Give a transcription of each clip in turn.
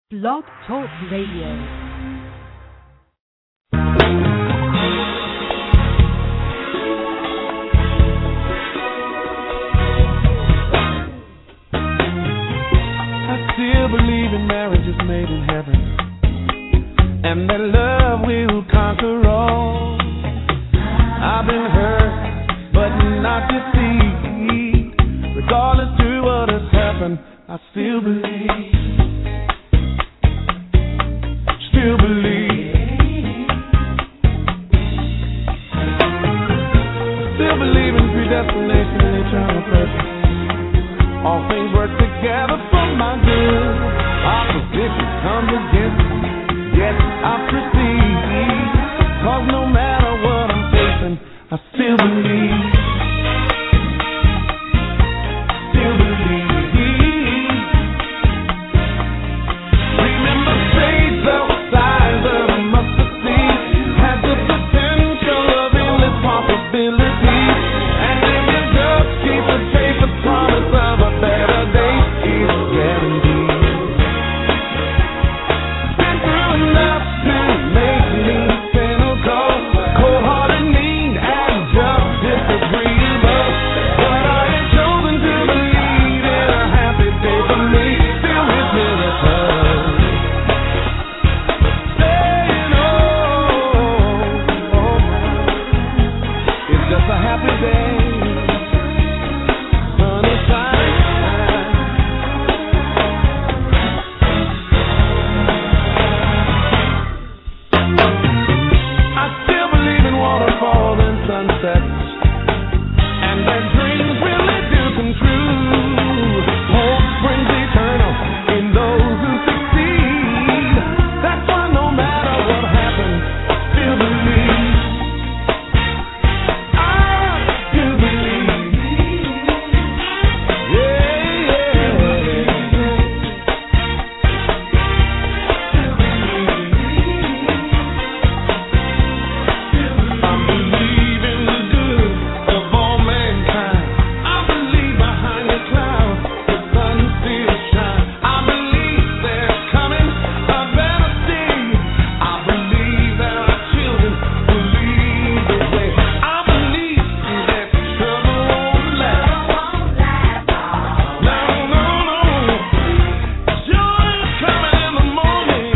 Blog Talk Radio. Still believe in marriages made in heaven, and that love will conquer all. I've been hurt, but not deceived. Regardless to what has happened, I still believe. Still believe. Still believe in predestination and eternal purpose. All things work together for my good. Opposition comes against me, yet I proceed. 'Cause no matter what I'm facing, I still believe. Still believe. Remember faith that was size of a mustard seed, had the potential of endless possibilities. And if you just keep the faith, the promise of a better day is guaranteed. Been through enough to make me cynical, cold-hearted, mean, and just disagreeable. But I ain't chosen to believe in a happy day for me, filled with miracles. Saying, it's just a happy day. Sun is shining. I still believe in waterfalls and sunsets, and that dreams really do come true. Hope springs eternal in those who succeed. That's why no matter what happens, I still believe. I still believe. I believe in the good of all mankind. I believe behind the clouds the sun still shines. I believe there's coming a better day. I believe that our children will lead the way. I believe that trouble won't last. No, no, no. Joy is coming in the morning.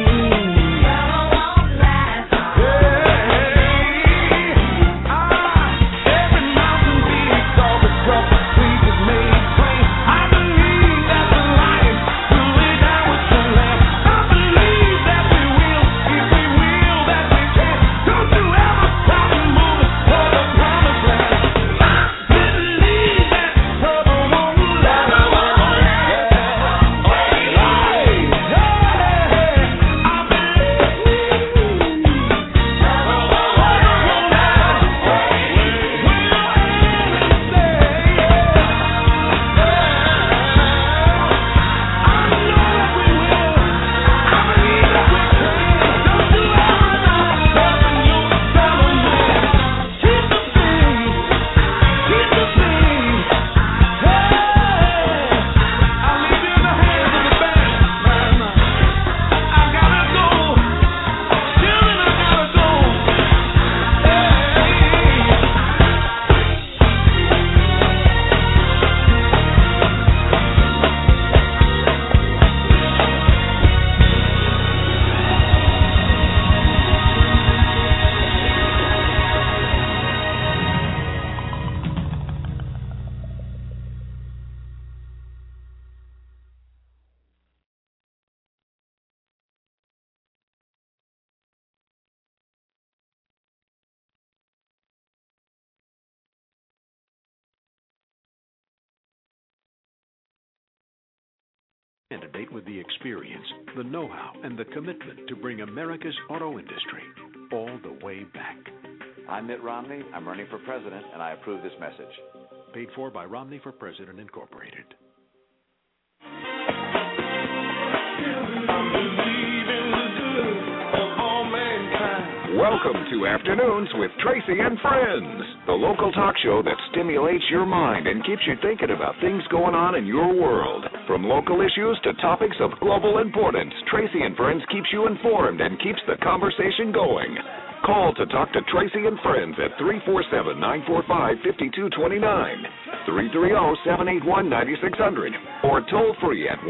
Every mountain be exalted, rough sleep is made plain. I believe that the lion will lay down with the lamb. I believe that we will, if we will, that we can. Don't you ever stop moving for the promised land. I believe that trouble won't last. I believe. Candidate with the experience, the know-how, and the commitment to bring America's auto industry all the way back. I'm Mitt Romney. I'm running for president, and I approve this message. Paid for by Romney for President, Incorporated. Welcome to Afternoons with Tracy and Friends, the local talk show that stimulates your mind and keeps you thinking about things going on in your world. From local issues to topics of global importance, Tracy and Friends keeps you informed and keeps the conversation going. Call to talk to Tracy and Friends at 347-945-5229, 330-781-9600, or toll free at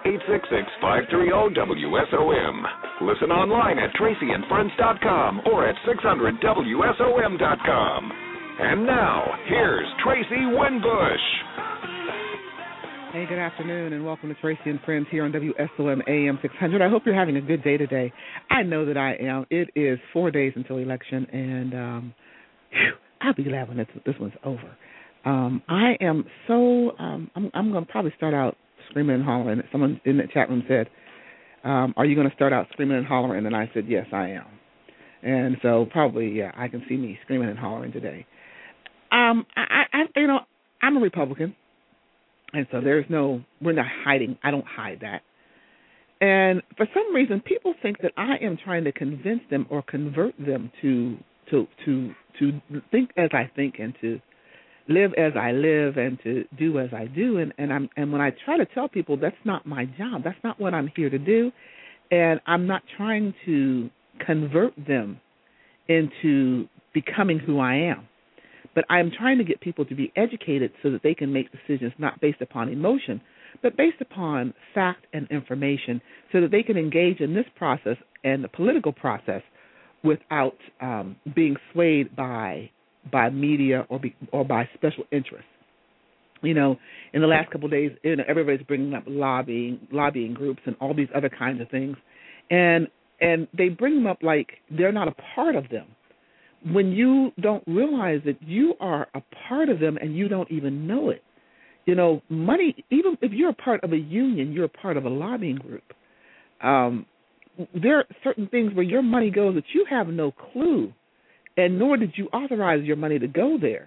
1-866-530-WSOM. Listen online at tracyandfriends.com or at 600WSOM.com. And now, here's Tracy Winbush. Hey, good afternoon, and welcome to Tracy and Friends here on WSOM AM 600. I hope you're having a good day today. I know that I am. It is 4 days until election, and I'll be glad when this one's over. I am so I'm going to probably start out screaming and hollering. Someone in the chat room said, are you going to start out screaming and hollering? And I said, yes, I am. And so probably, yeah, I can see me screaming and hollering today. I'm a Republican. And so we're not hiding. I don't hide that. And for some reason, people think that I am trying to convince them or convert them to think as I think and to live as I live and to do as I do. And when I try to tell people that's not my job, that's not what I'm here to do, and I'm not trying to convert them into becoming who I am. But I'm trying to get people to be educated so that they can make decisions not based upon emotion, but based upon fact and information so that they can engage in this process and the political process without being swayed by media or by special interests. You know, in the last couple of days, everybody's bringing up lobbying groups and all these other kinds of things, and they bring them up like they're not a part of them, when you don't realize that you are a part of them and you don't even know it. You know, money, even if you're a part of a union, you're a part of a lobbying group. There are certain things where your money goes that you have no clue, and nor did you authorize your money to go there.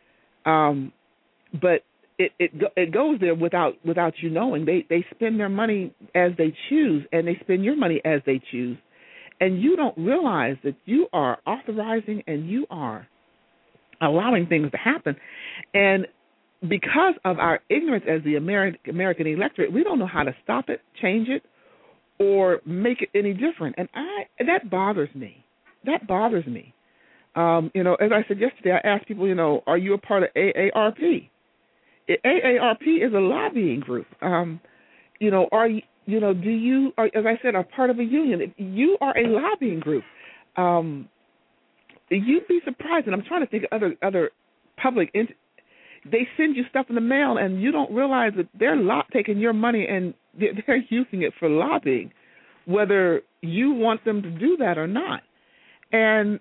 But it goes there without you knowing. They spend their money as they choose, and they spend your money as they choose. And you don't realize that you are authorizing and you are allowing things to happen. And because of our ignorance as the American electorate, we don't know how to stop it, change it, or make it any different. And that bothers me. That bothers me. As I said yesterday, I asked people, are you a part of AARP? AARP is a lobbying group. Are you? Do you, as I said, are part of a union? If you are a lobbying group, you'd be surprised. And I'm trying to think of other public they send you stuff in the mail, and you don't realize that they're taking your money and they're using it for lobbying, whether you want them to do that or not. And,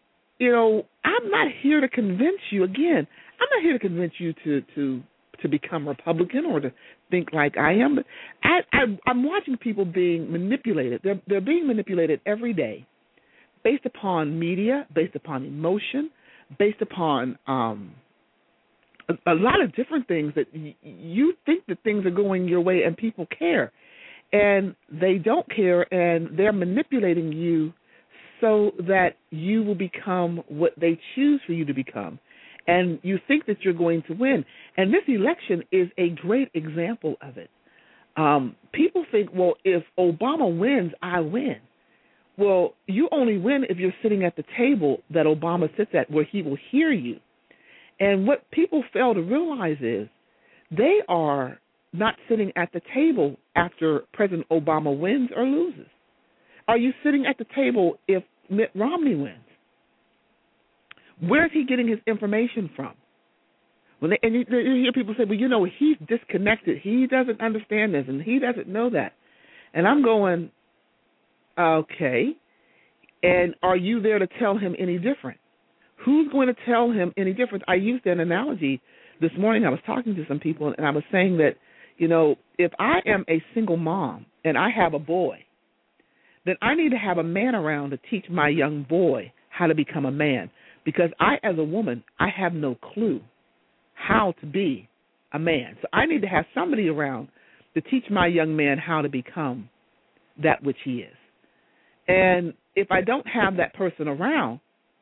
I'm not here to convince you. Again, I'm not here to convince you to become Republican or to think like I am. But I'm watching people being manipulated. They're being manipulated every day based upon media, based upon emotion, based upon a lot of different things that you think that things are going your way and people care. And they don't care, and they're manipulating you so that you will become what they choose for you to become. And you think that you're going to win. And this election is a great example of it. People think, well, if Obama wins, I win. Well, you only win if you're sitting at the table that Obama sits at where he will hear you. And what people fail to realize is they are not sitting at the table after President Obama wins or loses. Are you sitting at the table if Mitt Romney wins? Where is he getting his information from? You hear people say, well, he's disconnected. He doesn't understand this, and he doesn't know that. And I'm going, okay. And are you there to tell him any different? Who's going to tell him any different? I used an analogy this morning. I was talking to some people, and I was saying that, if I am a single mom and I have a boy, then I need to have a man around to teach my young boy how to become a man. Because I, as a woman, I have no clue how to be a man. So I need to have somebody around to teach my young man how to become that which he is. And if I don't have that person around,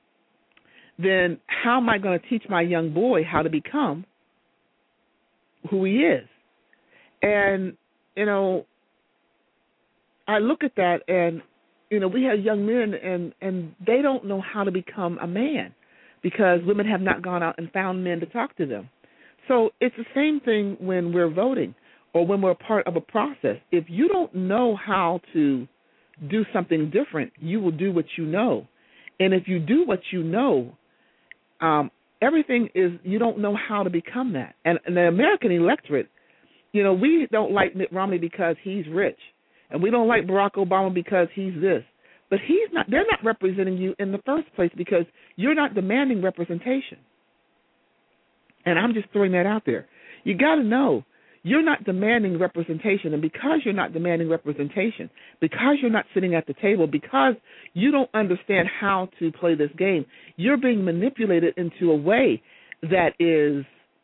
then how am I going to teach my young boy how to become who he is? And, I look at that and, we have young men and they don't know how to become a man because women have not gone out and found men to talk to them. So it's the same thing when we're voting or when we're part of a process. If you don't know how to do something different, you will do what you know. And if you do what you know, everything is, you don't know how to become that. And the American electorate, we don't like Mitt Romney because he's rich. And we don't like Barack Obama because he's this. But they're not representing you in the first place because you're not demanding representation. And I'm just throwing that out there. You got to know you're not demanding representation. And because you're not demanding representation, because you're not sitting at the table, because you don't understand how to play this game, you're being manipulated into a way that is,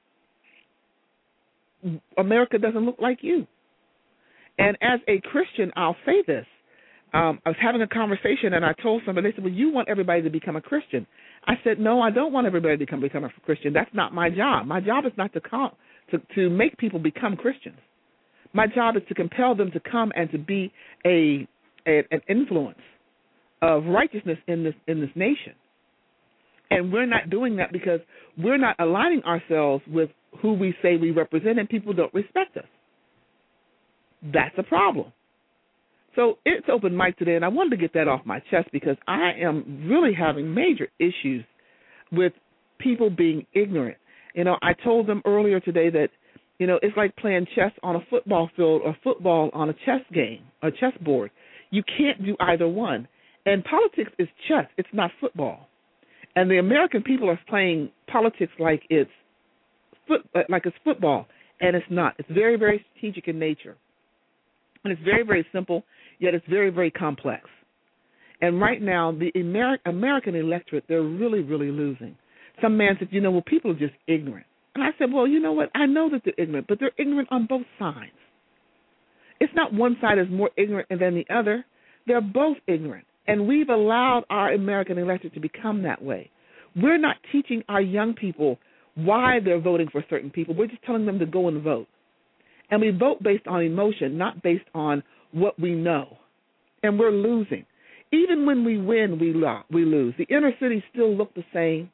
America doesn't look like you. And as a Christian, I'll say this. I was having a conversation, and I told somebody, they said, well, you want everybody to become a Christian. I said, no, I don't want everybody to become a Christian. That's not my job. My job is not to make people become Christians. My job is to compel them to come and to be an influence of righteousness in this nation. And we're not doing that because we're not aligning ourselves with who we say we represent, and people don't respect us. That's a problem. So it's open mic today, and I wanted to get that off my chest because I am really having major issues with people being ignorant. I told them earlier today that, it's like playing chess on a football field or football on a chess game, a chessboard. You can't do either one. And politics is chess. It's not football. And the American people are playing politics like it's football, and it's not. It's very, very strategic in nature. And it's very, very simple, yet it's very, very complex. And right now, the American electorate, they're really, really losing. Some man said, well, people are just ignorant. And I said, well, you know what? I know that they're ignorant, but they're ignorant on both sides. It's not one side is more ignorant than the other. They're both ignorant. And we've allowed our American electorate to become that way. We're not teaching our young people why they're voting for certain people. We're just telling them to go and vote. And we vote based on emotion, not based on what we know. And we're losing. Even when we win, we lose. The inner cities still look the same.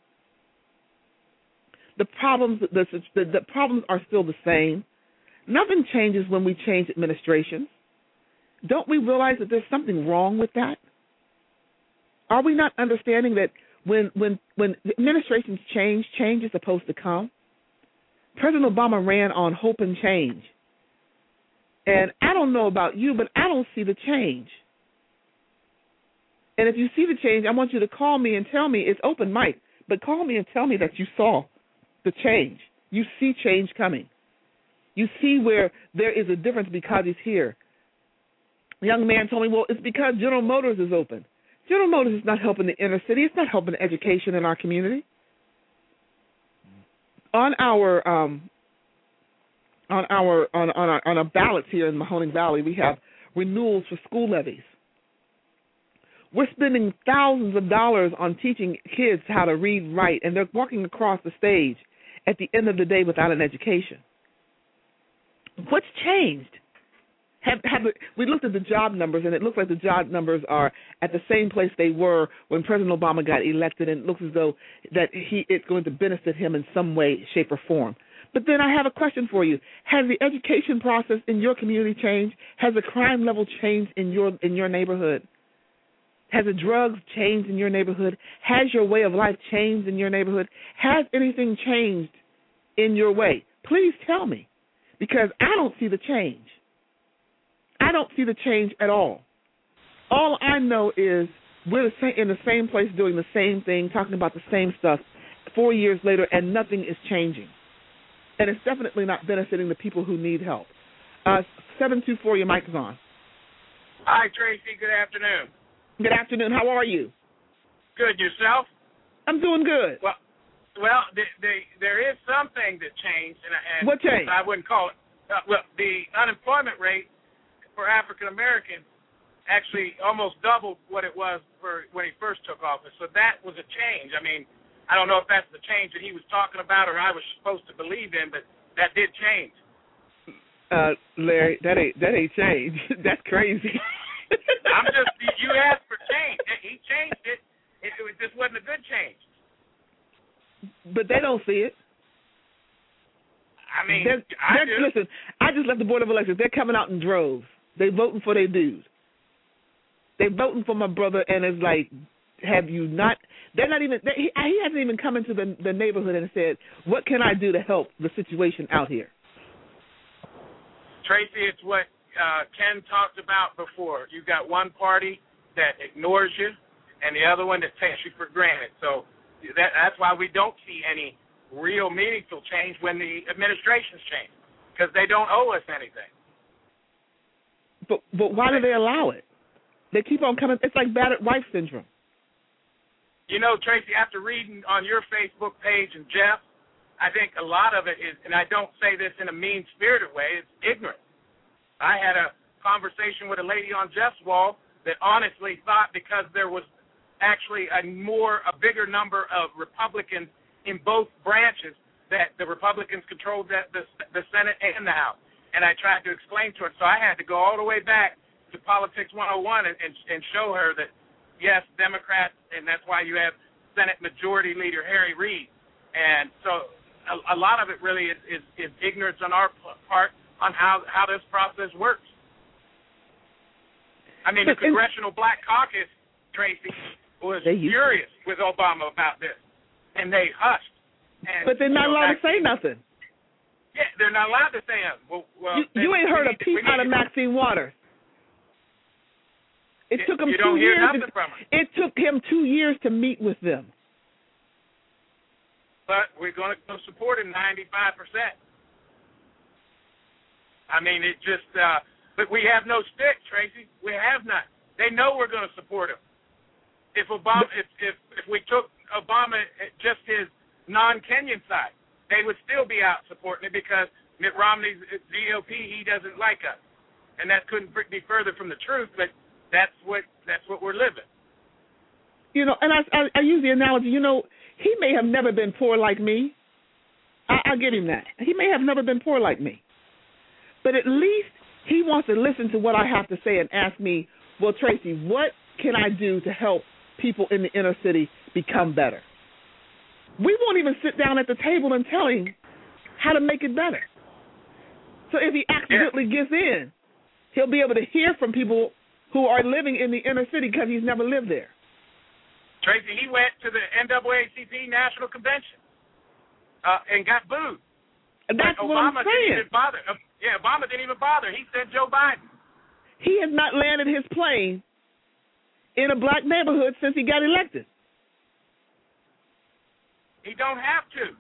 The problems are still the same. Nothing changes when we change administrations. Don't we realize that there's something wrong with that? Are we not understanding that when administrations change is supposed to come? President Obama ran on hope and change. And I don't know about you, but I don't see the change. And if you see the change, I want you to call me and tell me, it's open mic, but call me and tell me that you saw the change. You see change coming. You see where there is a difference because he's here. A young man told me, well, it's because General Motors is open. General Motors is not helping the inner city. It's not helping education in our community. On our ballots here in Mahoning Valley, we have renewals for school levies. We're spending thousands of dollars on teaching kids how to read, write, and they're walking across the stage at the end of the day without an education. What's changed? We looked at the job numbers, and it looks like the job numbers are at the same place they were when President Obama got elected, and it looks as though that it's going to benefit him in some way, shape, or form. But then I have a question for you. Has the education process in your community changed? Has the crime level changed in your neighborhood? Has the drugs changed in your neighborhood? Has your way of life changed in your neighborhood? Has anything changed in your way? Please tell me, because I don't see the change. I don't see the change at all. All I know is we're in the same place doing the same thing, talking about the same stuff 4 years later, and nothing is changing. And it's definitely not benefiting the people who need help. 724, your mic is on. Hi, Tracy. Good afternoon. Good afternoon. How are you? Good. Yourself? I'm doing good. Well, there is something that changed. And what changed? I wouldn't call it. The unemployment rate for African Americans actually almost doubled what it was for when he first took office. So that was a change. I mean, I don't know if that's the change that he was talking about or I was supposed to believe in, but that did change. Larry, that ain't change. That's crazy. I'm just, you asked for change. He changed it. It just wasn't a good change. But they don't see it. I mean, I do. Listen, I just left the Board of Elections. They're coming out in droves. They voting for their dudes. They voting for my brother, and it's like, have you not? They're not even. He hasn't even come into the neighborhood and said, "What can I do to help the situation out here?" Tracy, it's what Ken talked about before. You've got one party that ignores you, and the other one that takes you for granted. So that's why we don't see any real meaningful change when the administrations change, because they don't owe us anything. But why do they allow it? They keep on coming. It's like battered wife syndrome. You know, Tracy, after reading on your Facebook page and Jeff, I think a lot of it is, and I don't say this in a mean-spirited way, it's ignorance. I had a conversation with a lady on Jeff's wall that honestly thought because there was actually a bigger number of Republicans in both branches that the Republicans controlled the Senate and the House. And I tried to explain to her, so I had to go all the way back to Politics 101 and show her that, yes, Democrats, and that's why you have Senate Majority Leader Harry Reid. And so a lot of it really is ignorance on our part on how this process works. I mean, the Congressional Black Caucus, Tracy, was furious with Obama about this, and they hushed. And, but they're not allowed to say nothing. Yeah, they're not allowed to say nothing. Well, you ain't heard a peep out of Maxine Waters. It took him 2 years. It took him 2 years to meet with them. But we're going to go support him 95%. I mean, it just. But we have no stick, Tracy. We have none. They know we're going to support him. If Obama, if we took Obama at just his non-Kenyan side, they would still be out supporting it because Mitt Romney's GOP, he doesn't like us, and that couldn't be further from the truth. But that's what we're living. You know, and I use the analogy. You know, he may have never been poor like me. I'll give him that. He may have never been poor like me, but at least he wants to listen to what I have to say and ask me, well, Tracy, what can I do to help people in the inner city become better? We won't even sit down at the table and tell him how to make it better. So if he accidentally gets in, he'll be able to hear from people who are living in the inner city because he's never lived there. Tracy, he went to the NAACP National Convention and got booed. And that's but what Obama I'm saying. Didn't even bother. Obama didn't even bother. He sent Joe Biden. He has not landed his plane in a black neighborhood since he got elected. He don't have to.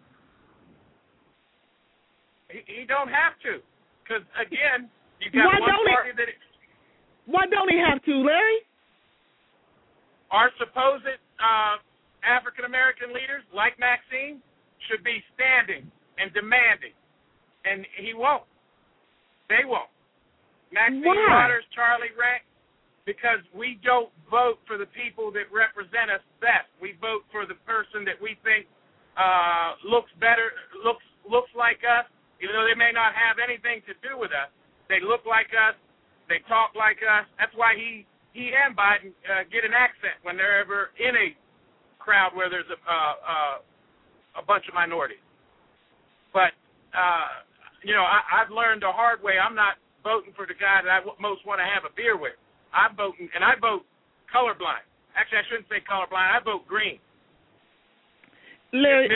He don't have to. Because, again, you got party that... Why don't he have to, Larry? Our supposed African-American leaders, like Maxine, should be standing and demanding. And he won't. They won't. Maxine Waters, Charlie Rank, because we don't vote for the people that represent us best. We vote for the person that we think looks better, looks like us, even though they may not have anything to do with us. They look like us. They talk like us. That's why he and Biden get an accent when they're ever in a crowd where there's a bunch of minorities. But, I've learned the hard way. I'm not voting for the guy that I most want to have a beer with. I'm voting, and I vote colorblind. Actually, I shouldn't say colorblind. I vote green. Larry,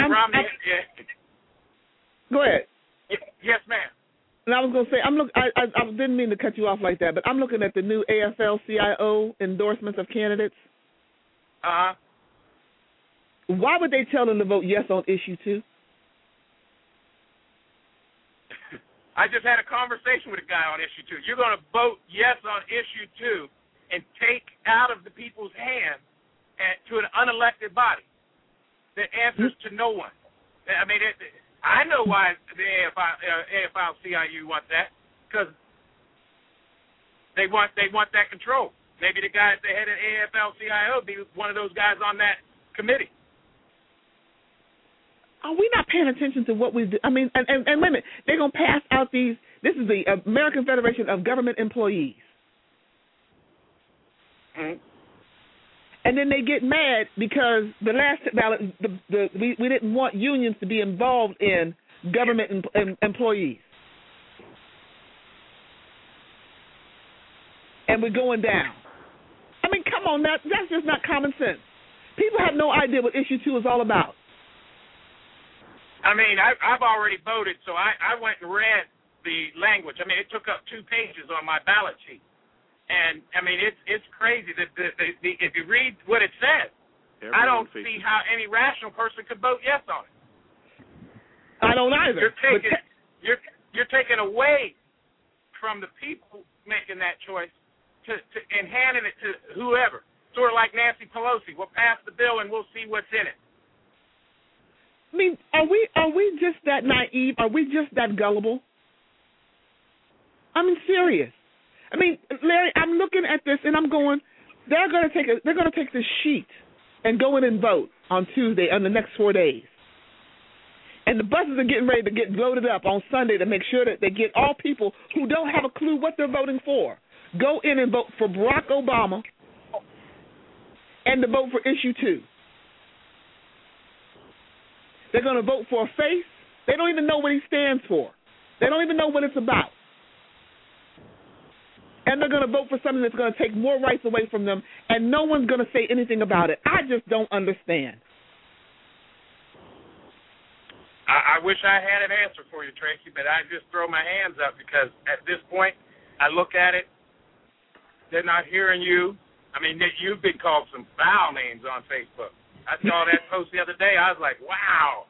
go ahead. Yes, ma'am. And I was going to say, I didn't mean to cut you off like that, but I'm looking at the new AFL-CIO endorsements of candidates. Uh-huh. Why would they tell them to vote yes on issue 2? I just had a conversation with a guy on issue 2. You're going to vote yes on issue 2 and take out of the people's hands to an unelected body that answers to no one. I mean, I know why the AFL-CIO want that, because they want that control. Maybe the guy at the head of AFL-CIO be one of those guys on that committee. Are we not paying attention to what we do? I mean, and wait a minute, they're going to pass out these This is the American Federation of Government Employees. Mm-hmm. And then they get mad because the last ballot, we didn't want unions to be involved in government employees. And we're going down. I mean, come on, that's just not common sense. People have no idea what Issue 2 is all about. I mean, I've already voted, so I went and read the language. I mean, it took up 2 pages on my ballot sheet. And, I mean, it's crazy that if you read what it says, I don't see how any rational person could vote yes on it. I don't either. You're taking away from the people making that choice and handing it to whoever. Sort of like Nancy Pelosi. We'll pass the bill and we'll see what's in it. I mean, are we just that naive? Are we just that gullible? I mean, serious. I mean, Larry, I'm looking at this and I'm going, they're going to take this sheet and go in and vote on Tuesday on the next 4 days. And the buses are getting ready to get loaded up on Sunday to make sure that they get all people who don't have a clue what they're voting for. Go in and vote for Barack Obama and to vote for Issue 2. They're going to vote for a face. They don't even know what he stands for. They don't even know what it's about. And they're going to vote for something that's going to take more rights away from them, and no one's going to say anything about it. I just don't understand. I wish I had an answer for you, Tracy, but I just throw my hands up because at this point, I look at it, they're not hearing you. I mean, you've been called some foul names on Facebook. I saw that post the other day. I was like, wow.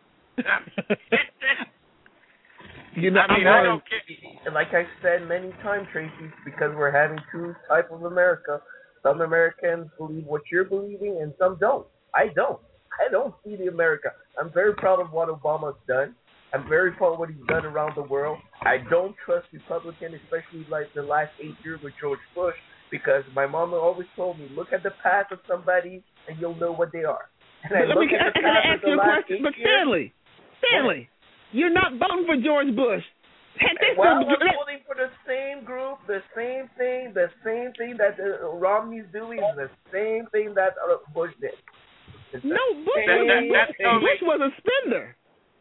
You know, I mean, I don't care. Like I said many times, Tracy, because we're having 2 types of America. Some Americans believe what you're believing, and some don't. I don't see the America. I'm very proud of what Obama's done. I'm very proud of what he's done around the world. I don't trust Republicans, especially like the last 8 years with George Bush, because my mama always told me, look at the past of somebody, and you'll know what they are. And I look at the past of the last 8 years. Stanley. You're not voting for George Bush. Well, I'm voting for the same group, the same thing that Romney's doing, the same thing that Bush did. No, Bush was a spender.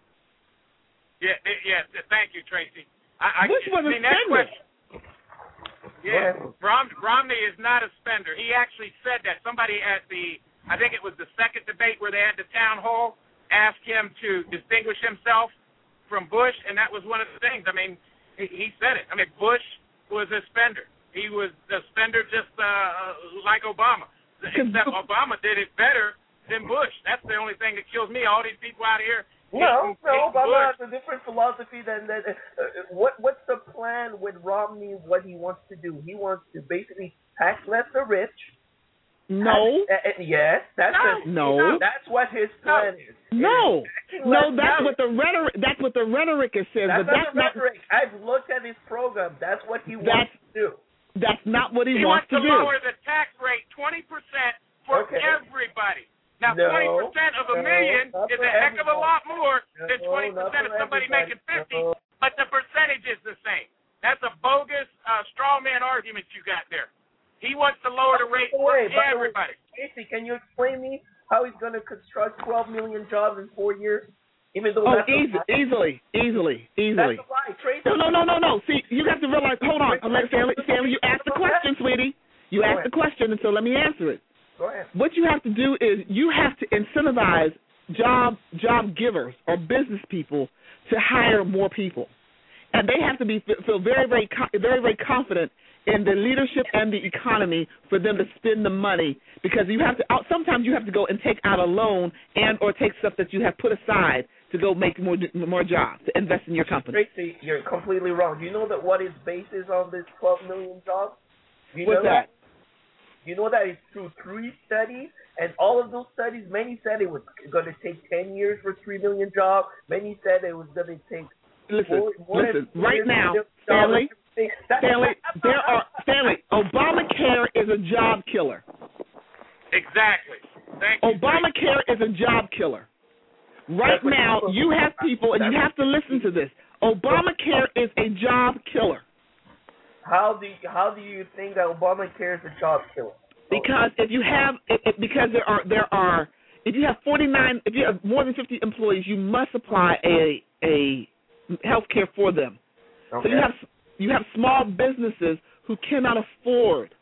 Yeah. Thank you, Tracy. Bush was a spender. Yeah, Romney is not a spender. He actually said that. Somebody at I think it was the second debate where they had the town hall, asked him to distinguish himself from Bush, and that was one of the things. I mean, he said it. I mean, Bush was a spender. He was a spender just like Obama. Except Obama did it better than Bush. That's the only thing that kills me. All these people out here. No, Obama has a different philosophy than that. What's the plan with Romney? What he wants to do? He wants to basically tax less the rich. No. Yes, that's that's what his plan is. No, that's what the rhetoric. That's what the rhetoric is saying. That's not the rhetoric. I've looked at his program. That's what he wants to do. That's not what he wants to do. He wants to lower the tax rate 20% for everybody. Now, 20% of $1 million is a heck of a lot more than 20% of somebody making 50, but the percentage is the same. That's a bogus straw man argument you got there. He wants to lower the rate for everybody. Casey, can you explain me how he's going to construct 12 million jobs in 4 years? Even though easily. That's a lie. Tracy. No. See, you have to realize. Hold on, Stanley, you asked the question, sweetie. You asked the question, and so let me answer it. Go ahead. What you have to do is you have to incentivize job givers or business people to hire more people, and they have to feel very, very, very, very confident in the leadership and the economy for them to spend the money, because you have to. Sometimes you have to go and take out a loan and or take stuff that you have put aside to go make more jobs, to invest in your company. Tracy, you're completely wrong. Do you know that what his base is on this 12 million jobs? What's that? You know that it's through 3 studies, and all of those studies, many said it was going to take 10 years for 3 million jobs. Many said it was going to take Listen, right now, Stanley, Obamacare is a job killer. Exactly. Thank you. Obamacare is a job killer. Right now, you have people, and you have to listen to this. Obamacare is a job killer. How do you think that Obamacare is a job killer? Because if you have if you have more than 50 employees, you must supply a health care for them. Okay. So you have small businesses who cannot afford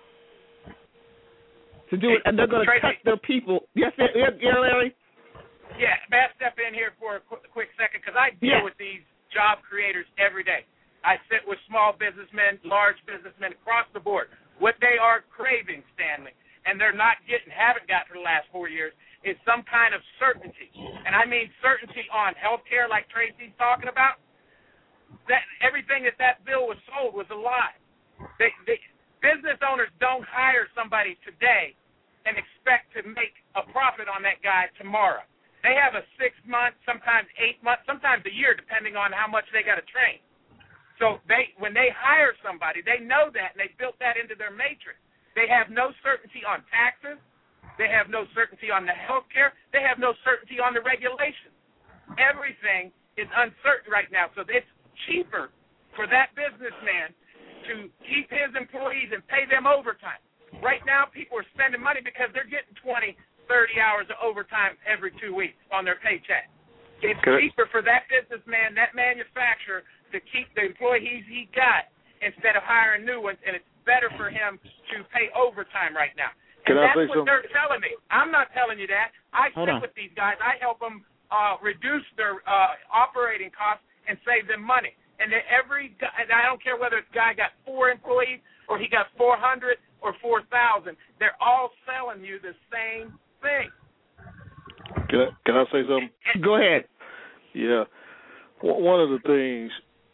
to do it, and they're going to cut their people. Yes, Larry? Yeah, may I step in here for a quick second? Because I deal with these job creators every day. I sit with small businessmen, large businessmen across the board. What they are craving, Stanley, and they're not haven't got for the last 4 years, is some kind of certainty. And I mean certainty on health care like Tracy's talking about. That everything that bill was sold was a lie. Business owners don't hire somebody today and expect to make a profit on that guy tomorrow. They have a 6 month, sometimes 8 months, sometimes a year, depending on how much they got to train. So when they hire somebody, they know that, and they built that into their matrix. They have no certainty on taxes. They have no certainty on the health care. They have no certainty on the regulations. Everything is uncertain right now. So it's cheaper for that businessman to keep his employees and pay them overtime. Right now, people are spending money because they're getting 20, 30 hours of overtime every 2 weeks on their paycheck. It's cheaper for that businessman, that manufacturer, to keep the employees he got instead of hiring new ones, and it's better for him to pay overtime right now. And that's what they're telling me. I'm not telling you that. I sit with these guys. I help them reduce their operating costs and save them money. And I don't care whether the guy got 4 employees or he got 400 or 4,000. They're all selling you the same thing. Can I say something? Go ahead. Yeah. One of the things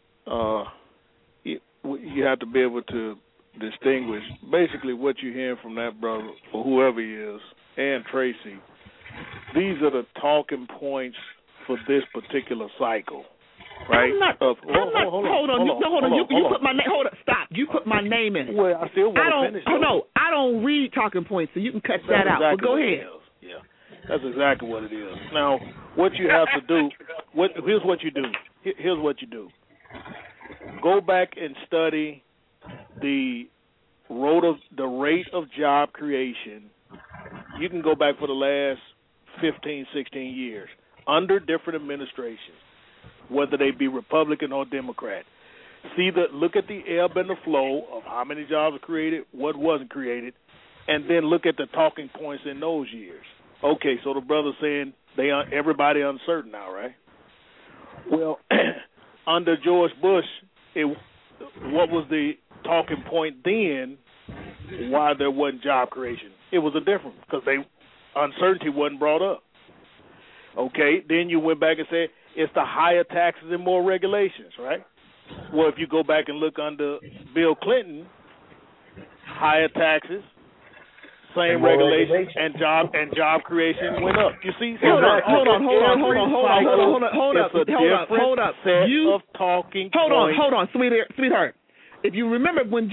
you have to be able to distinguish basically what you're hearing from that brother or whoever he is and Tracy. These are the talking points for this particular cycle, right? Hold on. You put my name. Hold up. Stop. You put my name in it. Well, I still want to finish. Oh no, I don't read talking points, so you can cut that out. But go ahead. Yeah, that's exactly what it is. Now, what you have to do. Here's what you do. Here's what you do. Go back and study the rate of job creation. You can go back for the last 15, 16 years under different administrations, whether they be Republican or Democrat. Look at the ebb and the flow of how many jobs were created, what wasn't created, and then look at the talking points in those years. Okay, so the brother's saying everybody uncertain now, right? Well, under George Bush, what was the talking point then? Why there wasn't job creation? It was a difference because uncertainty wasn't brought up. Okay, then you went back and said it's the higher taxes and more regulations, right? Well, if you go back and look under Bill Clinton, higher taxes, same regulations, and job creation went up. You see? Hold up. Set of talking points. Hold on, sweetheart. If you remember when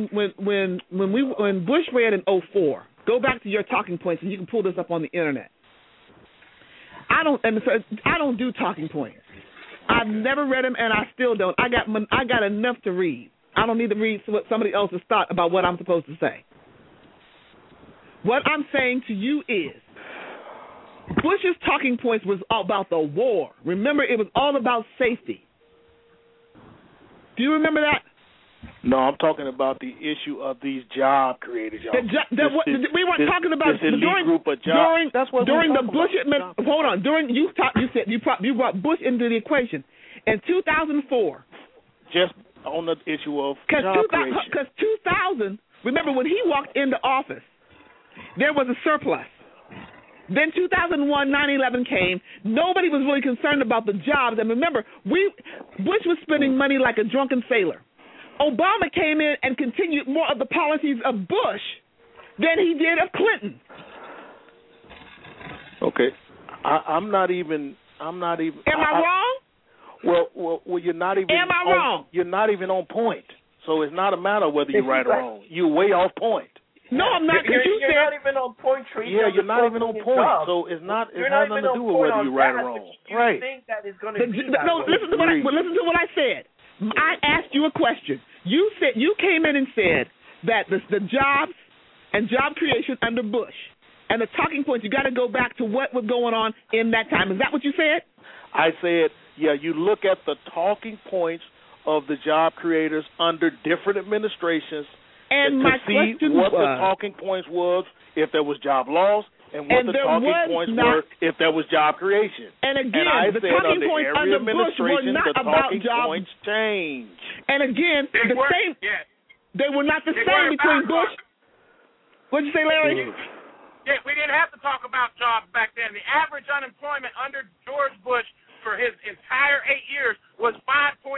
Bush ran in 2004, go back to your talking points, and you can pull this up on the internet. I don't do talking points. I've never read them, and I still don't. I got enough to read. I don't need to read what somebody else has thought about what I'm supposed to say. What I'm saying to you is, Bush's talking points was all about the war. Remember, it was all about safety. Do you remember that? No, I'm talking about the issue of these job creators. We weren't talking about during the Bush administration. Hold on. You brought Bush into the equation in 2004. Just on the issue of job creation. Because 2000. Remember when he walked into office, there was a surplus. Then 2001, 9/11 came. Nobody was really concerned about the jobs. And remember, Bush was spending money like a drunken sailor. Obama came in and continued more of the policies of Bush than he did of Clinton. Okay, I'm not even. Am I wrong? Well, you're not even. Am I wrong? You're not even on point. So it's not a matter of whether you're right or wrong. You're way off point. No, I'm not. You're You not even on point, Tracy. Yeah, you're not even on point. Job. So it's not. It's You're not not nothing to do with whether you're right or wrong. You Right. think that is going to be that No, way. listen to what I said. I asked you a question. You said you came in and said that the jobs and job creation under Bush and the talking points, you got to go back to what was going on in that time. Is that what you said? I said, yeah, you look at the talking points of the job creators under different administrations and to my see question what was, the talking points was, if there was job loss, and what the talking points were if there was job creation. And again, I the said talking under points every under Bush were administration, not the about talking job. points change. And again, they were not the same between Bush. What'd you say, Larry? Yeah, we didn't have to talk about jobs back then. The average unemployment under George Bush for his entire 8 years was 5.4%.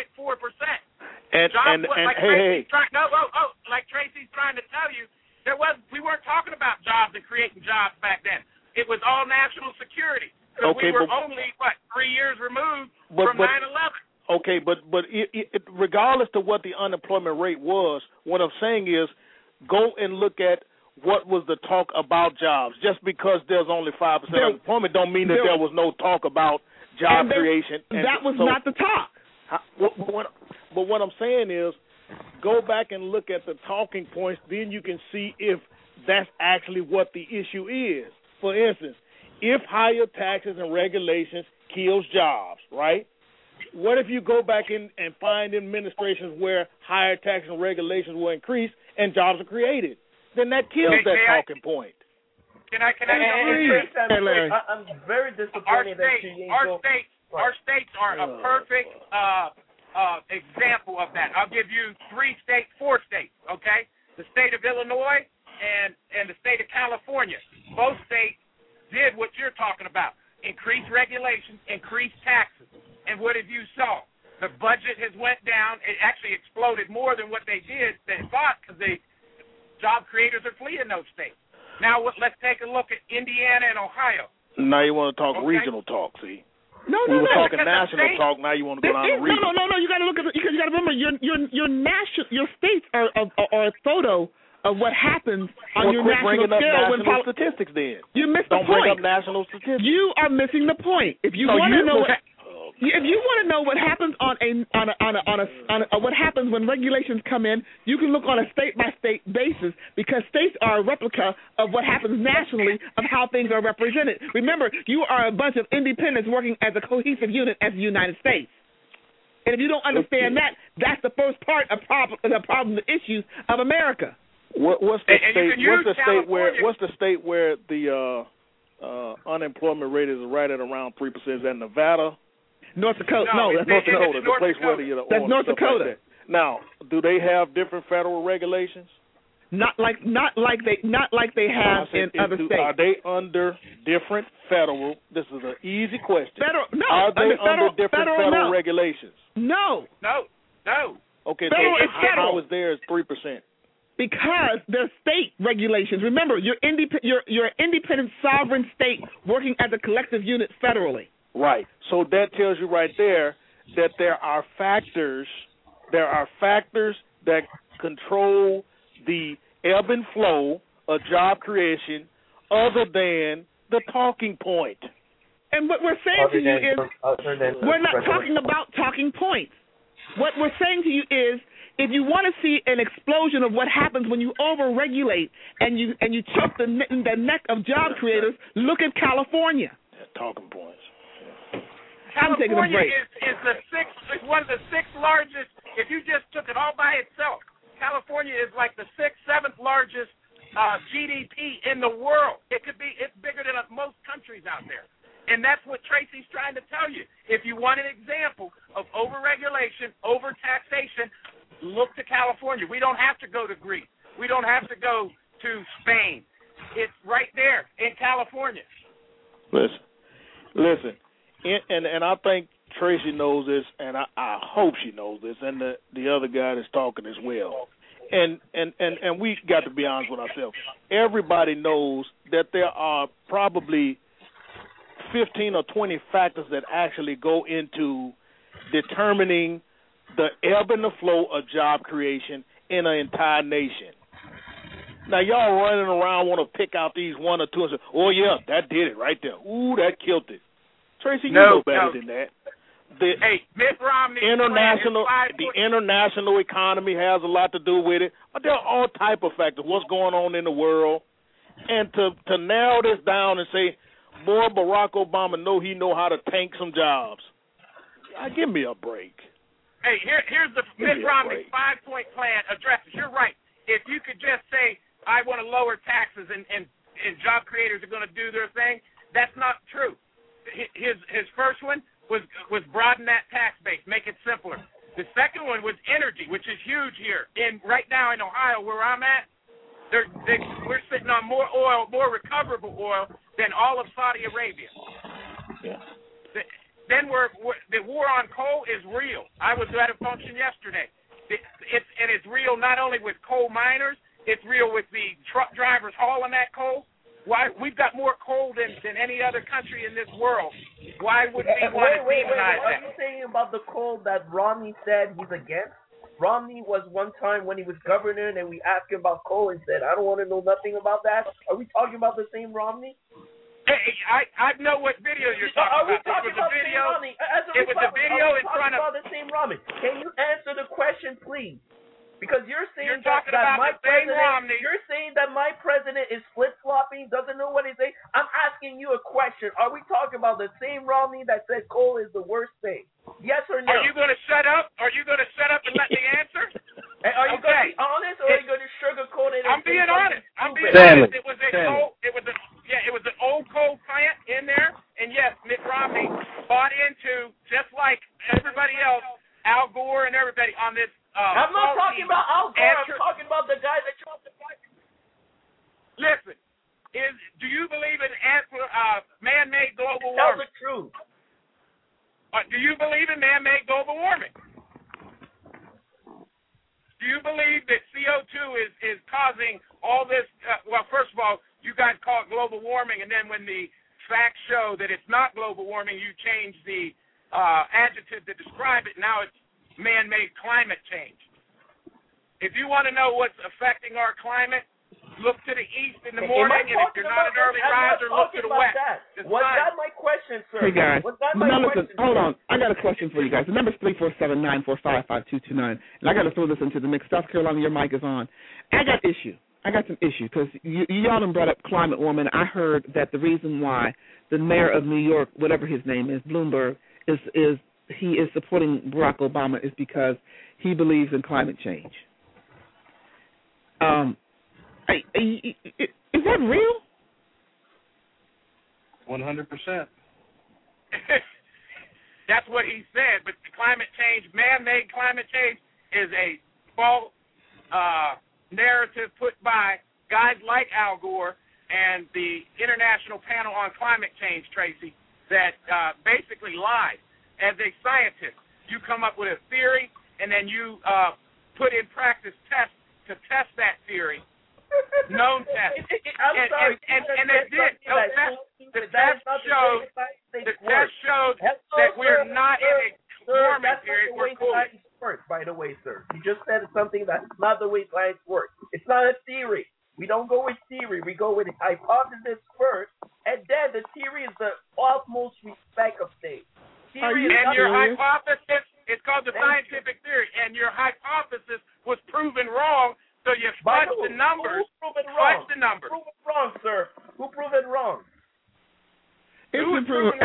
Like Tracy's trying to tell you, we weren't talking about jobs and creating jobs back then. It was all national security. Because we were only 3 years removed from 9/11. Okay, but regardless to what the unemployment rate was, what I'm saying is, go and look at what was the talk about jobs. Just because there's only 5% unemployment don't mean that there was no talk about job creation. That was not the talk. But what I'm saying is, go back and look at the talking points. Then you can see if that's actually what the issue is. For instance, if higher taxes and regulations kills jobs, right? What if you go back in and find administrations where higher taxes and regulations will increase and jobs are created? Then that kills that talking point. Can I I'm very disappointed Our states are a perfect example of that. I'll give you 4 states, okay? The state of Illinois and the state of California. Both states did what you're talking about. Increased regulations, increased taxes. And what have you saw? The budget has went down. It actually exploded more than what they thought, because the job creators are fleeing those states. Now let's take a look at Indiana and Ohio. Now you want to talk regional talk, see? No. We were talking national talk. Now you want to go down to regional. No. You got to look at because you got to remember your states are a photo of what happens on your national scale. When national statistics, then you missed the point. Don't bring up national statistics. You are missing the point. If you want to know what happens what happens when regulations come in, you can look on a state-by-state basis, because states are a replica of what happens nationally of how things are represented. Remember, you are a bunch of independents working as a cohesive unit as the United States. And if you don't understand that, that's the first part of the issues of America. What's the state where the unemployment rate is right at around 3%? Is that Nevada? North Dakota. That's North Dakota. The place where that's North Dakota. Like that. Now, do they have different federal regulations? Not like they have in other states. Are they under different federal? This is an easy question. Are they under different federal regulations? No. Okay, federal how is theirs 3%? Because they're state regulations. Remember, you're an independent sovereign state working as a collective unit federally. Right. So that tells you right there that there are factors that control the ebb and flow of job creation other than the talking point. And what we're saying to you is we're not talking about talking points. What we're saying to you is, if you want to see an explosion of what happens when you overregulate and you choke the neck of job creators, look at California. Talking points. California is one of the 6th largest. If you just took it all by itself, California is like the 6th, 7th largest GDP in the world. It's bigger than most countries out there. And that's what Tracy's trying to tell you. If you want an example of overregulation, overtaxation, look to California. We don't have to go to Greece. We don't have to go to Spain. It's right there in California. Listen. And I think Tracy knows this, and I hope she knows this, and the other guy that's talking as well. And we got to be honest with ourselves. Everybody knows that there are probably 15 or 20 factors that actually go into determining the ebb and the flow of job creation in an entire nation. Now, y'all running around want to pick out these one or two and say, oh, yeah, that did it right there. Ooh, that killed it. Tracy, you know better than that. Mitt Romney. The international economy has a lot to do with it. There are all type of factors. What's going on in the world, and to narrow this down and say, boy, Barack Obama he know how to tank some jobs. Give me a break. Hey, here's the Mitt Romney 5-point plan addresses. You're right. If you could just say, I want to lower taxes and job creators are going to do their thing, that's not true. His first one was broaden that tax base, make it simpler. The second one was energy, which is huge here. Right now in Ohio, where I'm at, we're sitting on more oil, more recoverable oil than all of Saudi Arabia. Yeah. Then the war on coal is real. I was at a function yesterday. It's real not only with coal miners, it's real with the truck drivers hauling that coal. Why we've got more coal than any other country in this world. Why would we want to demonize that? Are you saying about the coal that Romney said he's against? Romney was one time when he was governor and we asked him about coal and said, I don't want to know nothing about that. Are we talking about the same Romney? Hey, I know what video you're talking about. It was a video in front of the same Romney. Can you answer the question, please? Because you're saying that my president is flip-flopping, doesn't know what he's saying. I'm asking you a question. Are we talking about the same Romney that said coal is the worst thing? Yes or no? Are you going to shut up? Are you going to shut up and let me answer? Are you going to be honest, or are you going to sugarcoat it? I'm being honest. Honest. It was an old coal plant in there, and yes, Mitt Romney bought into, just like everybody else, Al Gore and everybody on this. I'm not talking about Al Gore. I'm talking about the guy that dropped the fight. Listen, do you believe in man-made global warming? Tell the truth. Do you believe in man-made global warming? Do you believe that CO2 is causing all this? Well, first of all, you guys call it global warming, and then when the facts show that it's not global warming, you change the adjective to describe it. Now it's man-made climate change. If you want to know what's affecting our climate, look to the east in the morning, and if you're not an early riser, look to the west. Was that my question, sir? Hey, guys. Question? Hold on. I got a question for you guys. The number's 347-945-5229, and I got to throw this into the mix. South Carolina, your mic is on. I got some issue, because y'all done brought up climate warming. I heard that the reason why the mayor of New York, whatever his name is, Bloomberg, he is supporting Barack Obama is because he believes in climate change. Is that real? 100%. That's what he said, but the climate change, man-made climate change, is a false narrative put by guys like Al Gore and the International Panel on Climate Change, Tracy, that basically lies. As a scientist, you come up with a theory, and then you put in practice tests to test that theory, known tests. I'm sorry. And it did. The test showed that we're not in a warming period. We're cooling. By the way, sir, you just said something that's not the way science works. It's not a theory. We don't go with theory. We go with hypothesis first, and then the theory is the utmost respect of things. And your hypothesis, it's called the scientific theory, and your hypothesis was proven wrong, so you fudged the numbers. Who proved it wrong? Fudged the numbers. Who proved it wrong, sir? Who proved it wrong? It's been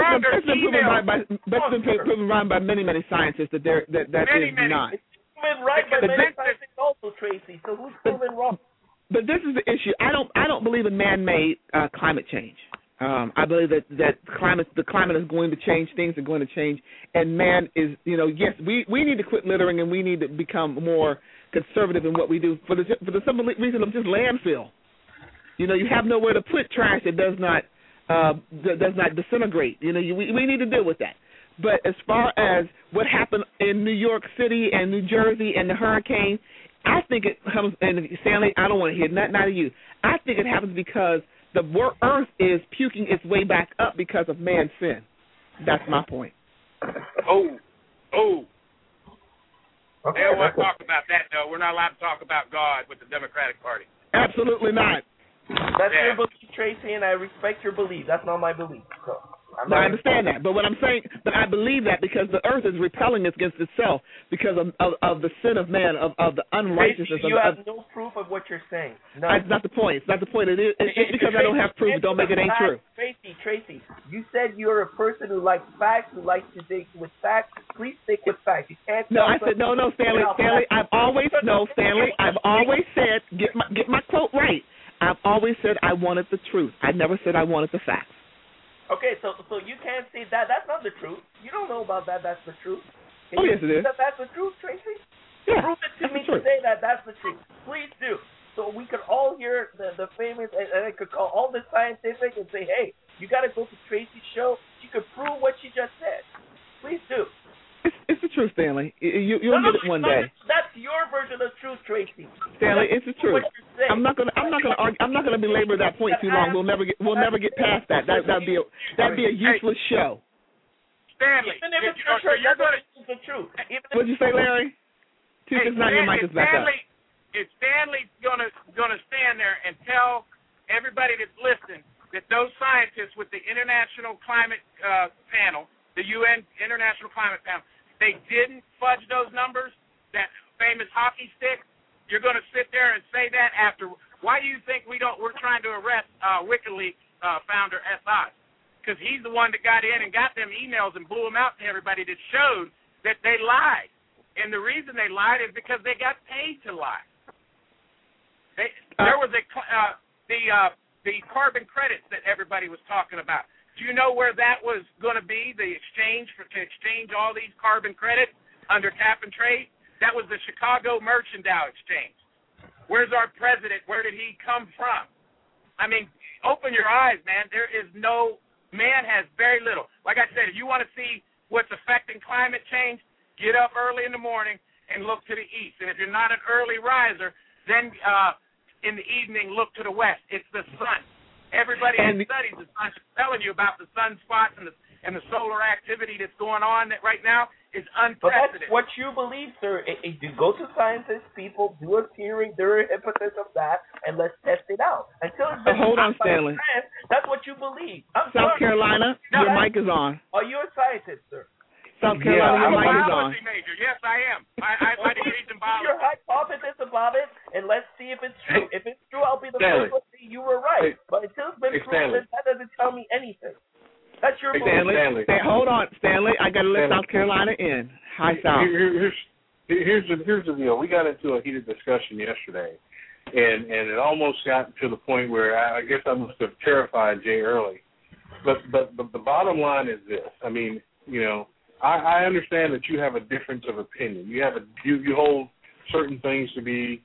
proven wrong by many scientists that is not. It's proven right by many scientists also, Tracy. So who's proven wrong? But this is the issue. I don't believe in man-made climate change. I believe that the climate is going to change. Things are going to change, and man is, yes, we need to quit littering, and we need to become more conservative in what we do for the simple reason of just landfill. You have nowhere to put trash that does not disintegrate. We need to deal with that. But as far as what happened in New York City and New Jersey and the hurricane, I think it comes. And Stanley, I don't want to hear not of you. I think it happens because the earth is puking its way back up because of man's sin. That's my point. Oh. Okay, we don't want to talk about that, though. We're not allowed to talk about God with the Democratic Party. Absolutely not. That's your belief, Tracy, and I respect your belief. That's not my belief. So No, I understand that, but what I'm saying, but I believe that because the earth is repelling against itself because of the sin of man, of the unrighteousness. Tracy, you have no proof of what you're saying. No. That's not the point. It's not the point. It's just because I don't have proof, don't make it ain't true. Tracy, you said you're a person who likes facts, who likes to dig with facts. Please stick with facts. You can't. No, I said no, Stanley. I've always said get my quote right. I've always said I wanted the truth. I never said I wanted the facts. Okay, so you can't say that. That's not the truth. You don't know about that. That's the truth. Can yes, it is. That's the truth, Tracy? Yeah, prove it to me to say that that's the truth. Please do. So we could all hear the famous, and I could call all the scientific and say, hey, you got to go to Tracy's show. She could prove what she just said. Please do. It's the truth, Stanley. You'll get it one day. That's your version of truth, Tracy. Stanley, it's the truth. I'm not gonna belabor that point too long. We'll never get past that. That'd be a useless show. Stanley, even if it's not true, you're going to use the truth. What'd you say, Larry? 269, your mic is back up. Is Stanley gonna stand there and tell everybody that's listening that those scientists with the International Climate Panel, the UN International Climate Panel, they didn't fudge those numbers, that famous hockey stick? You're going to sit there and say that after? Why do you think we're trying to arrest WikiLeaks founder Assange? Because he's the one that got in and got them emails and blew them out to everybody that showed that they lied. And the reason they lied is because they got paid to lie. There was the carbon credits that everybody was talking about. Do you know where that was going to be, the exchange to exchange all these carbon credits under cap and trade? That was the Chicago Mercantile Exchange. Where's our president? Where did he come from? I mean, open your eyes, man. Man has very little. Like I said, if you want to see what's affecting climate change, get up early in the morning and look to the east. And if you're not an early riser, then in the evening, look to the west. It's the sun. Everybody that studies the sun is telling you about the sunspots and the solar activity that's going on right now is unprecedented. But that's what you believe, sir. You go to scientists, people, do a theory, do a hypothesis of that, and let's test it out. Until it's been hold on, Stanley. That's what you believe. South Carolina, your mic is on. Are you a scientist, sir? South Carolina, your mic is on. I'm a biology major. Yes, I am. I degrees in biology. Your hypothesis about it, and let's see if it's true. If it's true, I'll be the first one to say you were right. But until it's been proven, that doesn't tell me anything. That's your Stanley. Hold on, Stanley. I got to let South Carolina in. Hi, South. Here's the deal. We got into a heated discussion yesterday, and it almost got to the point where I guess I must have terrified Jay Early. But the bottom line is this. I mean, I understand that you have a difference of opinion. You hold certain things to be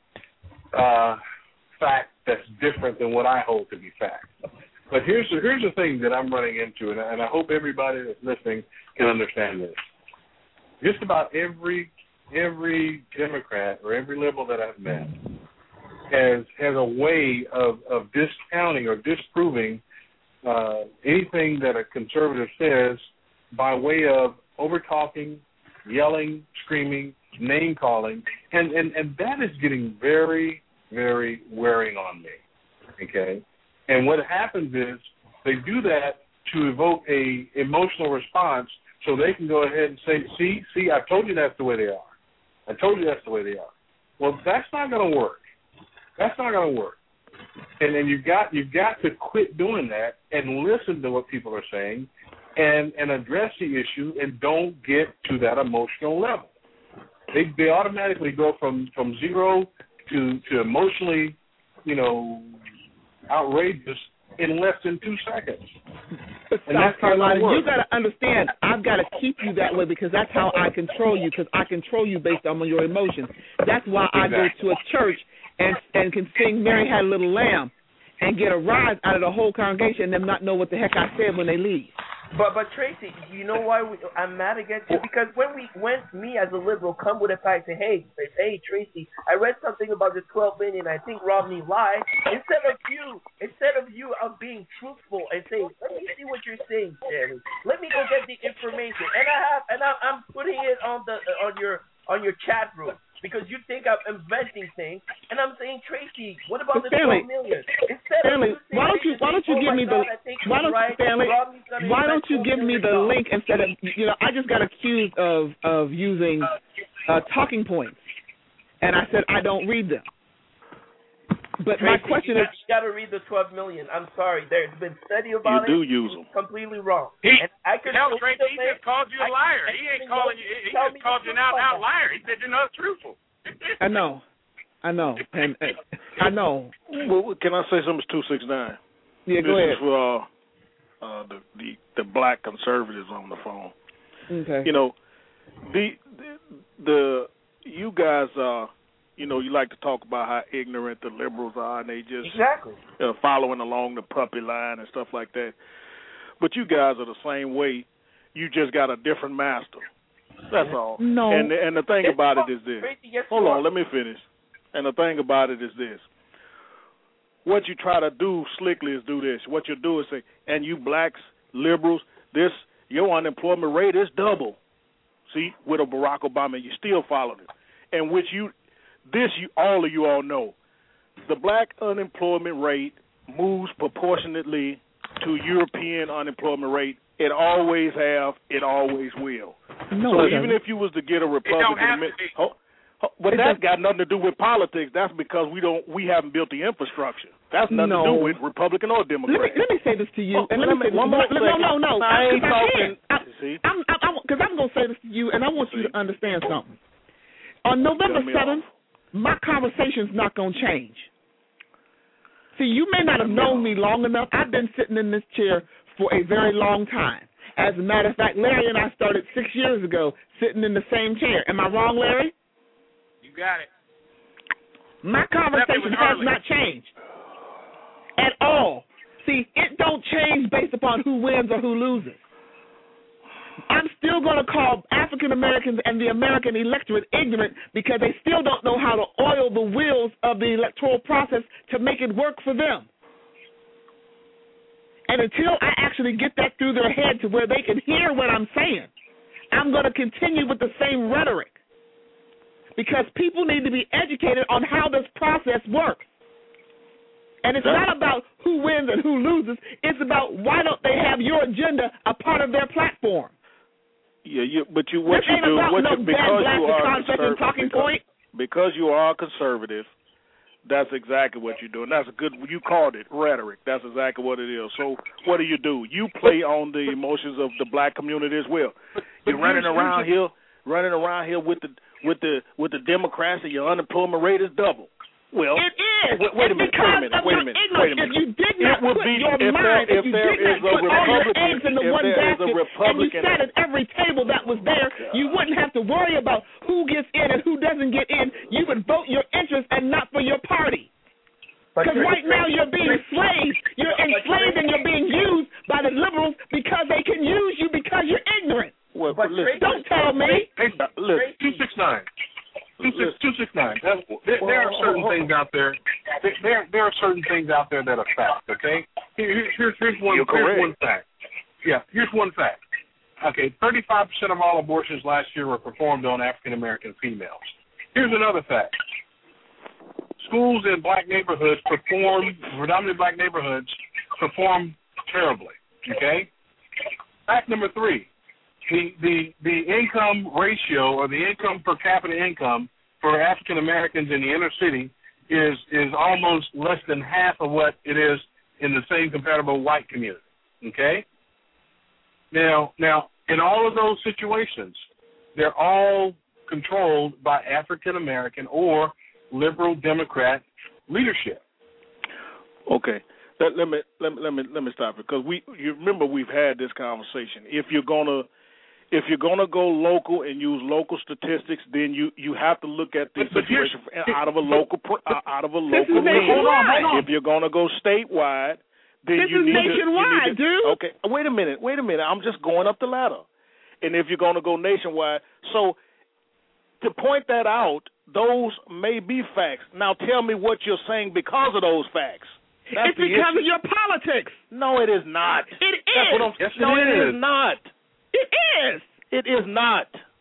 fact that's different than what I hold to be fact. But here's the thing that I'm running into, and I hope everybody that's listening can understand this. Just about every Democrat or every liberal that I've met has a way of discounting or disproving anything that a conservative says by way of over-talking, yelling, screaming, name-calling, and that is getting very, very wearing on me, okay? And what happens is they do that to evoke a emotional response so they can go ahead and say, see, I told you that's the way they are. I told you that's the way they are. Well, that's not going to work. That's not going to work. And then you've got to quit doing that and listen to what people are saying and address the issue and don't get to that emotional level. They automatically go from zero to emotionally, outrageous in less than 2 seconds. But South Carolina, you got to understand, I've got to keep you that way because that's how I control you, because I control you based on your emotions. That's why I go to a church and can sing Mary Had a Little Lamb and get a rise out of the whole congregation and them not know what the heck I said when they leave. But Tracy, you know why I'm mad against you? Because when me as a liberal come with a fact and say, hey Tracy, I read something about the 12 million, I think Romney lied. Instead of you being truthful and saying, let me see what you're saying, Jerry. Let me go get the information, and I'm putting it on your on your chat room because you think I'm inventing things, and I'm saying, Tracy, what about the Stanley, 12 million? Instead Stanley, of you why don't you give me the why don't you give me the link instead of I just got accused of using talking points, and I said I don't read them. But Tracy, my question is, you got to read the 12 million. I'm sorry, there's been study about it. You do use them. Completely wrong. He Tracy, just called you a liar. He ain't calling you. He just called you an out liar. He said you're not truthful. I know, and I know. Well, can I say something? It's 269. Yeah, go ahead. This is for the black conservatives on the phone. Okay. The you guys you like to talk about how ignorant the liberals are, and they just following along the puppy line and stuff like that. But you guys are the same way. You just got a different master. That's all. No. And the thing about it is this. Hold on, let me finish. And the thing about it is this. What you try to do slickly is do this. What you do is say, and you blacks, liberals, your unemployment rate is double. See, with a Barack Obama, you still followed it. And all of you all know. The black unemployment rate moves proportionately to European unemployment rate. It always have, it always will. No, so even if you was to get a Republican, but that got nothing to do with politics. That's because we haven't built the infrastructure. That's nothing to do with Republican or Democrat. Let me say this to you. No. I ain't talking. Because I'm going to say this to you, and I want you to understand something. On November 7th, my conversation's not going to change. See, you may not have known me long enough. I've been sitting in this chair for a very long time. As a matter of fact, Larry and I started 6 years ago sitting in the same chair. Am I wrong, Larry? You got it. My conversation has not changed at all. See, it don't change based upon who wins or who loses. I'm still going to call African Americans and the American electorate ignorant because they still don't know how to oil the wheels of the electoral process to make it work for them. And until I actually get that through their head to where they can hear what I'm saying, I'm going to continue with the same rhetoric because people need to be educated on how this process works. And it's not about who wins and who loses. It's about why don't they have your agenda a part of their platform. Because you are conservative, that's exactly what you're doing. That's you called it rhetoric. That's exactly what it is. So what do? You play on the emotions of the black community as well. You're running around here with the Democrats, and your unemployment rate is double. Well, it is. Wait a minute. If you did not put your mind, if you did not put all your eggs in the one basket, and you sat at every table that was there, you wouldn't have to worry about who gets in and who doesn't get in. You would vote your interest and not for your party. Because right now you're being enslaved. You're enslaved and you're being used by the liberals because they can use you because you're ignorant. Well, don't tell me. Hey, look, 269. 269. There are certain things out there. There are certain things out there that are facts. Okay. Here's one fact. Yeah. Here's one fact. Okay. 35% of all abortions last year were performed on African American females. Here's another fact. Schools in black neighborhoods predominantly black neighborhoods perform terribly. Okay. Fact number 3. The income ratio or the income per capita income for African Americans in the inner city is almost less than half of what it is in the same comparable white community. Okay? Now in all of those situations, they're all controlled by African American or liberal Democrat leadership. Okay. Let me stop it because you remember we've had this conversation. If you're gonna go local and use local statistics, then you have to look at the situation out of a local means. Hold on. If you're gonna go statewide, then this is nationwide, dude. Okay, wait a minute. I'm just going up the ladder. And if you're gonna go nationwide, so to point that out, those may be facts. Now tell me what you're saying because of those facts. It's because of your politics. No, it is not. It is. It is not. It is. It is not.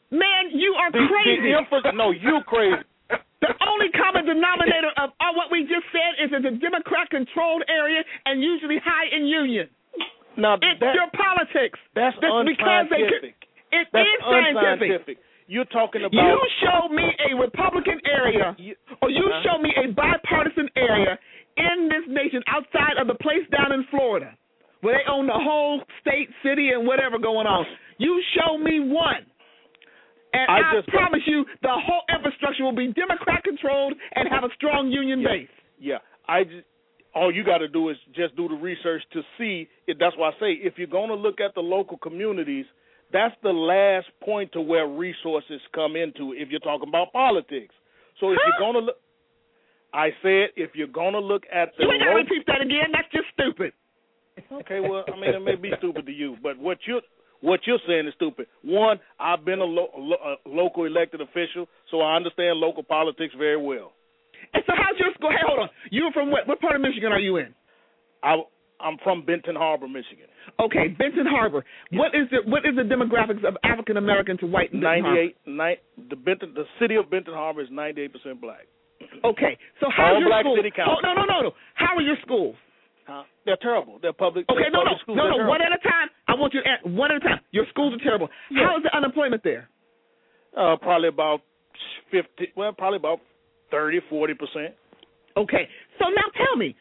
Man, you are crazy. No, you crazy. The only common denominator of all what we just said is it's a Democrat-controlled area and usually high in union. Now, it's your politics. That's unscientific. It is scientific. You're talking about... You show me a Republican area, or you show me a bipartisan area in this nation outside of the place down in Florida where they own the whole state, city, and whatever going on. You show me one. And I promise you the whole infrastructure will be Democrat-controlled and have a strong union base. Yeah. All you got to do is just do the research to see. That's why I say if you're going to look at the local communities, that's the last point to where resources come into if you're talking about politics. So if you're going to look, I said if you're going to look at the... You ain't got to repeat that again. That's just stupid. Okay, well, I mean, it may be stupid to you, but what you're saying is stupid. One, I've been a local elected official, so I understand local politics very well. And so how's your school? Hey, hold on. You're from what part of Michigan are you in? I'm from Benton Harbor, Michigan. Okay, Benton Harbor. Yeah. What is the demographics of African American to white in Benton Harbor? The city of Benton Harbor is 98% black. Okay, so how's your black school? City council. Oh, no. How are your schools? They're terrible. They're public. Okay, no. One at a time. I want you to answer one at a time. Your schools are terrible. Yeah. How is the unemployment there? Probably about 50. Well, probably about 30, 40%. Okay, so now tell me,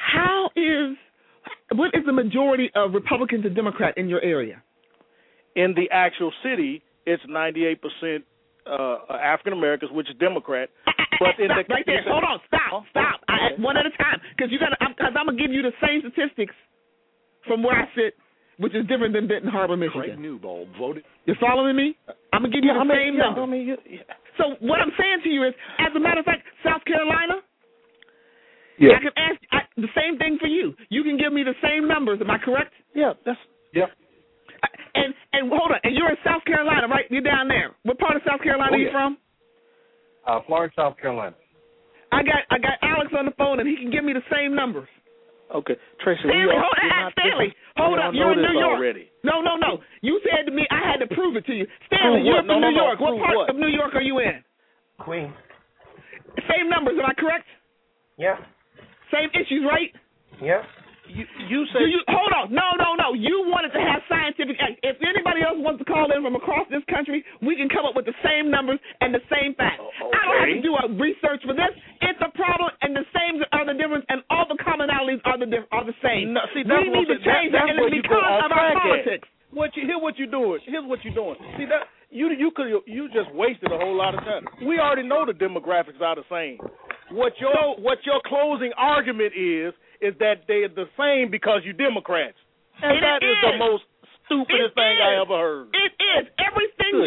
what is the majority of Republican to Democrat in your area? In the actual city, it's 98% African Americans, which is Democrat. But in stop, right there. Hold on. Stop. One at a time, because I'm gonna give you the same statistics from where I sit, which is different than Benton Harbor, Michigan. Craig Newbold voted. You following me? I'm gonna give you the same number. So what I'm saying to you is, as a matter of fact, South Carolina. Yeah. I can ask the same thing for you. You can give me the same numbers. Am I correct? Yeah. And hold on. And you're in South Carolina, right? You're down there. What part of South Carolina are you from? Florence, South Carolina. I got Alex on the phone, and he can give me the same numbers. Okay, Tracy. Stanley, hold up. You're in New York. Already. No. You said to me I had to prove it to you. Stanley, you're from New York. What part of New York are you in? Queens. Same numbers. Am I correct? Yeah. Same issues, right? Yeah. You said... hold on. No. You wanted to have scientific... If anybody else wants to call in from across this country, we can come up with the same numbers and the same facts. Okay. I don't have to do a research for this. It's a problem, and the same are the difference, and all the commonalities are the same. No, see, we need to change that, and it's because of our politics. Here's what you're doing. See that you just wasted a whole lot of time. We already know the demographics are the same. What your closing argument is that they're the same because you're Democrats. And that is the most stupidest thing I ever heard. It is. Everything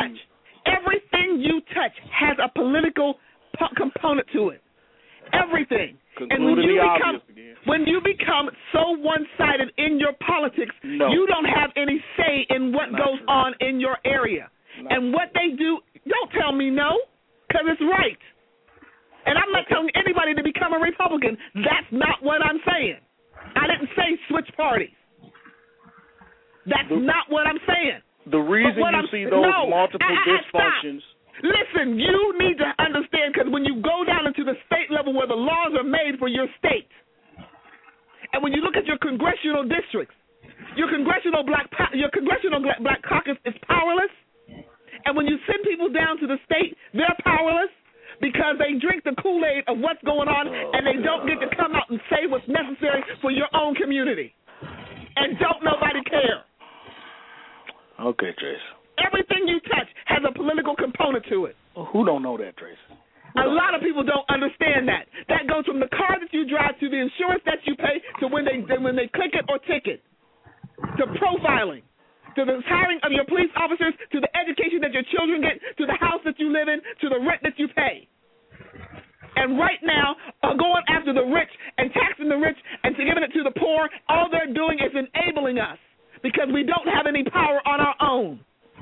you touch has a political component to it. Everything. And when you become so one-sided in your politics, you don't have any say in what goes on in your area. And what they do, don't tell me no, because it's right. And I'm not telling anybody to become a Republican. That's not what I'm saying. I didn't say switch parties. That's not what I'm saying. The reason you see those multiple dysfunctions... Listen, you need to understand, because when you go down into the state level where the laws are made for your state, and when you look at your congressional districts, your congressional black caucus is powerless, and when you send people down to the state, they're powerless because they drink the Kool-Aid of what's going on, and they don't get to come out and say what's necessary for your own community. And don't nobody care. Okay, Trace. Everything you touch has a political component to it. Who don't know that, Trace? A lot of people don't understand that. That goes from the car that you drive to the insurance that you pay to when they click it or ticket, to profiling, to the hiring of your police officers, to the education that your children get, to the house that you live in, to the rent that you pay. And right now, going after the rich and taxing the rich and giving it to the poor, all they're doing is enabling us because we don't have any power on our own.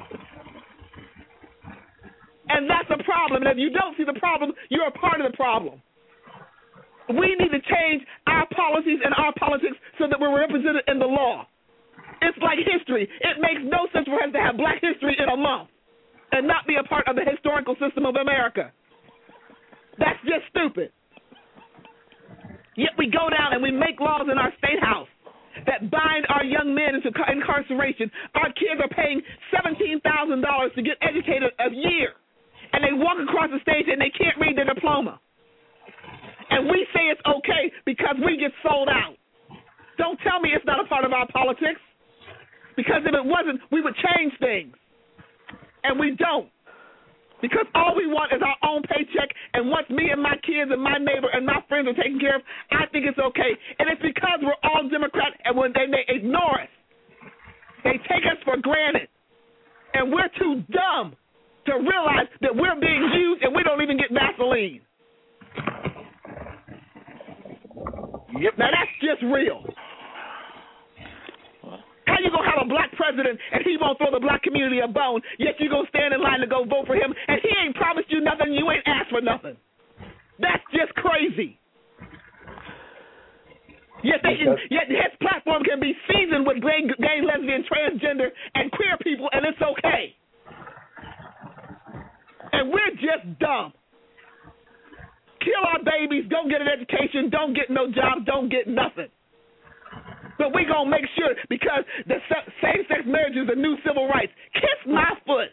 And that's a problem. And if you don't see the problem, you're a part of the problem. We need to change our policies and our politics so that we're represented in the law. It's like history. It makes no sense for us to have Black History in a month. and not be a part of the historical system of America. That's just stupid. Yet we go down and we make laws in our state house that bind our young men into incarceration. Our kids are paying $17,000 to get educated a year, and they walk across the stage and they can't read their diploma. And we say it's okay because we get sold out. Don't tell me it's not a part of our politics, because if it wasn't, we would change things. And we don't. Because all we want is our own paycheck, and once me and my kids and my neighbor and my friends are taken care of, I think it's okay. And it's because we're all Democrats, and when they ignore us, they take us for granted. And we're too dumb to realize that we're being used and we don't even get Vaseline. Yep. Now that's just real. How you going to have a black president and he won't throw the black community a bone, yet you going to stand in line to go vote for him and he ain't promised you nothing, you ain't asked for nothing? That's just crazy. Yet his platform can be seasoned with gay, lesbian, transgender, and queer people, and it's okay. And we're just dumb. Kill our babies, don't get an education, don't get no jobs, don't get nothing. But we're going to make sure, because the same-sex marriage is the new civil rights. Kiss my foot.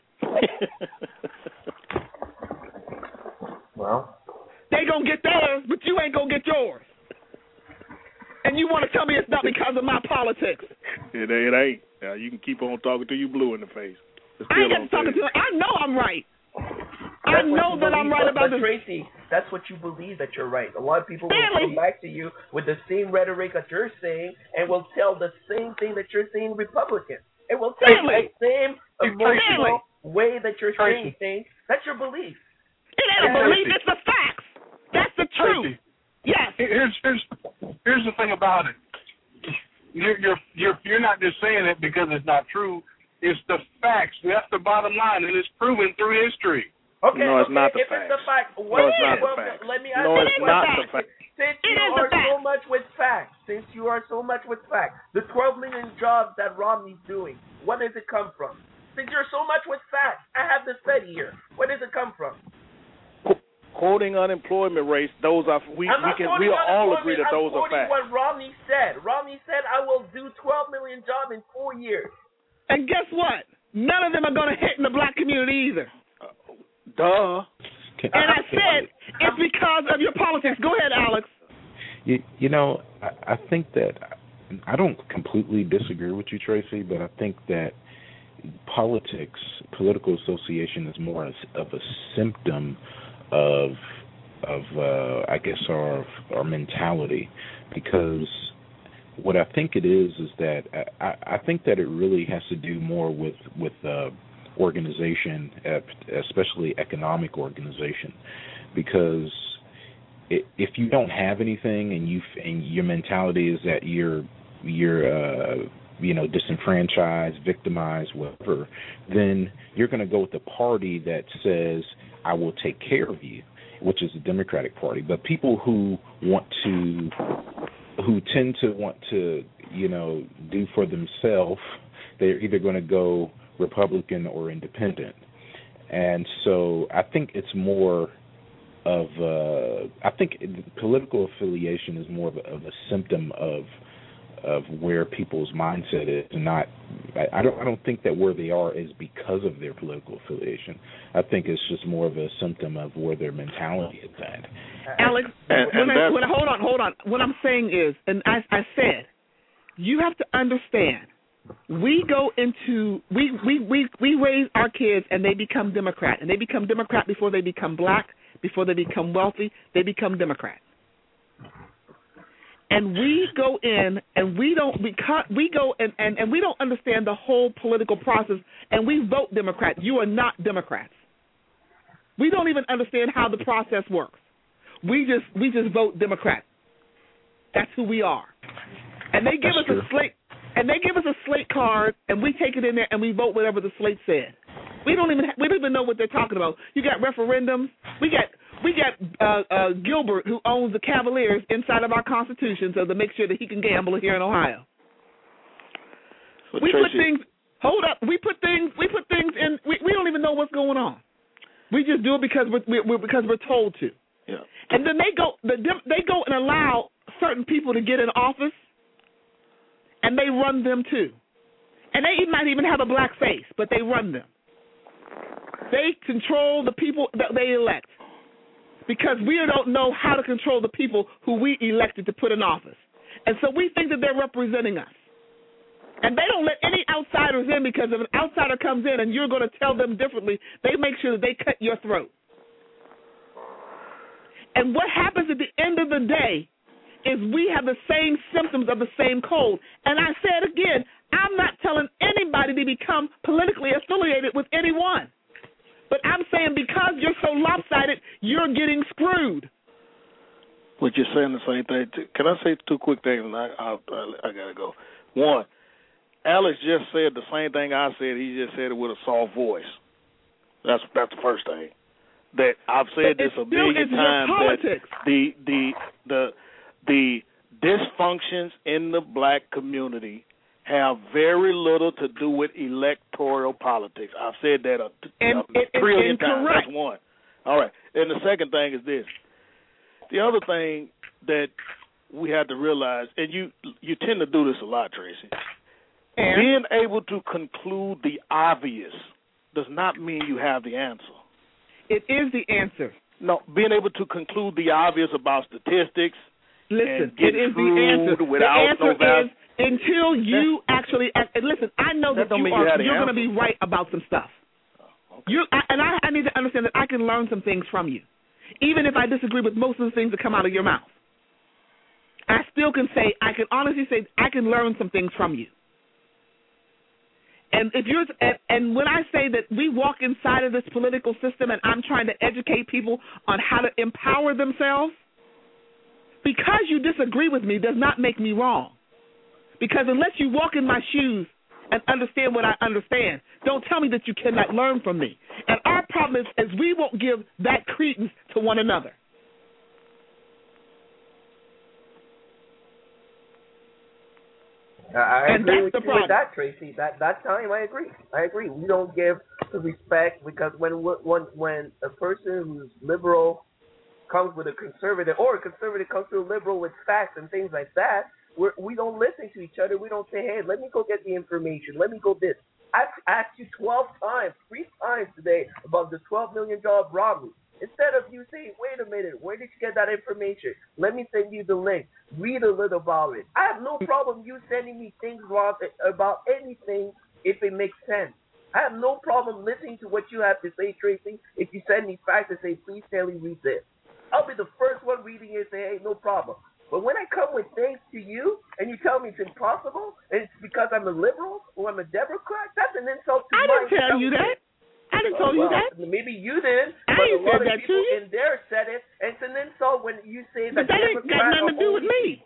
Well, they going to get theirs, but you ain't going to get yours. And you want to tell me it's not because of my politics. It ain't. You can keep on talking till you blue in the face. I ain't got to talk to you. I know I'm right. I know that I'm right about this. Tracy, that's what you believe, that you're right. A lot of people will come back to you with the same rhetoric that you're saying and will tell the same thing that you're saying Republicans. It will tell the same emotional way that you're saying things. That's your belief. It ain't a belief, it's the facts. That's the truth. Tracy, yes. Here's the thing about it. You're not just saying it because it's not true. It's the facts. That's the bottom line, and it's proven through history. Okay, no, it's not the if facts. it's the fact, no, it's not the facts. Let me ask no, you it's not the facts. Since you are so much with facts, the 12 million jobs that Romney's doing, where does it come from? Since you're so much with facts, I have the study here. Where does it come from? Quoting unemployment rates, those are we all agree that those are facts. What Romney said. Romney said, "I will do 12 million jobs in 4 years." And guess what? None of them are going to hit in the black community either. Duh. And I said it's because of your politics. Go ahead, Alex. You know, I think that I don't completely disagree with you, Tracy, but I think that political association is more of a symptom of I guess our mentality, because what I think it is that I think that it really has to do more with organization, especially economic organization, because if you don't have anything and your mentality is that you're disenfranchised, victimized, whatever, then you're going to go with the party that says, I will take care of you, which is the Democratic Party. But people who tend to want to, do for themselves, they're either going to go Republican or independent. And so I think it's more of I think political affiliation is more of a symptom of where people's mindset is, and not. I don't think that where they are is because of their political affiliation. I think it's just more of a symptom of where their mentality is at. Alex, hold on. What I'm saying is, and I said, you have to understand. We go into we raise our kids and they become Democrat, and they become Democrat before they become black, before they become wealthy. They become Democrat. And we go in and we don't understand the whole political process, and we vote Democrat. You are not Democrats. We don't even understand how the process works. We just vote Democrat. That's who we are. And they give us a slate. And they give us a slate card, and we take it in there and we vote whatever the slate said. We don't even know what they're talking about. You got referendums. We got Gilbert, who owns the Cavaliers, inside of our Constitution, so to make sure that he can gamble here in Ohio. But we Tracy, put things. Hold up. We put things in. We don't even know what's going on. We just do it because we're told to. Yeah. And then they go and allow certain people to get in office, and they run them too. And they might even have a black face, but they run them. They control the people that they elect because we don't know how to control the people who we elected to put in office. And so we think that they're representing us. And they don't let any outsiders in because if an outsider comes in and you're going to tell them differently, they make sure that they cut your throat. And what happens at the end of the day is we have the same symptoms of the same cold. And I said again, I'm not telling anybody to become politically affiliated with anyone. But I'm saying because you're so lopsided, you're getting screwed. But you're saying the same thing. Can I say two quick things? And I got to go. One, Alex just said the same thing I said. He just said it with a soft voice. That's the first thing. That I've said this a million times. That the dysfunctions in the black community have very little to do with electoral politics. I've said that a trillion times. That's one. All right. And the second thing is this. The other thing that we have to realize, and you tend to do this a lot, Tracy, being able to conclude the obvious does not mean you have the answer. It is the answer. No, being able to conclude the obvious about statistics. Listen, and get it is the answer. Without the answer no is until you actually listen. I know that you're going to be right about some stuff. Okay. I need to understand that I can learn some things from you, even if I disagree with most of the things that come out of your mouth. I still can say, I can honestly say, I can learn some things from you. And if you're, and when I say that we walk inside of this political system, and I'm trying to educate people on how to empower themselves, because you disagree with me does not make me wrong. Because unless you walk in my shoes and understand what I understand, don't tell me that you cannot learn from me. And our problem is we won't give that credence to one another. I agree with you with that, Tracy. That time, I agree. We don't give the respect because when a person who's liberal comes with a conservative, or a conservative comes to a liberal with facts and things like that, we don't listen to each other. We don't say, hey, let me go get the information. Let me go this. I've asked you 3 times today about the $12 million robbery. Instead of you saying, wait a minute, where did you get that information? Let me send you the link. Read a little about it. I have no problem you sending me things about anything if it makes sense. I have no problem listening to what you have to say, Tracy. If you send me facts and say, please, Stanley, read this. I'll be the first one reading it and say, hey, no problem. But when I come with things to you and you tell me it's impossible and it's because I'm a liberal or I'm a Democrat, that's an insult to I didn't tell you that. I didn't tell you that. Maybe you did, but a lot of people in there said it. And it's an insult when you say that. But that ain't got nothing to do with me.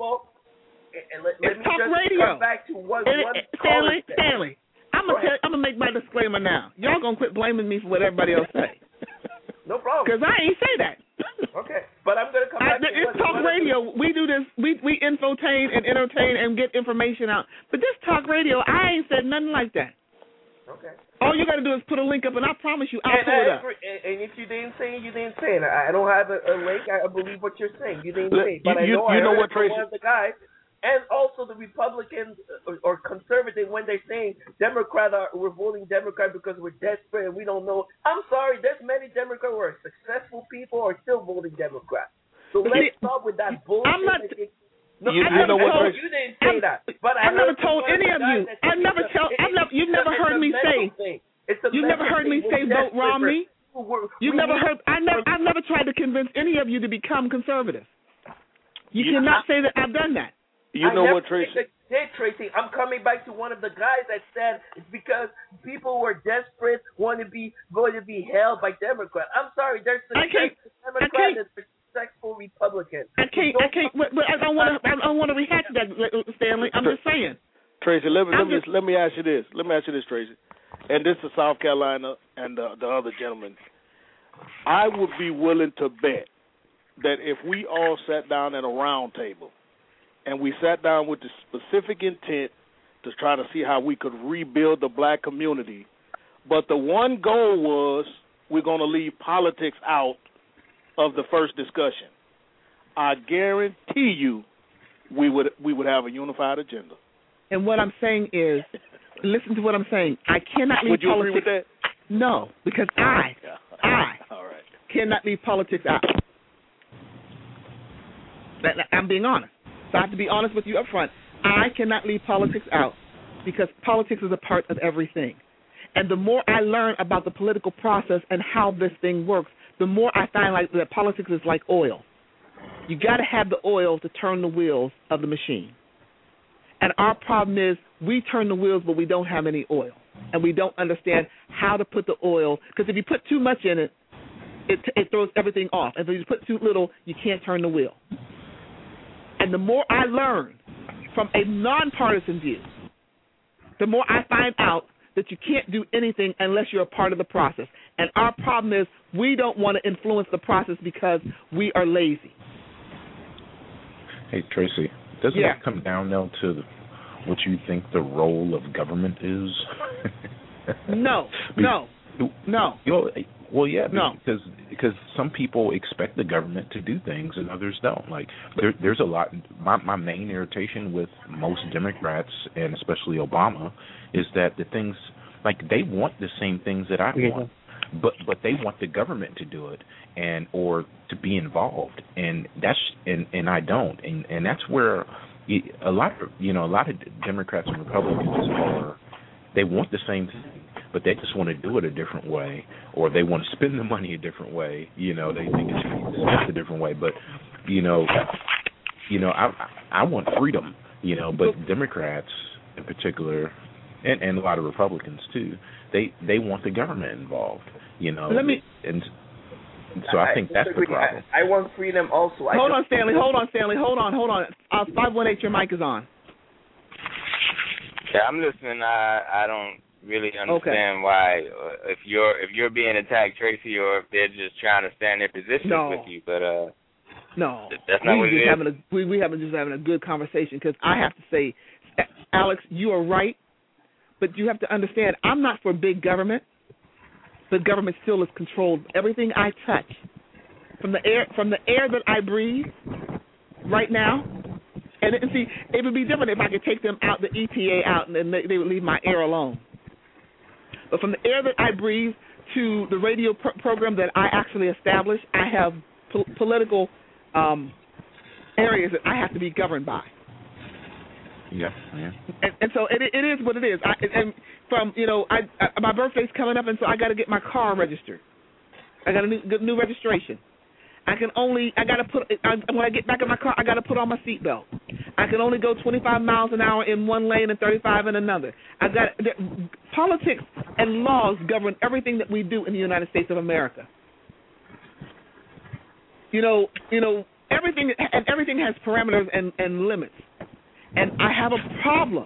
And let it's me talk just radio. come back to one Stanley, I'm gonna make my disclaimer now. Y'all gonna quit blaming me for what everybody else say. No problem. Because I ain't say that. Okay, but I'm gonna come back to it's talk radio. We do this. We infotain and entertain and get information out. But this talk radio, I ain't said nothing like that. Okay. All you got to do is put a link up, and I promise you, I'll pull it up. And if you didn't say it, you didn't say it. I don't have a link. I believe what you're saying. You didn't say it. But I know what Tracy, one of the guys, and also the Republicans or conservative, when they're saying we're voting Democrat because we're desperate and we don't know. I'm sorry, there's many Democrats who are successful people who are still voting Democrat. So let's stop with that bullshit. I'm not. You didn't say that. But I've never told any of you. You've never heard me say. You've never heard me say vote Romney. You've never heard. I've never tried to convince any of you to become conservative. You cannot say that I've done that. You know what, Tracy? Tracy, I'm coming back to one of the guys that said it's because people who are desperate want to be held by Democrats. I'm sorry, there's Democrats and successful Republicans. I can't. But I don't want to rehash that, Stanley. I'm just saying. Tracy, let me ask you this. Tracy. And this is South Carolina and the other gentleman. I would be willing to bet that if we all sat down at a round table and we sat down with the specific intent to try to see how we could rebuild the black community. But the one goal was we're going to leave politics out of the first discussion. I guarantee you we would have a unified agenda. And what I'm saying is, listen to what I'm saying. I cannot leave Would you politics. agree with that? No, because I All right. cannot leave politics out. I'm being honest. So I have to be honest with you up front. I cannot leave politics out because politics is a part of everything. And the more I learn about the political process and how this thing works, the more I find like that politics is like oil. You got to have the oil to turn the wheels of the machine. And our problem is we turn the wheels, but we don't have any oil. And we don't understand how to put the oil, because if you put too much in it, it throws everything off. And if you put too little, you can't turn the wheel. And the more I learn from a nonpartisan view, the more I find out that you can't do anything unless you're a part of the process. And our problem is we don't want to influence the process because we are lazy. Hey, Tracy, doesn't it come down now to what you think the role of government is? No. Well, yeah, because some people expect the government to do things and others don't. Like there's a lot. My main irritation with most Democrats and especially Obama is that the things like they want the same things that I want, but they want the government to do it and or to be involved, and that's and I don't, and that's where a lot of Democrats and Republicans are. They want the same thing, but they just want to do it a different way, or they want to spend the money a different way. They think it should be spent a different way. But I want freedom. But Democrats in particular, and a lot of Republicans too, they want the government involved. And so I think that's the problem. I want freedom also. Hold on, Stanley. Hold on. 518, your mic is on. Yeah, I'm listening. I don't really understand why if you're being attacked, Tracy, or if they're just trying to stand their position with you. But no, that's not what it is. We haven't just having a good conversation because I have to say, Alex, you are right, but you have to understand I'm not for big government, but government still is controlled. Everything I touch, from the air that I breathe right now. And see, it would be different if I could take them out, the EPA out, and then they would leave my air alone. But from the air that I breathe to the radio program that I actually established, I have political areas that I have to be governed by. Yeah. And so it is what it is. My birthday's coming up, and so I got to get my car registered. I got a new registration. When I get back in my car, I got to put on my seatbelt. I can only go 25 miles an hour in one lane and 35 in another. Politics and laws govern everything that we do in the United States of America. Everything has parameters and limits. And I have a problem.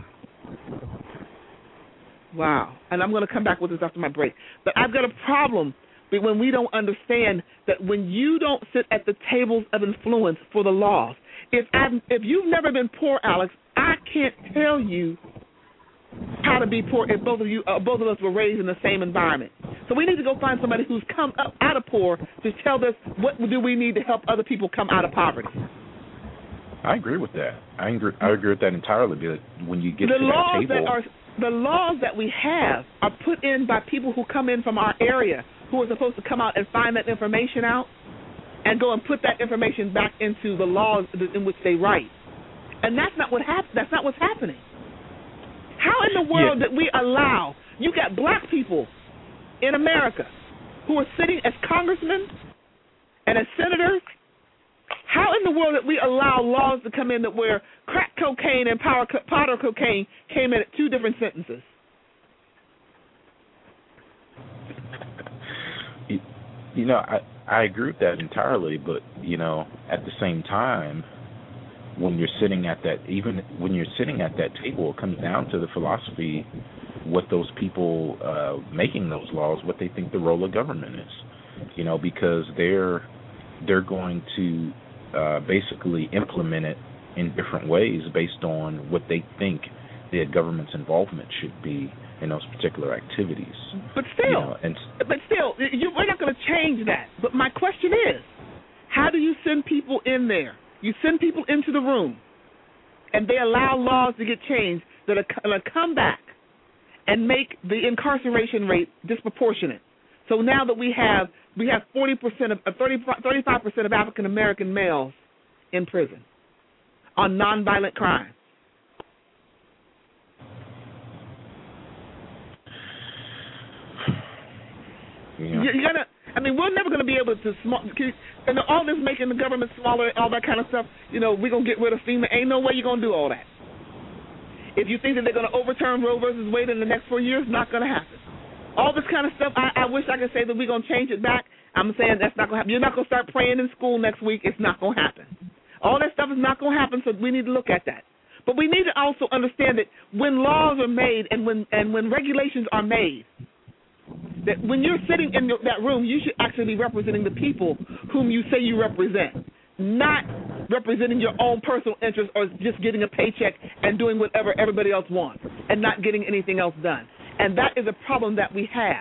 Wow. And I'm going to come back with this after my break. But I've got a problem when we don't understand that when you don't sit at the tables of influence for the laws, if you've never been poor, Alex, I can't tell you how to be poor if both of us were raised in the same environment. So we need to go find somebody who's come up out of poor to tell us what do we need to help other people come out of poverty. I agree with that. I agree with that entirely. But when you get to that table, the laws that we have are put in by people who come in from our area, who are supposed to come out and find that information out and go and put that information back into the laws in which they write. And that's not what's happening. How in the world did we allow, you got black people in America who are sitting as congressmen and as senators, how in the world did we allow laws to come in that where crack cocaine and powder cocaine came in at two different sentences? I agree with that entirely, but at the same time, when you're sitting at that table, it comes down to the philosophy, what those people making those laws, what they think the role of government is, because they're going to basically implement it in different ways based on what they think the government's involvement should be in those particular activities. But still, we're not going to change that. But my question is, how do you send people in there? You send people into the room, and they allow laws to get changed that are going to come back and make the incarceration rate disproportionate. So now that we have 35% of African American males in prison on nonviolent crimes. Yeah. We're never going to be able to and all this making the government smaller, all that kind of stuff. We're going to get rid of FEMA. Ain't no way you're going to do all that. If you think that they're going to overturn Roe versus Wade in the next 4 years, not going to happen. All this kind of stuff, I wish I could say that we're going to change it back. I'm saying that's not going to happen. You're not going to start praying in school next week. It's not going to happen. All that stuff is not going to happen, so we need to look at that. But we need to also understand that when laws are made and when regulations are made, that when you're sitting in that room, you should actually be representing the people whom you say you represent, not representing your own personal interests or just getting a paycheck and doing whatever everybody else wants and not getting anything else done. And that is a problem that we have.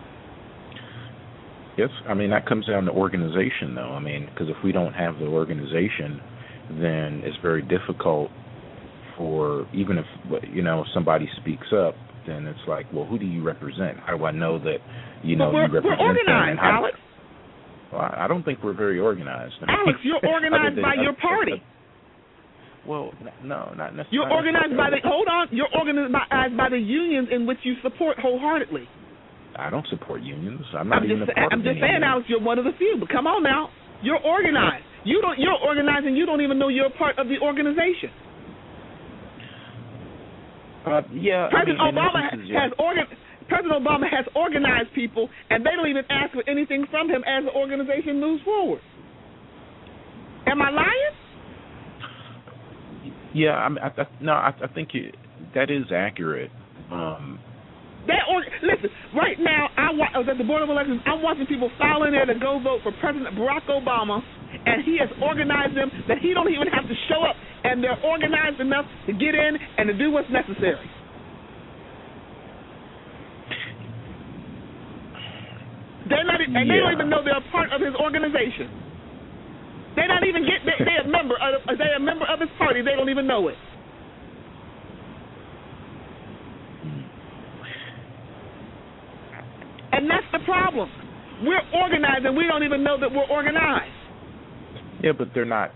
Yes, that comes down to organization, though. Because if we don't have the organization, then it's very difficult for, even if, somebody speaks up, then it's like, well, who do you represent? How do I know that, you represent we're organized, them? Alex. Well, I don't think we're very organized. Alex, you're organized by your party. Well, no, not necessarily. You're organized You're organized by the unions in which you support wholeheartedly. I don't support unions. I'm not even a part of I'm just saying, Alex, you're one of the few. But come on now, you're organized. You're organized, and you don't even know you're a part of the organization. President Obama has organized people, and they don't even ask for anything from him as the organization moves forward. Am I lying? Yeah, I think that is accurate. Listen, right now, I was at the Board of Elections. I'm watching people file in there to go vote for President Barack Obama, and he has organized them that he don't even have to show up, and they're organized enough to get in and to do what's necessary. They don't even know they're a part of his organization. They're not even they're a member of his party. They don't even know it. And that's the problem. We're organized, and we don't even know that we're organized. Yeah, but they're not.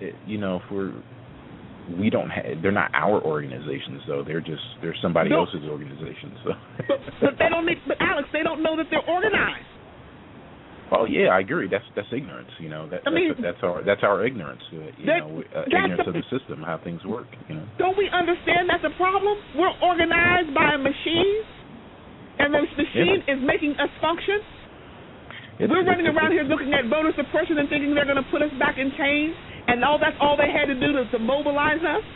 They're not our organizations, though. They're somebody else's organizations. So. But they don't. But Alex, they don't know that they're organized. Oh yeah, I agree. That's ignorance. That's our ignorance. Ignorance of the system, how things work. Don't we understand that's a problem? We're organized by a machine, and the machine is making us function. We're running around here looking at voter suppression and thinking they're going to put us back in chains, and that's all they had to do to mobilize us.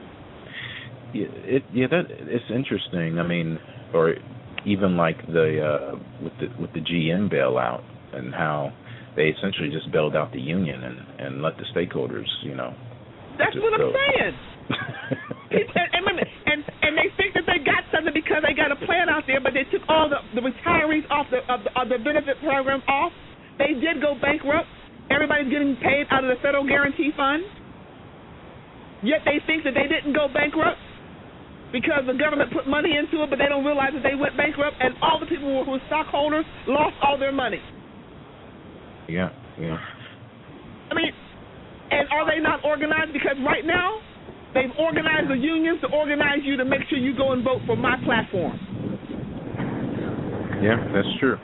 It's interesting. Or even like with the GM bailout, and how they essentially just bailed out the union and let the stakeholders, That's what I'm saying. and they think that they got something because they got a plan out there, but they took all the retirees off the benefit program off. They did go bankrupt. Everybody's getting paid out of the Federal Guarantee Fund. Yet they think that they didn't go bankrupt because the government put money into it, but they don't realize that they went bankrupt, and all the people who were stockholders lost all their money. Yeah. And are they not organized? Because right now, they've organized the unions to organize you to make sure you go and vote for my platform. Yeah, that's true.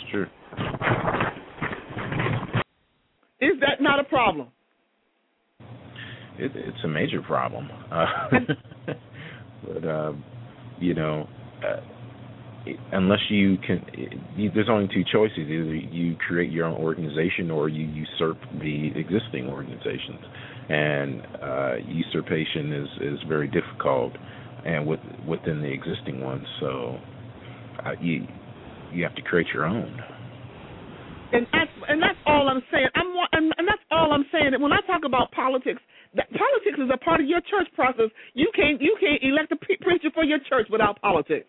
Is that not a problem? It's a major problem. But, unless you can, there's only two choices. Either you create your own organization or you usurp the existing organizations. And usurpation is very difficult, and within the existing ones. So you have to create your own. And that's all I'm saying. And that's all I'm saying. That when I talk about politics, that politics is a part of your church process. You can't elect a preacher for your church without politics.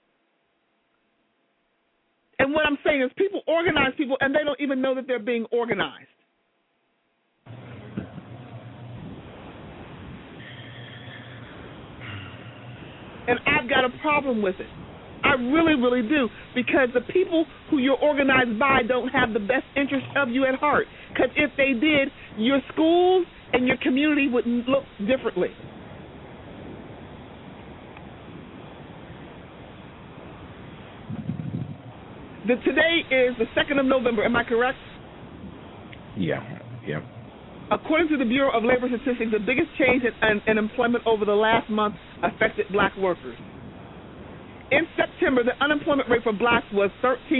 And what I'm saying is people organize people, and they don't even know that they're being organized. And I've got a problem with it. I really, really do, because the people who you're organized by don't have the best interest of you at heart. Because if they did, your schools and your community would look differently. Today is the 2nd of November, am I correct? Yeah. According to the Bureau of Labor Statistics, the biggest change in employment over the last month affected black workers. In September, the unemployment rate for blacks was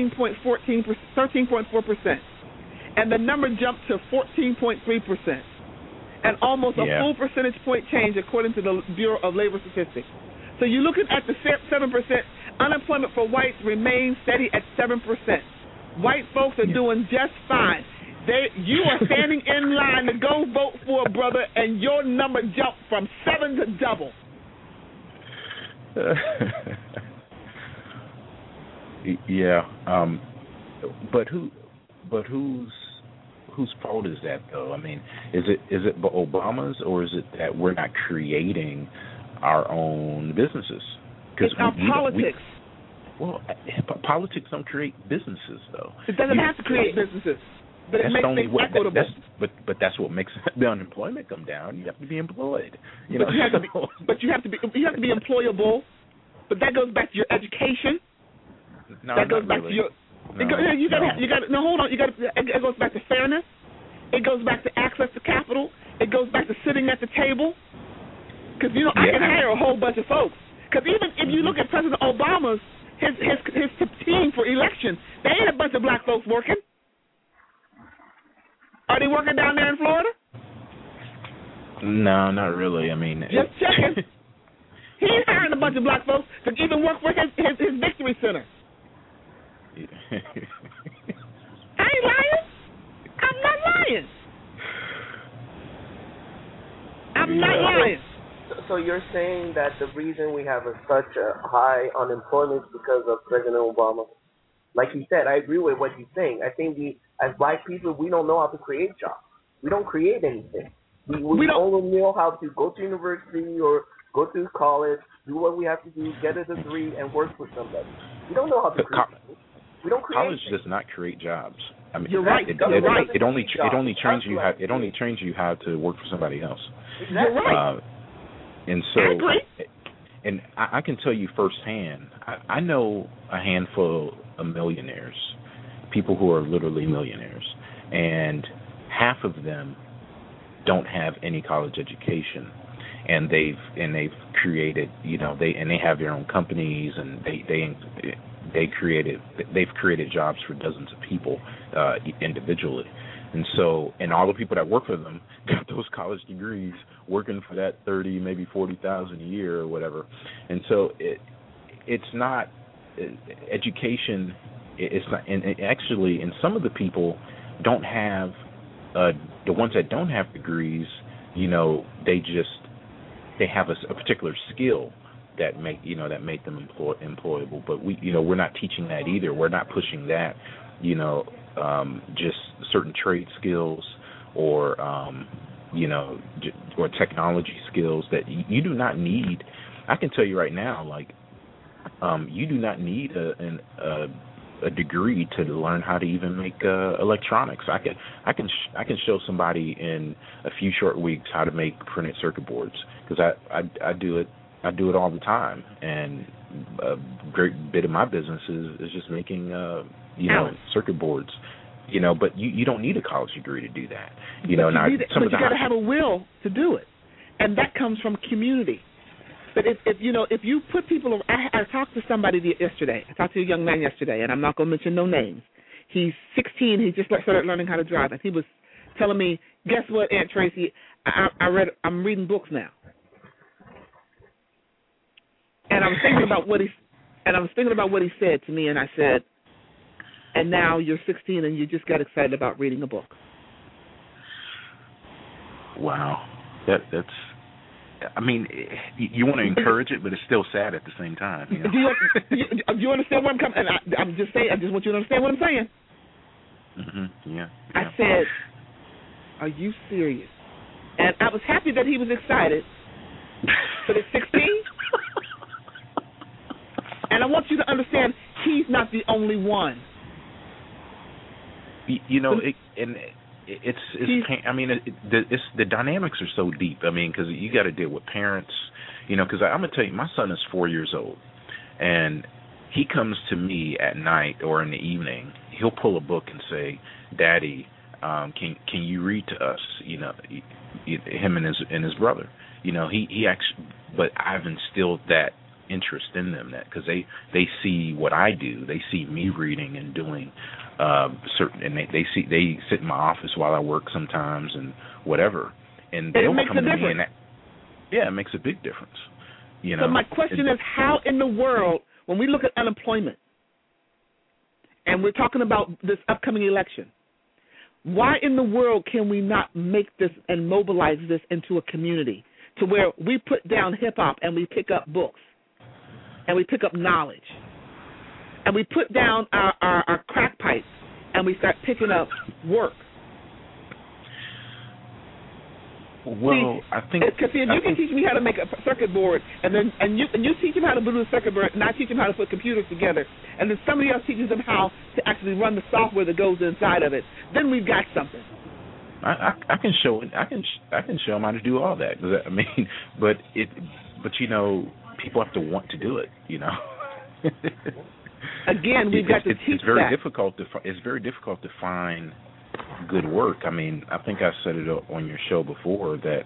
13.4%, and the number jumped to 14.3%, and almost a full percentage point change according to the Bureau of Labor Statistics. So you're looking at the 7%. Unemployment for whites remains steady at 7%. White folks are doing just fine. You are standing in line to go vote for a brother, and your number jumped from 7 to double. Yeah, but whose fault is that though? I mean, is it Obama's, or is it that we're not creating our own businesses? It's our politics. Politics don't create businesses though. It doesn't have to create businesses. But it makes things equitable. But that's what makes the unemployment come down. You have to be employed. You have to be employable. But that goes back to your education. No, that goes back really. to your. It goes back to fairness. It goes back to access to capital. It goes back to sitting at the table. Because I can hire a whole bunch of folks. Because even if you look at President Obama's his team for election, there ain't a bunch of black folks working. Are they working down there in Florida? No, not really. I mean, just checking. He's hiring a bunch of black folks to even work for his Victory Center. I ain't lying. I'm not lying. I'm not lying. So you're saying that the reason we have such a high unemployment is because of President Obama? Like he said, I agree with what he's saying. I think as black people, we don't know how to create jobs. We don't create anything. We only know how to go to university or go to college, do what we have to do, get a degree, and work for somebody. We don't know how to create. We don't create. College does not create jobs. I mean, you're right. It only trains you how to work for somebody else. Exactly. You're right. And so, and I can tell you firsthand, I know a handful of millionaires, people who are literally millionaires, and half of them don't have any college education, and they've created, they have their own companies, and they've created jobs for dozens of people individually. And so, and all the people that work for them got those college degrees, working for that $30,000, maybe $40,000 a year or whatever. And so, it's not education. It's not, and actually, and some of the people don't have the ones that don't have degrees. They have a particular skill that make them employable. But we're not teaching that either. We're not pushing that. Just certain trade skills or or technology skills that you do not need. I can tell you right now, you do not need a degree to learn how to even make electronics. I can show somebody in a few short weeks how to make printed circuit boards, because I do it all the time, and a great bit of my business is just making circuit boards. But you don't need a college degree to do that. But you got to have a will to do it, and that comes from community. But if you put people, I talked to somebody yesterday. I talked to a young man yesterday, and I'm not going to mention no names. He's 16. He just started learning how to drive, and he was telling me, "Guess what, Aunt Tracy? I'm reading books now." And I was thinking about what he said to me, and I said, "And now you're 16, and you just got excited about reading a book." Wow, that's I mean, you want to encourage it, but it's still sad at the same time. You know? Do you understand where I'm coming? And I'm just saying. I just want you to understand what I'm saying. Mm-hmm. Yeah. I said, "Are you serious?" And I was happy that he was excited. But it's 16. And I want you to understand, he's not the only one. You know, it's I mean, it's the dynamics are so deep. I mean, because you got to deal with parents. You know, because I'm gonna tell you, my son is 4 years old, and he comes to me at night or in the evening. He'll pull a book and say, "Daddy, can you read to us?" You know, him and his brother. You know, he actually, but I've instilled that interest in them, that because they see what I do, they see me reading and doing certain, and they sit in my office while I work sometimes and whatever, and they'll come to me and it makes a big difference. You know. So my question is, how in the world, when we look at unemployment, and we're talking about this upcoming election, why in the world can we not make this and mobilize this into a community to where we put down hip-hop and we pick up books and we pick up knowledge and we put down our crack pipes and we start picking up work? Well, I think because if you can teach me how to make a circuit board, and you teach him how to build a circuit board, and I teach him how to put computers together, and then somebody else teaches them how to actually run the software that goes inside of it, then we've got something. I can show them how to do all that. I mean, but you know, people have to want to do it. You know. Again, we've got to teach it's very difficult to. It's very difficult to find good work. I mean, I think I said it on your show before that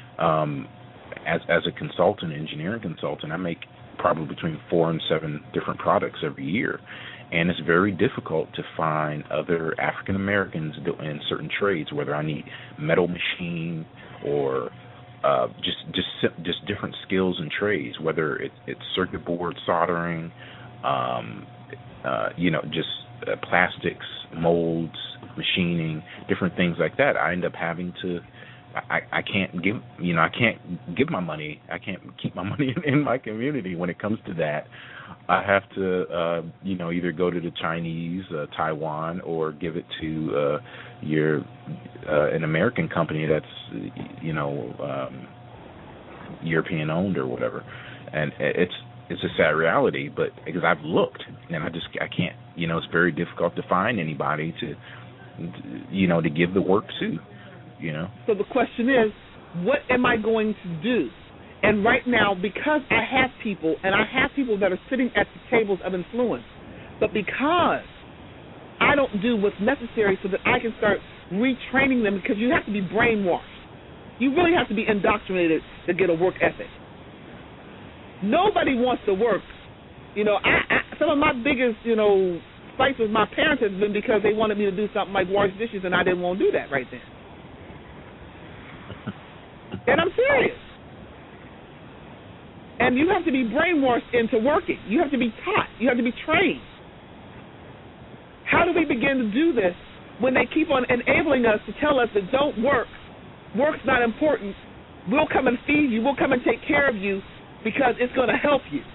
as a consultant, engineering consultant, I make probably between 4 and 7 different products every year, and it's very difficult to find other African Americans in certain trades, whether I need metal machine or just different skills and trades, whether it's circuit board soldering, you know, just plastics, molds, machining, different things like that. I end up having to. I can't give my money. I can't keep my money in my community when it comes to that. I have to, you know, either go to the Chinese, Taiwan, or give it to an American company that's, you know, European owned or whatever. And it's a sad reality, but because I've looked and I can't, you know, it's very difficult to find anybody to, you know, to give the work to, you know. So the question is, what am I going to do? And right now, because I have people, and I have people that are sitting at the tables of influence, but because I don't do what's necessary so that I can start retraining them, because you have to be brainwashed. You really have to be indoctrinated to get a work ethic. Nobody wants to work. You know, some of my biggest, you know, fights with my parents has been because they wanted me to do something like wash dishes, and I didn't want to do that right then. And I'm serious. And you have to be brainwashed into working. You have to be taught. You have to be trained. How do we begin to do this when they keep on enabling us to tell us that don't work, work's not important, we'll come and feed you, we'll come and take care of you because it's going to help you?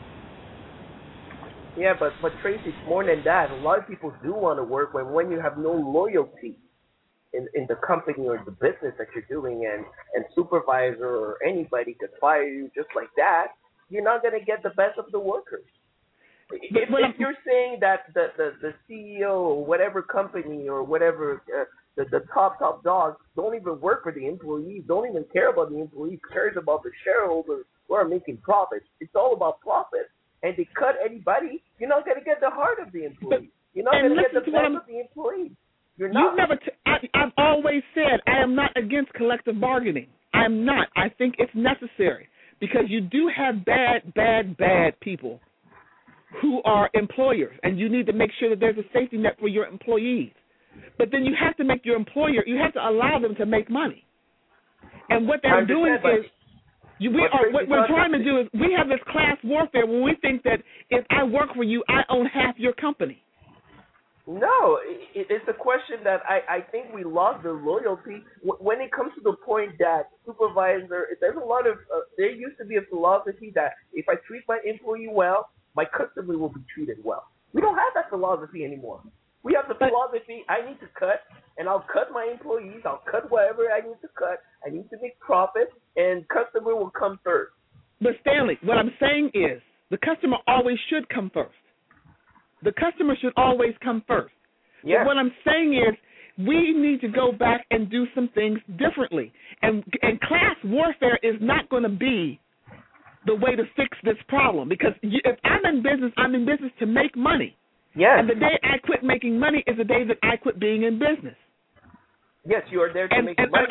Yeah, but Tracy, it's more than that. A lot of people do want to work when you have no loyalty in the company or the business that you're doing, and supervisor or anybody could fire you just like that, you're not going to get the best of the workers. If you're saying that the CEO or whatever company or whatever, the top dogs don't even work for the employees, don't even care about the employees, cares about the shareholders who are making profits. It's all about profit. And they cut anybody, you're not going to get the heart of the employee. You're not going to get the best of the employee. You're not. I've always said I am not against collective bargaining. I am not. I think it's necessary because you do have bad people who are employers, and you need to make sure that there's a safety net for your employees. But then you have to make your employer, you have to allow them to make money. And what they're doing is, what we're trying to do is we have this class warfare when we think that if I work for you, I own half your company. No, it's a question that I think we lost the loyalty when it comes to the point that supervisor. There's a lot of there used to be a philosophy that if I treat my employee well, my customer will be treated well. We don't have that philosophy anymore. We have the philosophy I need to cut, and I'll cut my employees. I'll cut whatever I need to cut. I need to make profit, and customer will come first. But Stanley, what I'm saying is the customer always should come first. The customer should always come first. Yeah. But what I'm saying is we need to go back and do some things differently. And class warfare is not going to be the way to fix this problem, because if I'm in business to make money. Yes. And the day I quit making money is the day that I quit being in business. Yes, you are there to make money.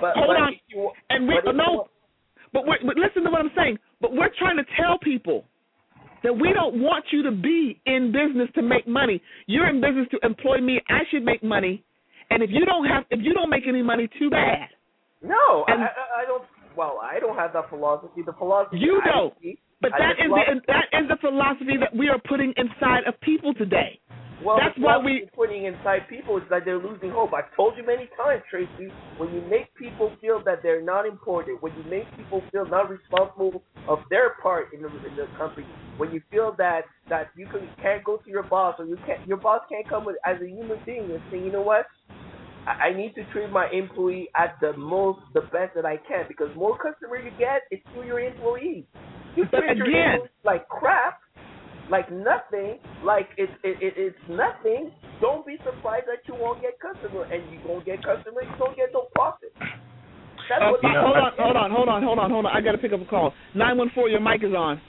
But listen to what I'm saying. But we're trying to tell people that we don't want you to be in business to make money. You're in business to employ me. I should make money. And if you don't make any money, too bad. No, I don't. Well, I don't have that philosophy. The philosophy you don't. But that is the philosophy that we are putting inside of people today. Well, that's why we're putting inside people is that they're losing hope. I've told you many times, Tracy, when you make people feel that they're not important, when you make people feel not responsible of their part in the company, when you feel that you can't go to your boss, or your boss can't come as a human being and say, you know what, I need to treat my employee at the best that I can, because more customer you get, it's through your employees. You treat your employees like crap, like nothing, like it's nothing. Don't be surprised that you won't get customer, and you won't get customer, you don't get no profit. Hold on. I got to pick up a call. 914, your mic is on.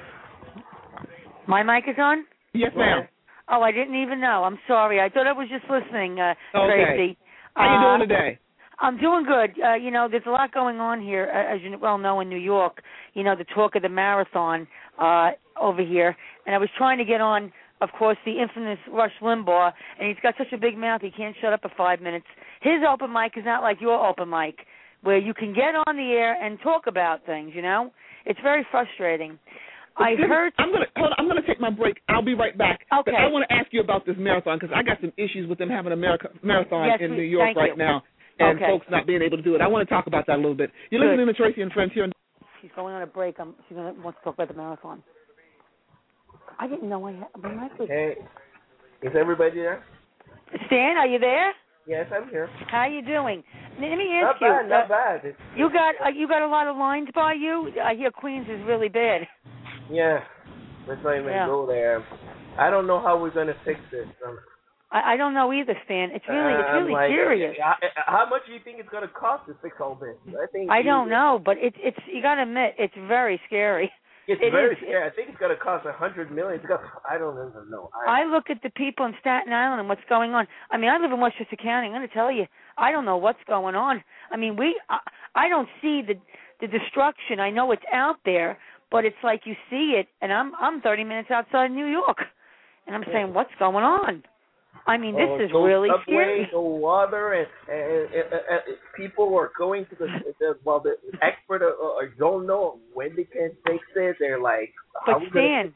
My mic is on? Yes, ma'am. Oh, I didn't even know. I'm sorry. I thought I was just listening, Okay. Tracy. How you doing today? I'm doing good. There's a lot going on here, as you well know, in New York. The talk of the marathon over here. And I was trying to get on, of course, the infamous Rush Limbaugh, and he's got such a big mouth he can't shut up for 5 minutes. His open mic is not like your open mic, where you can get on the air and talk about things, It's very frustrating. I'm going to take my break. I'll be right back. Okay. But I want to ask you about this marathon, because I got some issues with them having a marathon in New York right now, and folks not being able to do it. I want to talk about that a little bit. You're listening to Tracy and Friends here. She's going on a break. She wants to talk about the marathon. I didn't know I had my mic was... Hey, is everybody there? Stan, are you there? Yes, I'm here. How you doing? Let me ask you. Not bad. You got a lot of lines by you? I hear Queens is really bad. Yeah, let's not even go there. I don't know how we're gonna fix this. I don't know either, Stan. It's really serious. How much do you think it's gonna cost to fix all this? I don't know, but it's you gotta admit it's very scary. It's very scary. I think it's gonna cost $100 million. I don't even know. I look at the people in Staten Island and what's going on. I mean, I live in Westchester County. I'm gonna tell you, I don't know what's going on. I mean, I don't see the destruction. I know it's out there. But it's like you see it, and I'm 30 minutes outside New York, and I'm saying, what's going on? I mean, this is really scary. No water, and people are going to the expert don't know when they can fix it. They're like, but Stan,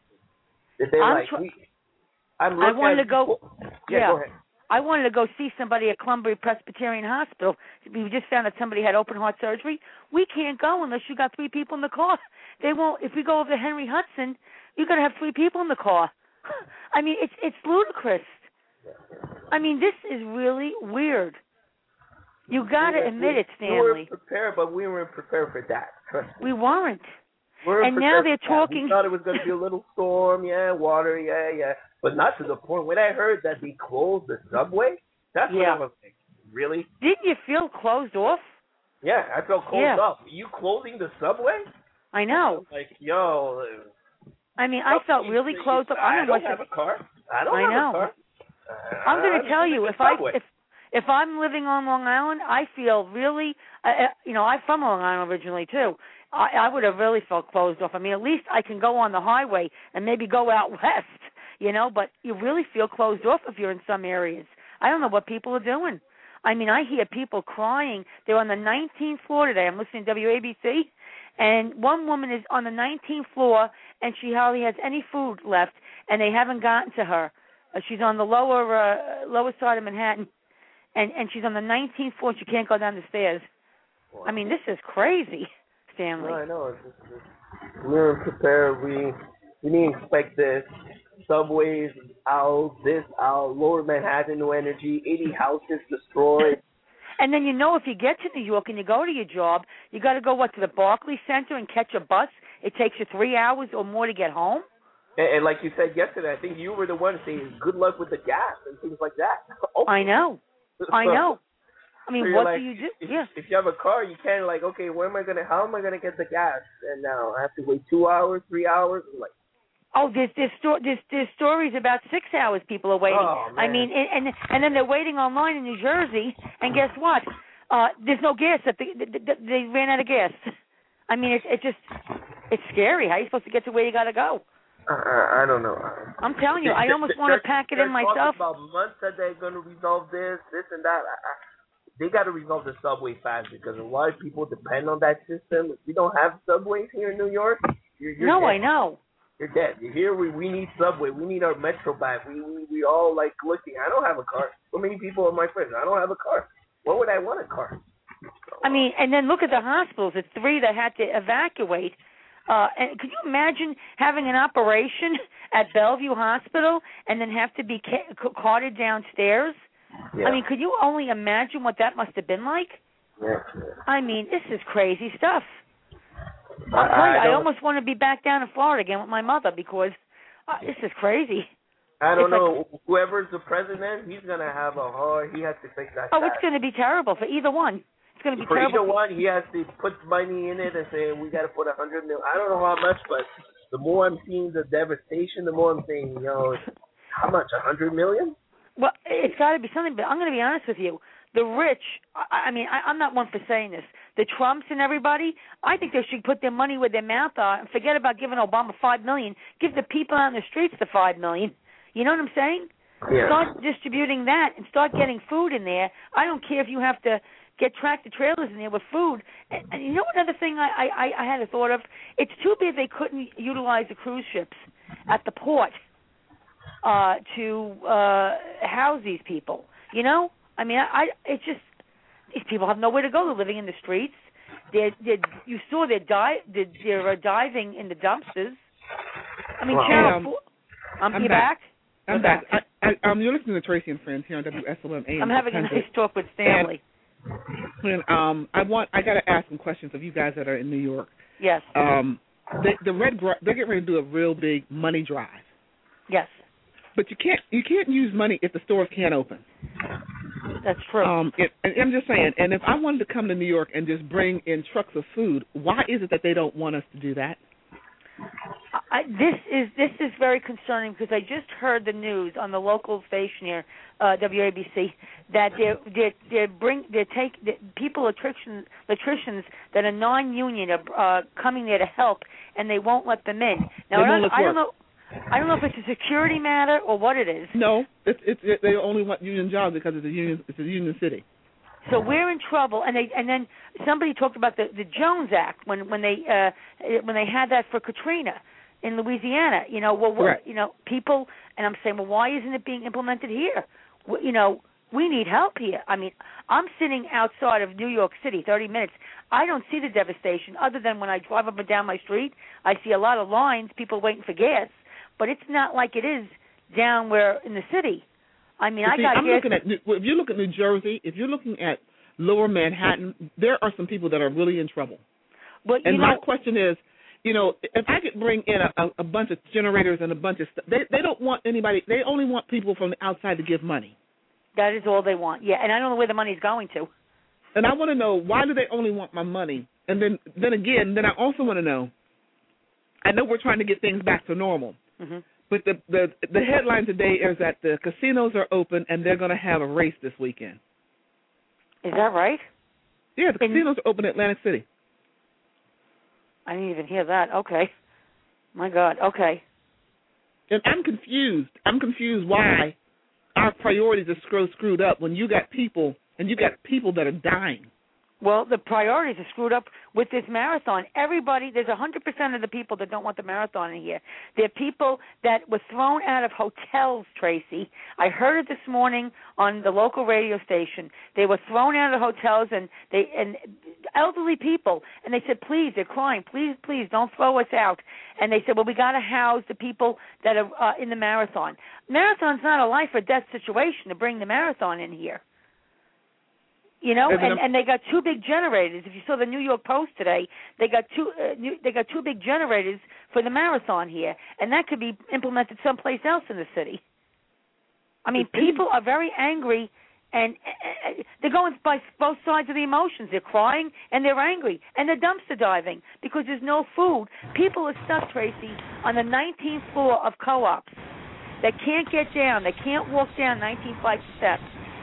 I wanted to go. Yeah, go ahead. I wanted to go see somebody at Columbia Presbyterian Hospital. We just found that somebody had open heart surgery. We can't go unless you got 3 people in the car. They won't. If we go over to Henry Hudson, you got to have 3 people in the car. I mean, it's ludicrous. I mean, this is really weird. You got to admit it, Stanley. We were prepared, but we weren't prepared for that. We weren't. And now they're talking. We thought it was going to be a little storm, water, but not to the point. When I heard that they closed the subway, that's when I was like, really? Didn't you feel closed off? Yeah, I felt closed off. You closing the subway? I know. Like, yo. I mean, I felt really closed up. I don't have a car. I don't have a car. I'm going to tell you, if I'm living on Long Island, I feel really, I'm from Long Island originally too. I would have really felt closed off. I mean, at least I can go on the highway and maybe go out west, but you really feel closed off if you're in some areas. I don't know what people are doing. I mean, I hear people crying. They're on the 19th floor today. I'm listening to WABC, and one woman is on the 19th floor, and she hardly has any food left, and they haven't gotten to her. She's on the lower side of Manhattan, and she's on the 19th floor. She can't go down the stairs. Wow. I mean, this is crazy, Stanley. No, I know. We're prepared. We didn't expect this. Subways out, this out, Lower Manhattan, no energy, 80 houses destroyed. And then if you get to New York and you go to your job, you got to go to the Barclays Center and catch a bus. It takes you 3 hours or more to get home. And like you said yesterday, I think you were the one saying good luck with the gas and things like that. I know. I mean, so what do you do? If you have a car, you can't okay, how am I gonna get the gas? And now I have to wait 2 hours, 3 hours. Oh, there's stories about 6 hours people are waiting. Oh, man. I mean, and then they're waiting online in New Jersey, and guess what? There's no gas. They ran out of gas. I mean, it's scary. How are you supposed to get to where you got to go? I don't know. I'm telling you, I almost want to pack it in myself. About months that they're going to resolve this and that. They got to resolve the subway fast because a lot of people depend on that system. If you don't have subways here in New York, you're no, dead. I know. You're dead. Here we need subway. We need our metro back. We all looking. I don't have a car. So many people are my friends. I don't have a car. Why would I want a car? I mean, and then look at the hospitals. It's 3 that had to evacuate. And could you imagine having an operation at Bellevue Hospital and then have to be carted downstairs? Yeah. I mean, could you only imagine what that must have been like? Yeah. I mean, this is crazy stuff. I almost want to be back down in Florida again with my mother because this is crazy. I don't know. Whoever's the president, he's going to have he has to fix that. It's going to be terrible for either one. It's going to be terrible. For either one, he has to put money in it and say, we got to put $100 million. I don't know how much, but the more I'm seeing the devastation, the more I'm saying, how much, $100 million? Well, it's got to be something, but I'm going to be honest with you. The rich, I'm not one for saying this. The Trumps and everybody, I think they should put their money where their mouth are and forget about giving Obama $5 million. Give the people out in the streets the $5 million. You know what I'm saying? Yeah. Start distributing that and start getting food in there. I don't care if you have to get tractor trailers in there with food. And you know another thing I had a thought of? It's too bad they couldn't utilize the cruise ships at the port to house these people. You know? I mean, it's just these people have nowhere to go. They're living in the streets. You saw they're diving in the dumpsters. I mean, you back? I'm back. You're listening to Tracy and Friends here on WSLM AM. I'm having a nice talk with Stanley. And I got to ask some questions of you guys that are in New York. Yes. They're getting ready to do a real big money drive. Yes. But you can't use money if the stores can't open. That's true. And I'm just saying, and if I wanted to come to New York and just bring in trucks of food, why is it that they don't want us to do that? This is very concerning because I just heard the news on the local station here, WABC, that electricians that are non-union are coming there to help, and they won't let them in. Now I don't know if it's a security matter or what it is. No, they only want union jobs because it's a union city. So we're in trouble, and then somebody talked about the Jones Act when they had that for Katrina in Louisiana. People, and I'm saying, well, why isn't it being implemented here? We need help here. I mean, I'm sitting outside of New York City, 30 minutes. I don't see the devastation other than when I drive up and down my street. I see a lot of lines, people waiting for gas, but it's not like it is down where in the city. I mean, if you look at New Jersey, if you're looking at Lower Manhattan, there are some people that are really in trouble. My question is, if I could bring in a bunch of generators and a bunch of stuff, they don't want anybody. They only want people from the outside to give money. That is all they want. Yeah, and I don't know where the money's going to. And I want to know, why do they only want my money? And then I also want to know, I know we're trying to get things back to normal. Mm-hmm. But the headline today is that the casinos are open and they're going to have a race this weekend. Is that right? Yeah, the casinos are open in Atlantic City. I didn't even hear that. Okay. My God. Okay. And I'm confused. I'm confused why our priorities are screwed up when you got people that are dying. Well, the priorities are screwed up with this marathon. Everybody, there's 100% of the people that don't want the marathon in here. There are people that were thrown out of hotels, Tracy. I heard it this morning on the local radio station. They were thrown out of hotels, and elderly people, and they said, please, they're crying, please, don't throw us out. And they said, well, we got to house the people that are in the marathon. Marathon's not a life or death situation to bring the marathon in here. You know, and they got two big generators. If you saw the New York Post today, they got two big generators for the marathon here, and that could be implemented someplace else in the city. I mean, people are very angry, and they're going by both sides of the emotions. They're crying and they're angry, and they're dumpster diving because there's no food. People are stuck, Tracy, on the 19th floor of co-ops. They can't get down. They can't walk down 19 flights of steps.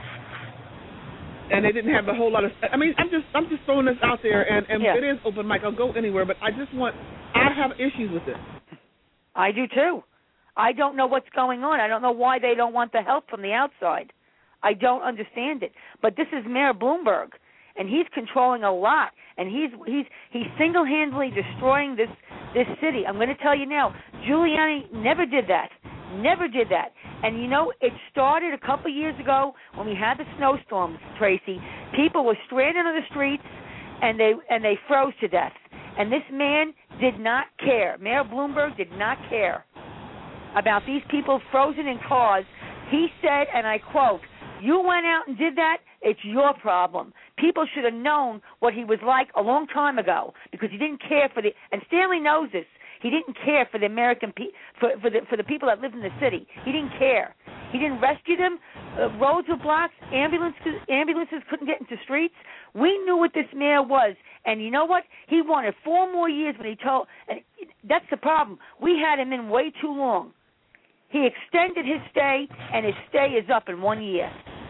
And they didn't have a whole lot of. I mean, I'm just throwing this out there, and it is open mic. I'll go anywhere, but I have issues with this. I do too. I don't know what's going on. I don't know why they don't want the help from the outside. I don't understand it. But this is Mayor Bloomberg, and he's controlling a lot, and he's single-handedly destroying this city. I'm going to tell you now, Giuliani never did that. Never did that. And, you know, it started a couple of years ago when we had the snowstorms, Tracy. People were stranded on the streets, and they froze to death. And this man did not care. Mayor Bloomberg did not care about these people frozen in cars. He said, and I quote, "You went out and did that, it's your problem. People should have known what he was like a long time ago because he didn't care for and Stanley knows this. He didn't care for the American for the people that lived in the city. He didn't care. He didn't rescue them. Roads were blocked. Ambulances couldn't get into streets. We knew what this mayor was, and you know what? He wanted 4 more years when he told. And that's the problem. We had him in way too long. He extended his stay, and his stay is up in 1 year.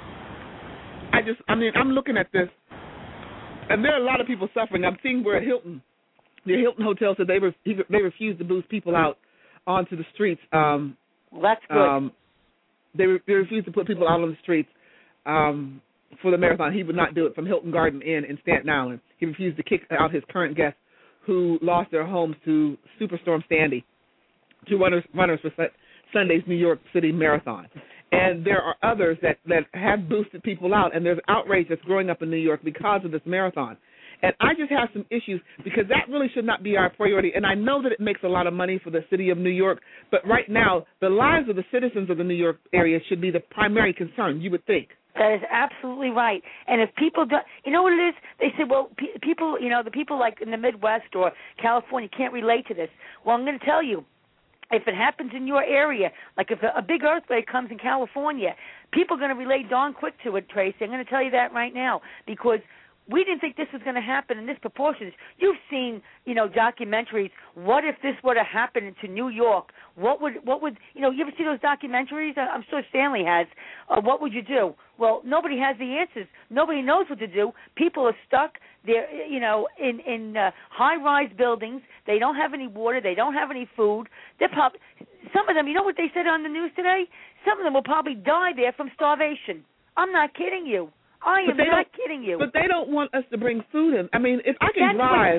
I'm looking at this, and there are a lot of people suffering. I'm seeing we're at Hilton. The Hilton Hotel said they refused to boost people out onto the streets. Well, that's good. They refused to put people out on the streets for the marathon. He would not do it from Hilton Garden Inn in Staten Island. He refused to kick out his current guests who lost their homes to Superstorm Sandy, two runners for Sunday's New York City Marathon. And there are others that have boosted people out, and there's outrage that's growing up in New York because of this marathon. And I just have some issues because that really should not be our priority. And I know that it makes a lot of money for the city of New York, but right now the lives of the citizens of the New York area should be the primary concern, you would think. That is absolutely right. And if people don't, you know what it is? They say, well, people, you know, the people like in the Midwest or California can't relate to this. Well, I'm going to tell you, if it happens in your area, like if a big earthquake comes in California, people are going to relate darn quick to it, Tracy. I'm going to tell you that right now because we didn't think this was going to happen in this proportion. You've seen, you know, documentaries. What if this would have happened to New York? What would you know? You ever see those documentaries? I'm sure Stanley has. What would you do? Well, nobody has the answers. Nobody knows what to do. People are stuck. They're, you know, in high-rise buildings. They don't have any water. They don't have any food. Some of them, you know what they said on the news today? Some of them will probably die there from starvation. I'm not kidding you. I am not kidding you. But they don't want us to bring food in. I mean, if I can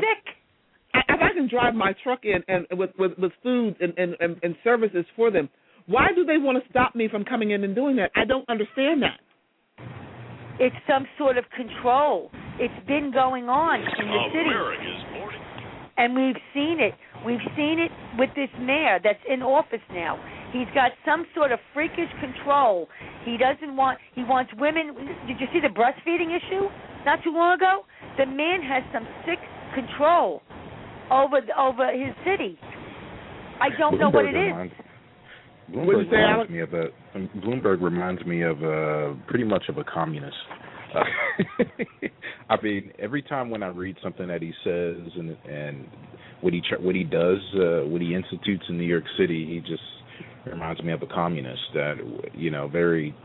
drive my truck in and with food and services for them, why do they want to stop me from coming in and doing that? I don't understand that. It's some sort of control. It's been going on in the city. And we've seen it. We've seen it with this mayor that's in office now. He's got some sort of freakish control. He wants women. Did you see the breastfeeding issue not too long ago? The man has some sick control over his city. I don't know what it is. Bloomberg reminds me of pretty much of a communist. I mean, every time when I read something that he says and what he does, what he institutes in New York City, he just reminds me of a communist that, you know, very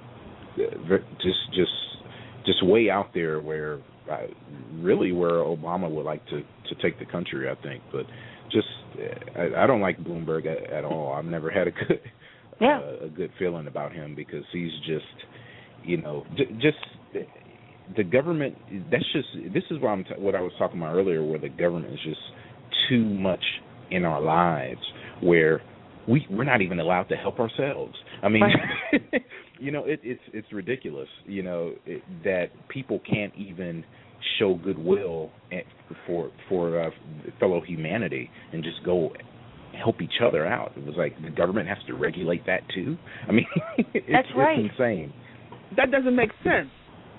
just way out there where Obama would like to take the country, I think. But I don't like Bloomberg at all. I've never had a good feeling about him because he's just, you know, the government. This is what I was talking about earlier, where the government is just too much in our lives, where we're not even allowed to help ourselves. I mean, right. It's ridiculous. That people can't even show goodwill for fellow humanity and just go help each other out. It was like the government has to regulate that too. I mean, That's right. It's insane. That doesn't make sense.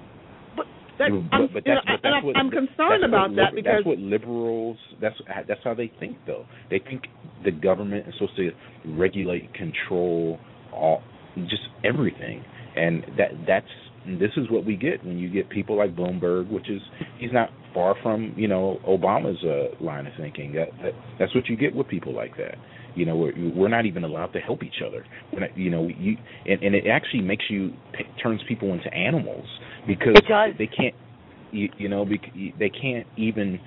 I'm concerned about that because that's what liberals. That's how they think, though. They think the government is supposed to regulate, control just everything, and this is what we get when you get people like Bloomberg, he's not far from Obama's line of thinking. That's what you get with people like that. We're not even allowed to help each other. And it actually turns people into animals because they can't, they can't even,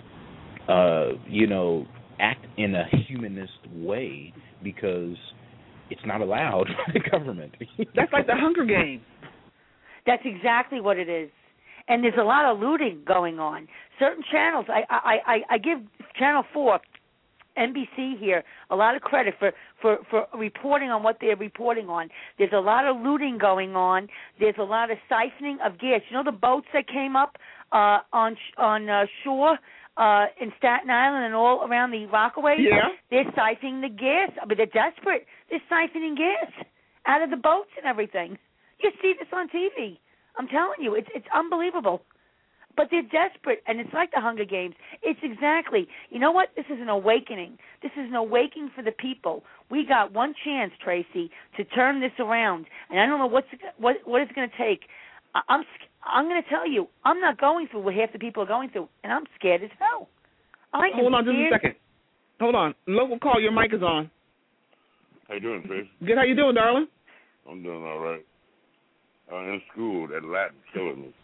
act in a humanist way because it's not allowed by the government. That's like the Hunger Games. That's exactly what it is. And there's a lot of looting going on. Certain channels, I give Channel 4, NBC here, a lot of credit for reporting on what they're reporting on. There's a lot of looting going on. There's a lot of siphoning of gas. The boats that came up on shore in Staten Island and all around the Rockaway? Yeah. They're siphoning the gas. But they're desperate. They're siphoning gas out of the boats and everything. You see this on TV. I'm telling you, it's unbelievable. But they're desperate, and it's like the Hunger Games. It's exactly, you know what? This is an awakening. This is an awakening for the people. We got one chance, Tracy, to turn this around, and I don't know what it's going to take. I'm going to tell you, I'm not going through what half the people are going through, and I'm scared as hell. Hold on just a second. Hold on. Local call, your mic is on. How you doing, Tracy? Good. How you doing, darling? I'm doing all right. I'm in school. That Latin killing me.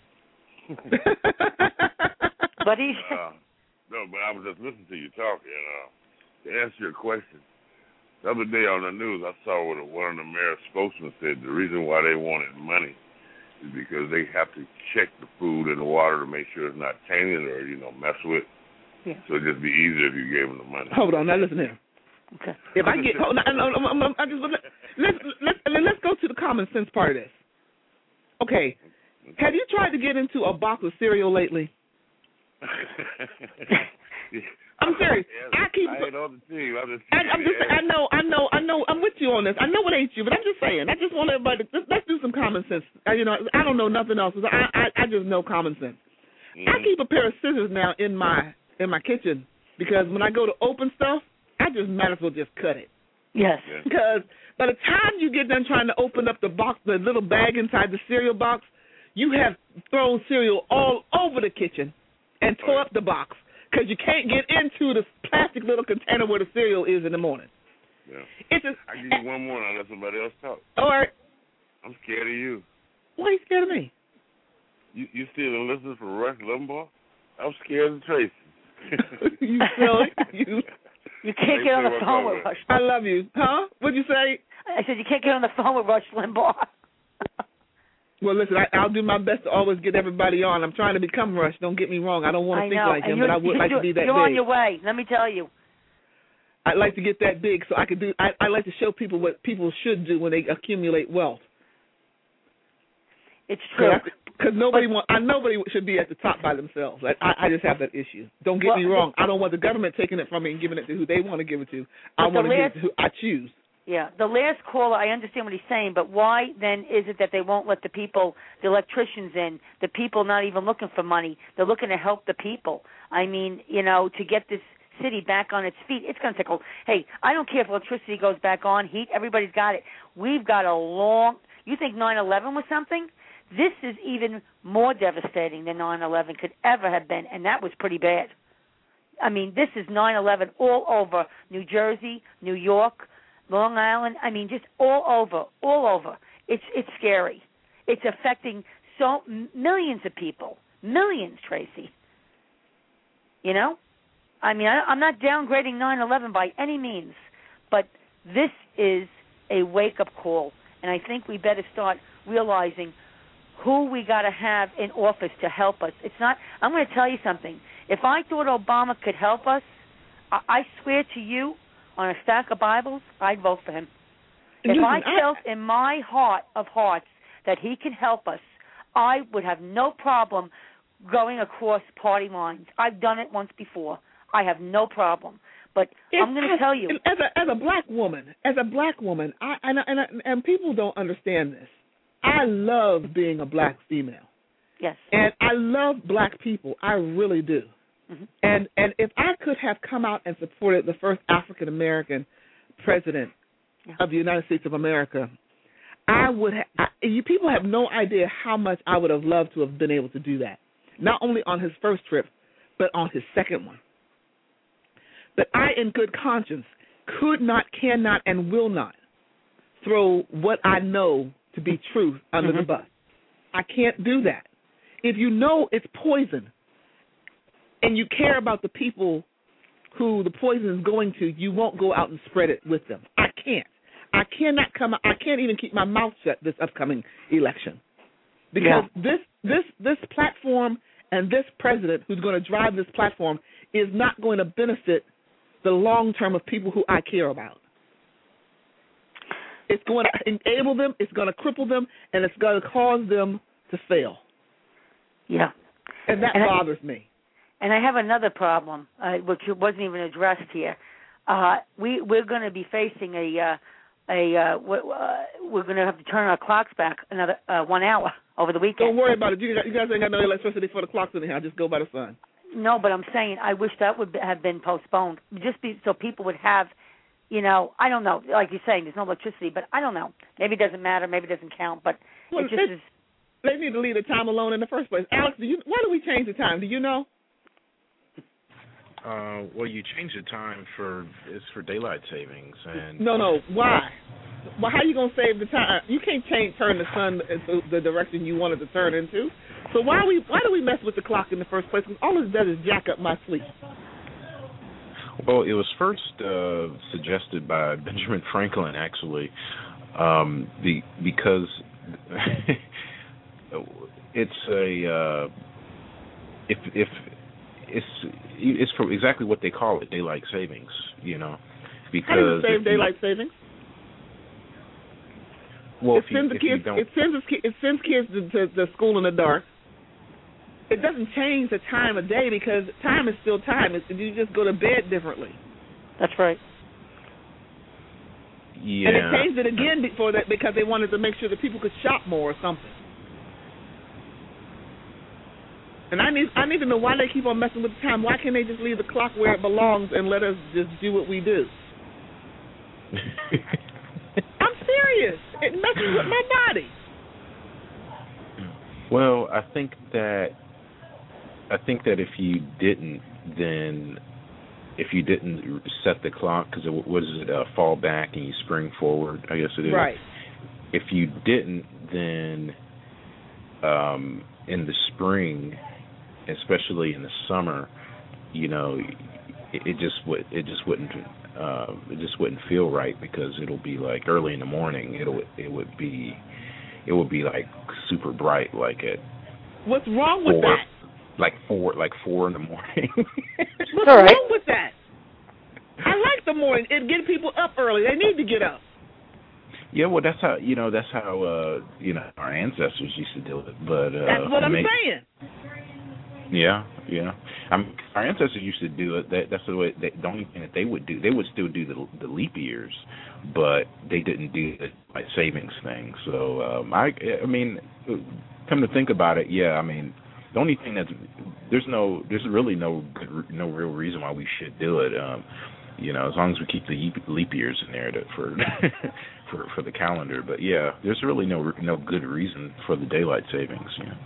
Buddy. No, but I was just listening to you talk, and to answer your question, the other day on the news, I saw what one of the mayor's spokesmen said the reason why they wanted money is because they have to check the food and the water to make sure it's not tainted or, mess with. Yeah. So it'd just be easier if you gave them the money. Hold on, now listen here. Okay. If I get, let's go to the common sense part of this. Okay. Have you tried to get into a box of cereal lately? I'm serious. I ain't on the team. I know. I'm with you on this. I know it ain't you, but I'm just saying. I just want everybody to let's do some common sense. I don't know nothing else. I just know common sense. I keep a pair of scissors now in my kitchen because when I go to open stuff, I just might as well just cut it. Yes. Because by the time you get done trying to open up the box, the little bag inside the cereal box, you have thrown cereal all over the kitchen and tore up the box because you can't get into the plastic little container where the cereal is in the morning. Yeah. I give you one more and I'll let somebody else talk. All right. I'm scared of you. Why are you scared of me? You still listening for Rush Limbaugh? I'm scared of Tracy. You silly. You can't get on the phone with Rush. I love you. Huh? What'd you say? I said you can't get on the phone with Rush Limbaugh. Well, listen, I'll do my best to always get everybody on. I'm trying to become Rush. Don't get me wrong. I don't want to think like him, but I would like to be that big. You're on your way. Let me tell you. I'd like to get that big so I could do. I like to show people what people should do when they accumulate wealth. It's true. Because nobody should be at the top by themselves. I just have that issue. Don't get me wrong. I don't want the government taking it from me and giving it to who they want to give it to. I want to give it to who I choose. Yeah, the last caller, I understand what he's saying, but why then is it that they won't let the people, the electricians in, the people not even looking for money? They're looking to help the people. I mean, to get this city back on its feet, it's going to take hey, I don't care if electricity goes back on, heat, everybody's got it. We've got you think 9/11 was something? This is even more devastating than 9/11 could ever have been, and that was pretty bad. I mean, this is 9/11 all over New Jersey, New York, Long Island, just all over. It's scary. It's affecting millions of people. Millions, Tracy. I'm not downgrading 9/11 by any means, but this is a wake-up call, and I think we better start realizing who we got to have in office to help us. It's not. I'm going to tell you something. If I thought Obama could help us, I swear to you, on a stack of Bibles, I'd vote for him. If I felt in my heart of hearts that he can help us, I would have no problem going across party lines. I've done it once before. I have no problem. But I'm going to tell you, as a black woman, and people don't understand this. I love being a black female. Yes. And I love black people. I really do. Mm-hmm. And if I could have come out and supported the first African American president of the United States of America, I would. People have no idea how much I would have loved to have been able to do that. Not only on his first trip, but on his second one. But I, in good conscience, could not, cannot, and will not throw what I know to be truth under the bus. I can't do that. If you know it's poison and you care about the people who the poison is going to, you won't go out and spread it with them. I can't. I cannot come. I can't even keep my mouth shut this upcoming election because this platform and this president who's going to drive this platform is not going to benefit the long term of people who I care about. It's going to enable them, it's going to cripple them, and it's going to cause them to fail. Yeah. And that bothers me. And I have another problem, which wasn't even addressed here. We're going to be facing we're going to have to turn our clocks back another 1 hour over the weekend. Don't worry about it. You guys ain't got no electricity for the clocks anyhow. Just go by the sun. No, but I'm saying I wish that would have been postponed, so people would have, I don't know. Like you're saying, there's no electricity, but I don't know. Maybe it doesn't matter. Maybe it doesn't count. But it just is. They need to leave the time alone in the first place. Alex, why do we change the time? Do you know? Well, you change the time for daylight savings, and no. Why? Well, how are you gonna save the time? You can't turn the sun into the direction you want it to turn into. So why do we mess with the clock in the first place? Because all it does is jack up my sleep. Well, it was first suggested by Benjamin Franklin, actually, because it's it's for exactly what they call it, daylight savings. Because how does it save daylight savings? Well, it sends kids to school in the dark. It doesn't change the time of day because time is still time. You just go to bed differently. That's right. Yeah. And they changed it again before that because they wanted to make sure that people could shop more or something. And I need to know why they keep on messing with the time. Why can't they just leave the clock where it belongs and let us just do what we do? I'm serious. It messes with my body. Well, I think that if you didn't set the clock, because what is it, fall back and you spring forward, I guess it is. Right. If you didn't, then in the spring, especially in the summer, it just wouldn't feel right because it'll be like early in the morning. It would be like super bright, like at what's wrong with that? Like 4 in the morning. What's wrong with that? I like the morning. It gets people up early. They need to get up. Yeah, well, that's how our ancestors used to do it. But that's what I'm saying. Yeah. Our ancestors used to do it. That's the way. The only thing that they would do, they would still do the leap years, but they didn't do the savings thing. So I mean, come to think about it, yeah. I mean, the only thing there's really no real reason why we should do it. As long as we keep the leap years in there for the calendar. But yeah, there's really no good reason for the daylight savings.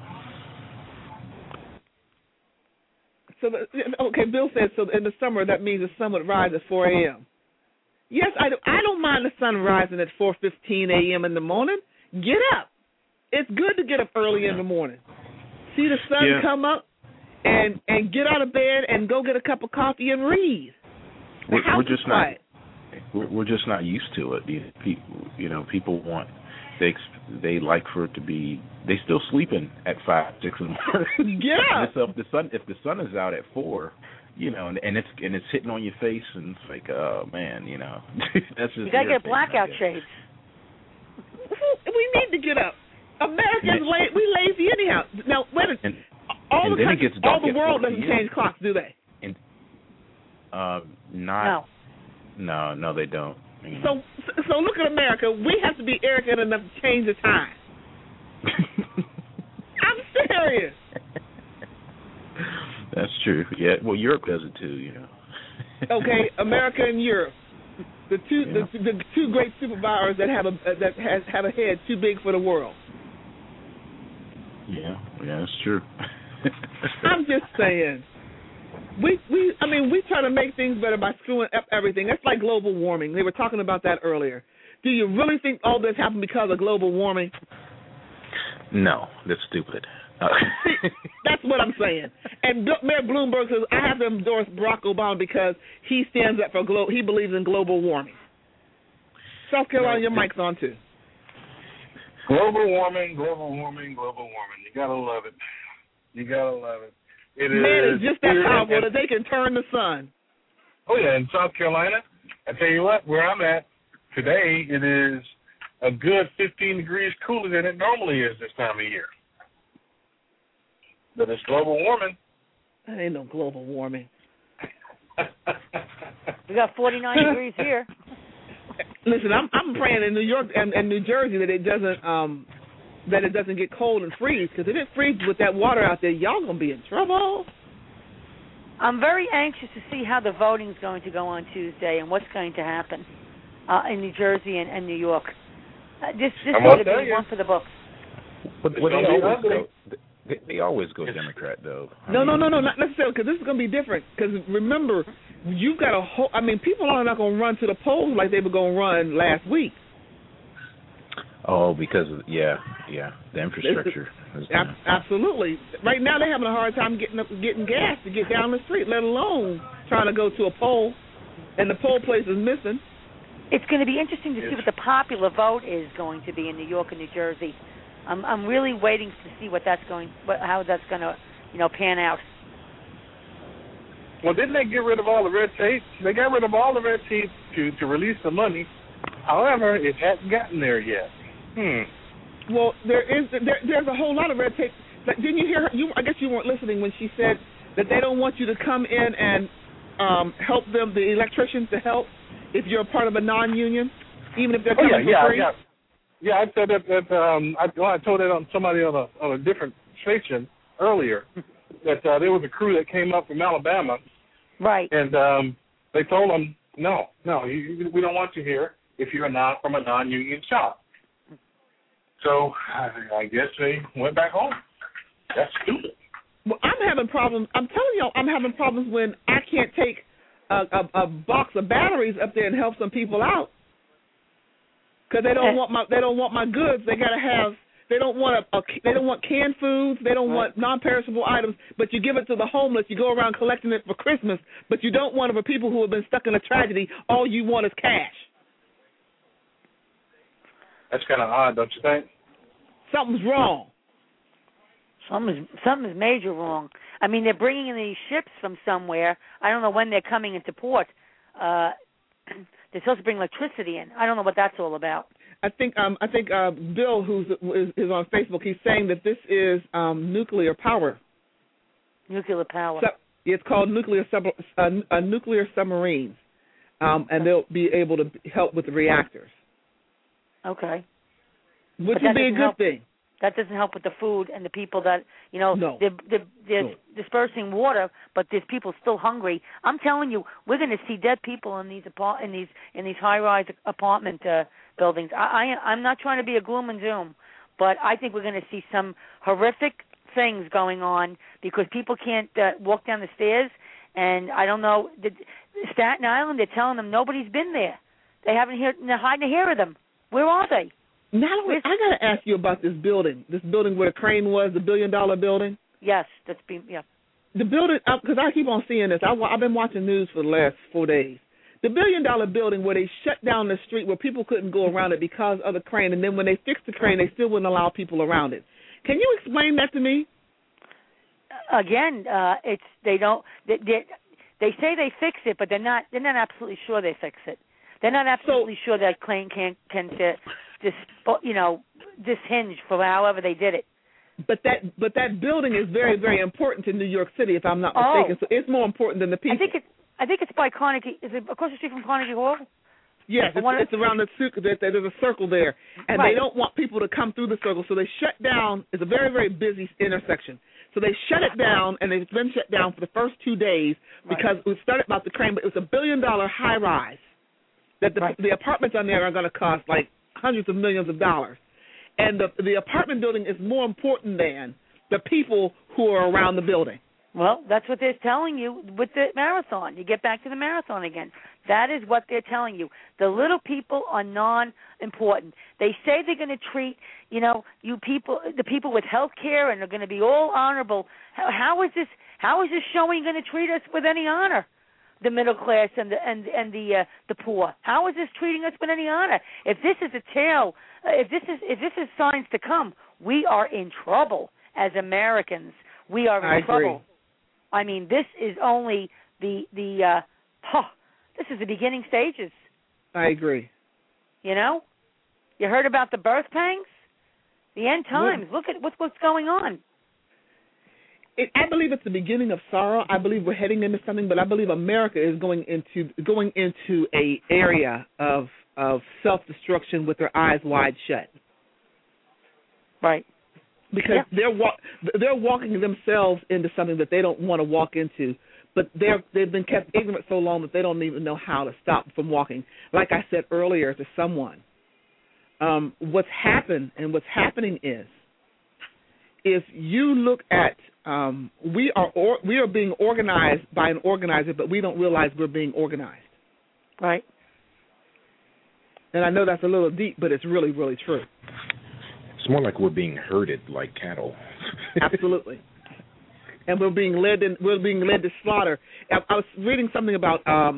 So, Bill said, so in the summer, that means the sun would rise at 4 a.m. Yes, I don't mind the sun rising at 4:15 a.m. in the morning. Get up. It's good to get up early in the morning. See the sun come up and get out of bed and go get a cup of coffee and read. We're just not used to it. People want they like for it to be. They still sleeping at 5, 6 in the morning. Yeah. And so if the sun is out at 4, you know, and it's hitting on your face, and it's like, oh man, you know, that's just. You gotta get blackout shades. We need to get up. Americans, we lazy anyhow. Now, wait a minute. All the world doesn't change clocks, do they? And, No, they don't. So look at America. We have to be arrogant enough to change the time. I'm serious. That's true. Yeah. Well, Europe does it too, you know. Okay, America and Europe, the two great superpowers that have a head too big for the world. Yeah, that's true. I'm just saying. We try to make things better by screwing up everything. That's like global warming. They were talking about that earlier. Do you really think all this happened because of global warming? No, that's stupid. See, that's what I'm saying. And Mayor Bloomberg says, I have to endorse Barack Obama because he stands up for he believes in global warming. South Carolina, your mic's on too. Global warming. You gotta love it. Man is just that powerful that they can turn the sun. Oh yeah, in South Carolina, I tell you what, where I'm at today, it is a good 15 degrees cooler than it normally is this time of year. But it's global warming. That ain't no global warming. We got 49 degrees here. Listen, I'm praying in New York and New Jersey that it doesn't get cold and freeze, because if it freezes with that water out there, y'all gonna be in trouble. I'm very anxious to see how the voting's going to go on Tuesday and what's going to happen in New Jersey and New York. This is going to be one for the books. They always go Democrat, though. No, not necessarily, because this is going to be different. Because remember, you've got people are not going to run to the polls like they were going to run last week. Oh, because of, the infrastructure. Absolutely. Right now they're having a hard time getting gas to get down the street, let alone trying to go to a poll, and the poll place is missing. It's going to be interesting to see what the popular vote is going to be in New York and New Jersey. I'm really waiting to see how that's going to pan out. Well, didn't they get rid of all the red tape? They got rid of all the red tape to release the money. However, it hasn't gotten there yet. Well, there's a whole lot of red tape. Like, didn't you hear her? I guess you weren't listening when she said that they don't want you to come in and help them, the electricians, to help if you're a part of a non-union, even if they're coming for free. Yeah, I said that. I told it on somebody on a different station earlier that there was a crew that came up from Alabama, right? And they told them, no, we don't want you here if you're not from a non-union shop. So I guess they went back home. That's stupid. Well, I'm having problems. I'm telling y'all, I'm having problems when I can't take a box of batteries up there and help some people out. Because they don't want my goods. They gotta have. They don't want canned foods. They don't want non-perishable items. But you give it to the homeless. You go around collecting it for Christmas. But you don't want it for people who have been stuck in a tragedy. All you want is cash. That's kind of odd, don't you think? Something's wrong. Something's major wrong. I mean, they're bringing in these ships from somewhere. I don't know when they're coming into port. They're supposed to bring electricity in. I don't know what that's all about. I think Bill, who's on Facebook, he's saying that this is nuclear power. Nuclear power. So, it's called nuclear submarines, and they'll be able to help with the reactors. Okay. Which would be a good thing. That doesn't help with the food and the people that, they're dispersing water, but there's people still hungry. I'm telling you, we're going to see dead people in these high-rise apartment buildings. I'm not trying to be a gloom and doom, but I think we're going to see some horrific things going on because people can't walk down the stairs. And I don't know, Staten Island, they're telling them nobody's been there. They're hiding to hear of them. Where are they? I got to ask you about this building where the crane was, the $1 billion building. Yes, the building, because I keep on seeing this. I've been watching news for the last 4 days. The $1 billion building where they shut down the street where people couldn't go around it because of the crane, and then when they fixed the crane, they still wouldn't allow people around it. Can you explain that to me? Again, they say they fix it, but they're not absolutely sure they fix it. They're not absolutely sure that crane can dishinge for however they did it. But that building is very, very important to New York City, if I'm not mistaken. So it's more important than the people. I think it's by Carnegie. Is it across the street from Carnegie Hall? Yes, it's around the circle. There's a circle there, and right. They don't want people to come through the circle, so they shut down. It's a very, very busy intersection. So they shut it down, and it's been shut down for the first 2 days because we started about the crane, but it was $1 billion high rise that the apartments on there are going to cost like hundreds of millions of dollars. And the apartment building is more important than the people who are around the building. Well, that's what they're telling you with the marathon. You get back to the marathon again. That is what they're telling you. The little people are non-important. They say they're going to treat, the people with health care, and they're going to be all honorable. How is this showing going to treat us with any honor? The middle class and the poor. How is this treating us with any honor? If this is a tale, if this is signs to come, we are in trouble as Americans. We are in trouble. I mean, this is only this is the beginning stages. I agree. You heard about the birth pangs, the end times. Look at what's going on. I believe it's the beginning of sorrow. I believe we're heading into something, but I believe America is going into a area of self-destruction with their eyes wide shut. Right. Because they're walking themselves into something that they don't want to walk into, but they've been kept ignorant so long that they don't even know how to stop from walking. Like I said earlier to someone, what's happened and what's happening is, if you look at we are being organized by an organizer, but we don't realize we're being organized. Right. And I know that's a little deep, but it's really, really true. It's more like we're being herded like cattle. Absolutely. And we're being led to slaughter. I was reading something about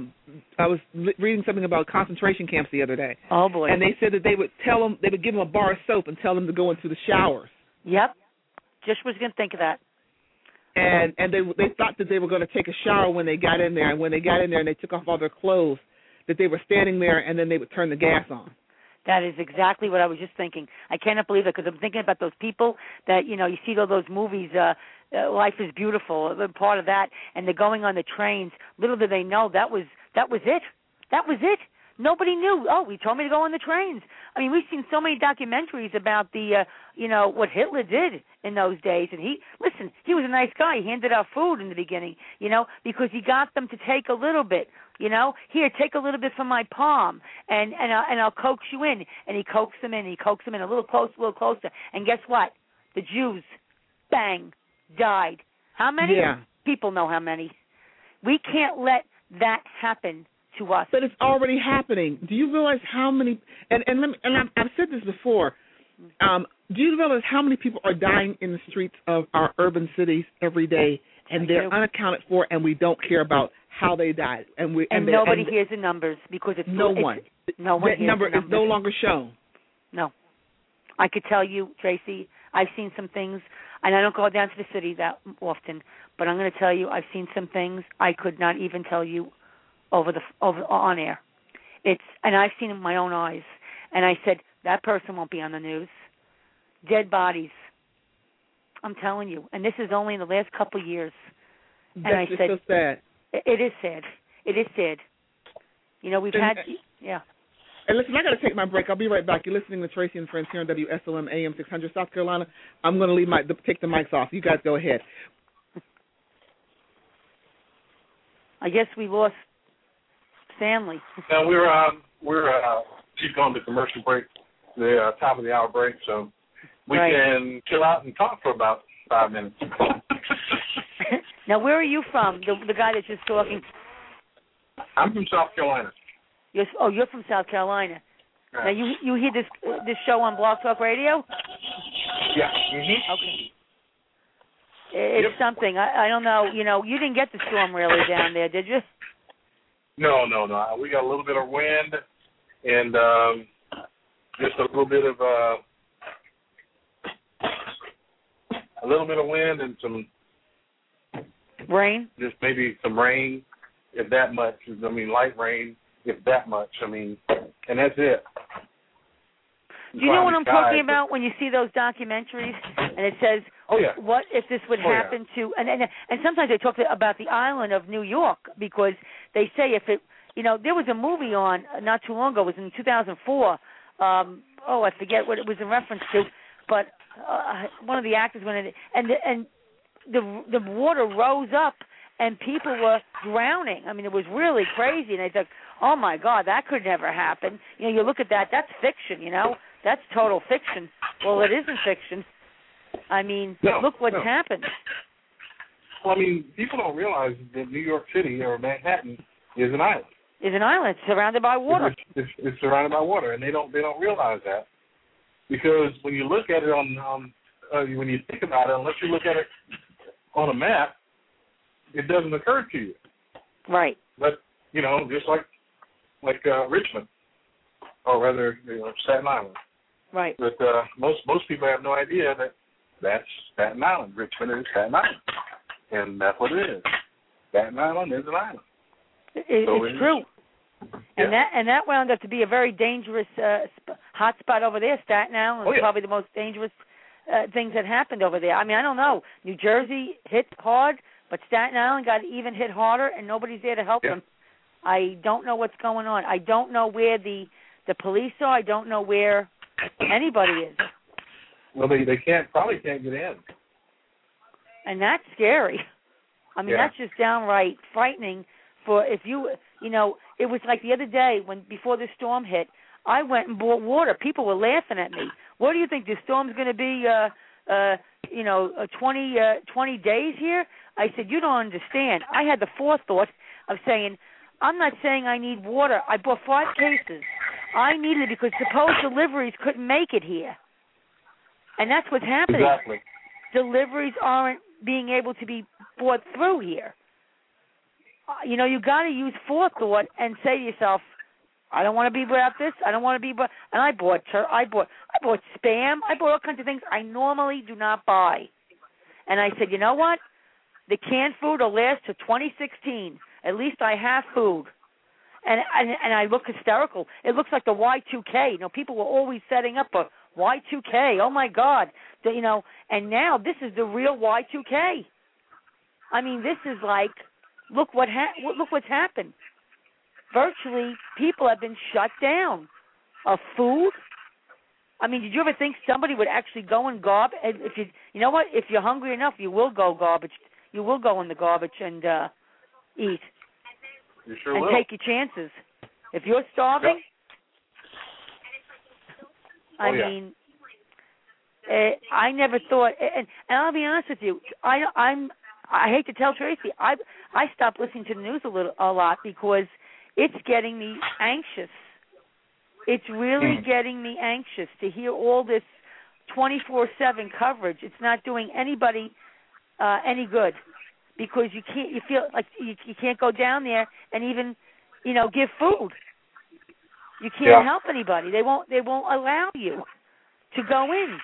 concentration camps the other day. Oh boy. And they said that they would give them a bar of soap and tell them to go into the showers. Yep. Just was going to think of that. And they thought that they were going to take a shower when they got in there, and when they got in there and they took off all their clothes, that they were standing there and then they would turn the gas on. That is exactly what I was just thinking. I cannot believe it, because I'm thinking about those people that, you see all those movies, Life is Beautiful, they're part of that, and they're going on the trains. Little did they know that was it. That was it. Nobody knew. Oh, he told me to go on the trains. I mean, we've seen so many documentaries about what Hitler did in those days. And he was a nice guy. He handed out food in the beginning, because he got them to take a little bit. Here, take a little bit from my palm, and I'll coax you in. And he coaxed them in. A little closer. And guess what? The Jews, bang, died. How many? Yeah. People know how many. We can't let that happen to us. But it's already happening. Do you realize how many? And I've said this before. Do you realize how many people are dying in the streets of our urban cities every day, and they're unaccounted for, and we don't care about how they died, and nobody hears the numbers because it's no one. No one. That number is no longer shown. No, I could tell you, Tracy. I've seen some things, and I don't go down to the city that often, but I'm going to tell you, I've seen some things I could not even tell you over on air. And I've seen it with my own eyes, and I said that person won't be on the news. Dead bodies. I'm telling you, and this is only in the last couple of years. And I said, so sad. It is sad. It is sad. We've had. And listen, I got to take my break. I'll be right back. You're listening to Tracy and Friends here on WSLM AM 600 South Carolina. I'm going to take the mics off. You guys go ahead. I guess we lost Stanley. Now we're she's going to commercial break, the top of the hour break, so we can chill out and talk for about 5 minutes. Now, where are you from? The guy that's just talking. I'm from South Carolina. You're from South Carolina. Right. Now you hear this show on Blog Talk Radio? Yeah. Mm-hmm. Okay. It's something. I don't know. You didn't get the storm really down there, did you? No. We got a little bit of wind and just a little bit of wind and some rain. Just maybe some rain, if that much. I mean, light rain, if that much. I mean, and that's it. Do you know what I'm talking about when you see those documentaries and it says, what if this would happen to, and sometimes they talk about the island of New York, because they say if it, there was a movie on not too long ago, it was in 2004, I forget what it was in reference to, but one of the actors went in, and the water rose up and people were drowning. I mean, it was really crazy, and I thought, oh my God, that could never happen. You look at that, that's fiction, That's total fiction. Well, it isn't fiction. I mean, look what's happened. Well, I mean, people don't realize that New York City or Manhattan is an island. It's an island. It's surrounded by water. It's surrounded by water, and they don't realize that, because when you look at it when you think about it, unless you look at it on a map, it doesn't occur to you. Right. But just like Richmond, or rather, Staten Island. Right. But most people have no idea that that's Staten Island. Richmond is Staten Island, and that's what it is. Staten Island is an island. It's true. Yeah. And that wound up to be a very dangerous hot spot over there. Staten Island was probably the most dangerous things that happened over there. I mean, I don't know. New Jersey hit hard, but Staten Island got even hit harder, and nobody's there to help them. I don't know what's going on. I don't know where the police are. I don't know where anybody is. Well, they probably can't get in. And that's scary. I mean, that's just downright frightening. For if it was like the other day before the storm hit, I went and bought water. People were laughing at me. What do you think, the storm's going to be, 20 days here? I said, you don't understand. I had the forethought of saying, I'm not saying I need water. I bought 5 cases. I needed it because suppose deliveries couldn't make it here. And that's what's happening. Exactly. Deliveries aren't being able to be brought through here. You got to use forethought and say to yourself, I don't want to be without this. I don't want to be without. And I bought Spam. I bought all kinds of things I normally do not buy. And I said, you know what? The canned food will last to 2016. At least I have food. And I look hysterical. It looks like the Y2K. People were always setting up a Y2K. Oh my God. And now this is the real Y2K. I mean, this is like, look what's happened. Virtually, people have been shut down of food. I mean, did you ever think somebody would actually go in garbage? If if you're hungry enough, you will go garbage. You will go in the garbage and eat. You sure and will. Take your chances. If you're starving, I mean, I never thought. And I'll be honest with you, I hate to tell Tracy, I stopped listening to the news a lot because it's getting me anxious. It's really getting me anxious to hear all this 24/7 coverage. It's not doing anybody any good, because you feel like you can't go down there and even give food. You can't help anybody. They won't allow you to go in.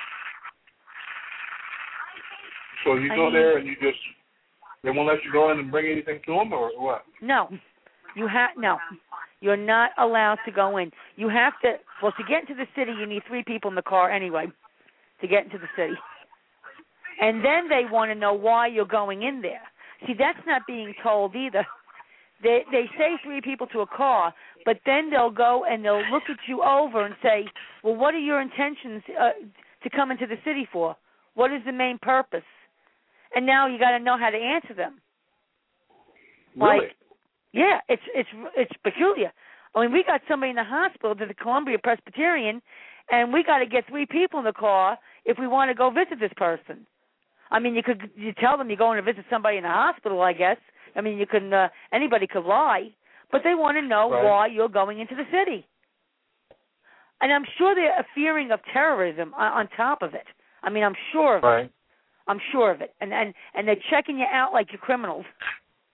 So you go there and they won't let you go in and bring anything to them, or what? No. No. You're not allowed to go in. You have to, to get into the city, you need 3 people in the car anyway to get into the city. And then they want to know why you're going in there. See, that's not being told either. They say 3 people to a car, but then they'll go and they'll look at you over and say, well, what are your intentions to come into the city for? What is the main purpose? And now you got to know how to answer them. Really? Yeah, it's peculiar. I mean, we got somebody in the hospital to the Columbia Presbyterian, and we got to get 3 people in the car if we want to go visit this person. I mean, you tell them you're going to visit somebody in the hospital, I guess. I mean, you can anybody could lie, but they want to know why you're going into the city. And I'm sure they're fearing of terrorism on top of it. I mean, I'm sure of it. I'm sure of it. And they're checking you out like you're criminals.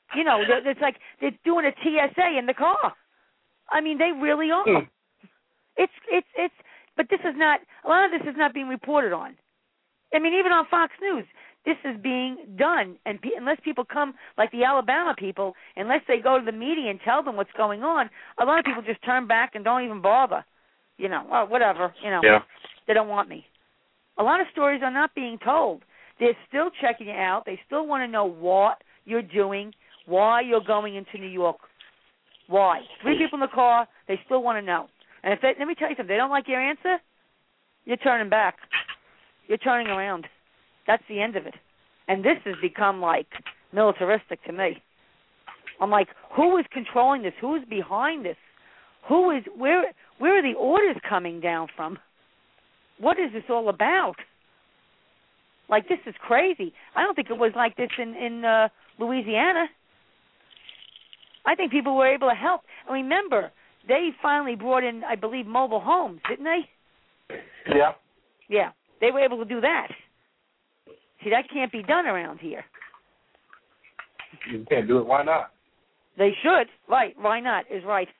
You know, it's like they're doing a TSA in the car. I mean, they really are. It's. But this is not. A lot of this is not being reported on. I mean, even on Fox News, this is being done, and unless people come, like the Alabama people, unless they go to the media and tell them what's going on, a lot of people just turn back and don't even bother. You know, well, whatever. You know, They don't want me. A lot of stories are not being told. They're still checking it out. They still want to know what you're doing, why you're going into New York. Why? 3 people in the car, they still want to know. And if let me tell you something, they don't like your answer, you're turning back. You're turning around. That's the end of it. And this has become, like, militaristic to me. I'm like, who is controlling this? Who is behind this? Where are the orders coming down from? What is this all about? Like, this is crazy. I don't think it was like this in Louisiana. I think people were able to help. And remember, they finally brought in, I believe, mobile homes, didn't they? Yeah. Yeah, they were able to do that. See, that can't be done around here. You can't do it. Why not? They should. Right. Why not is right.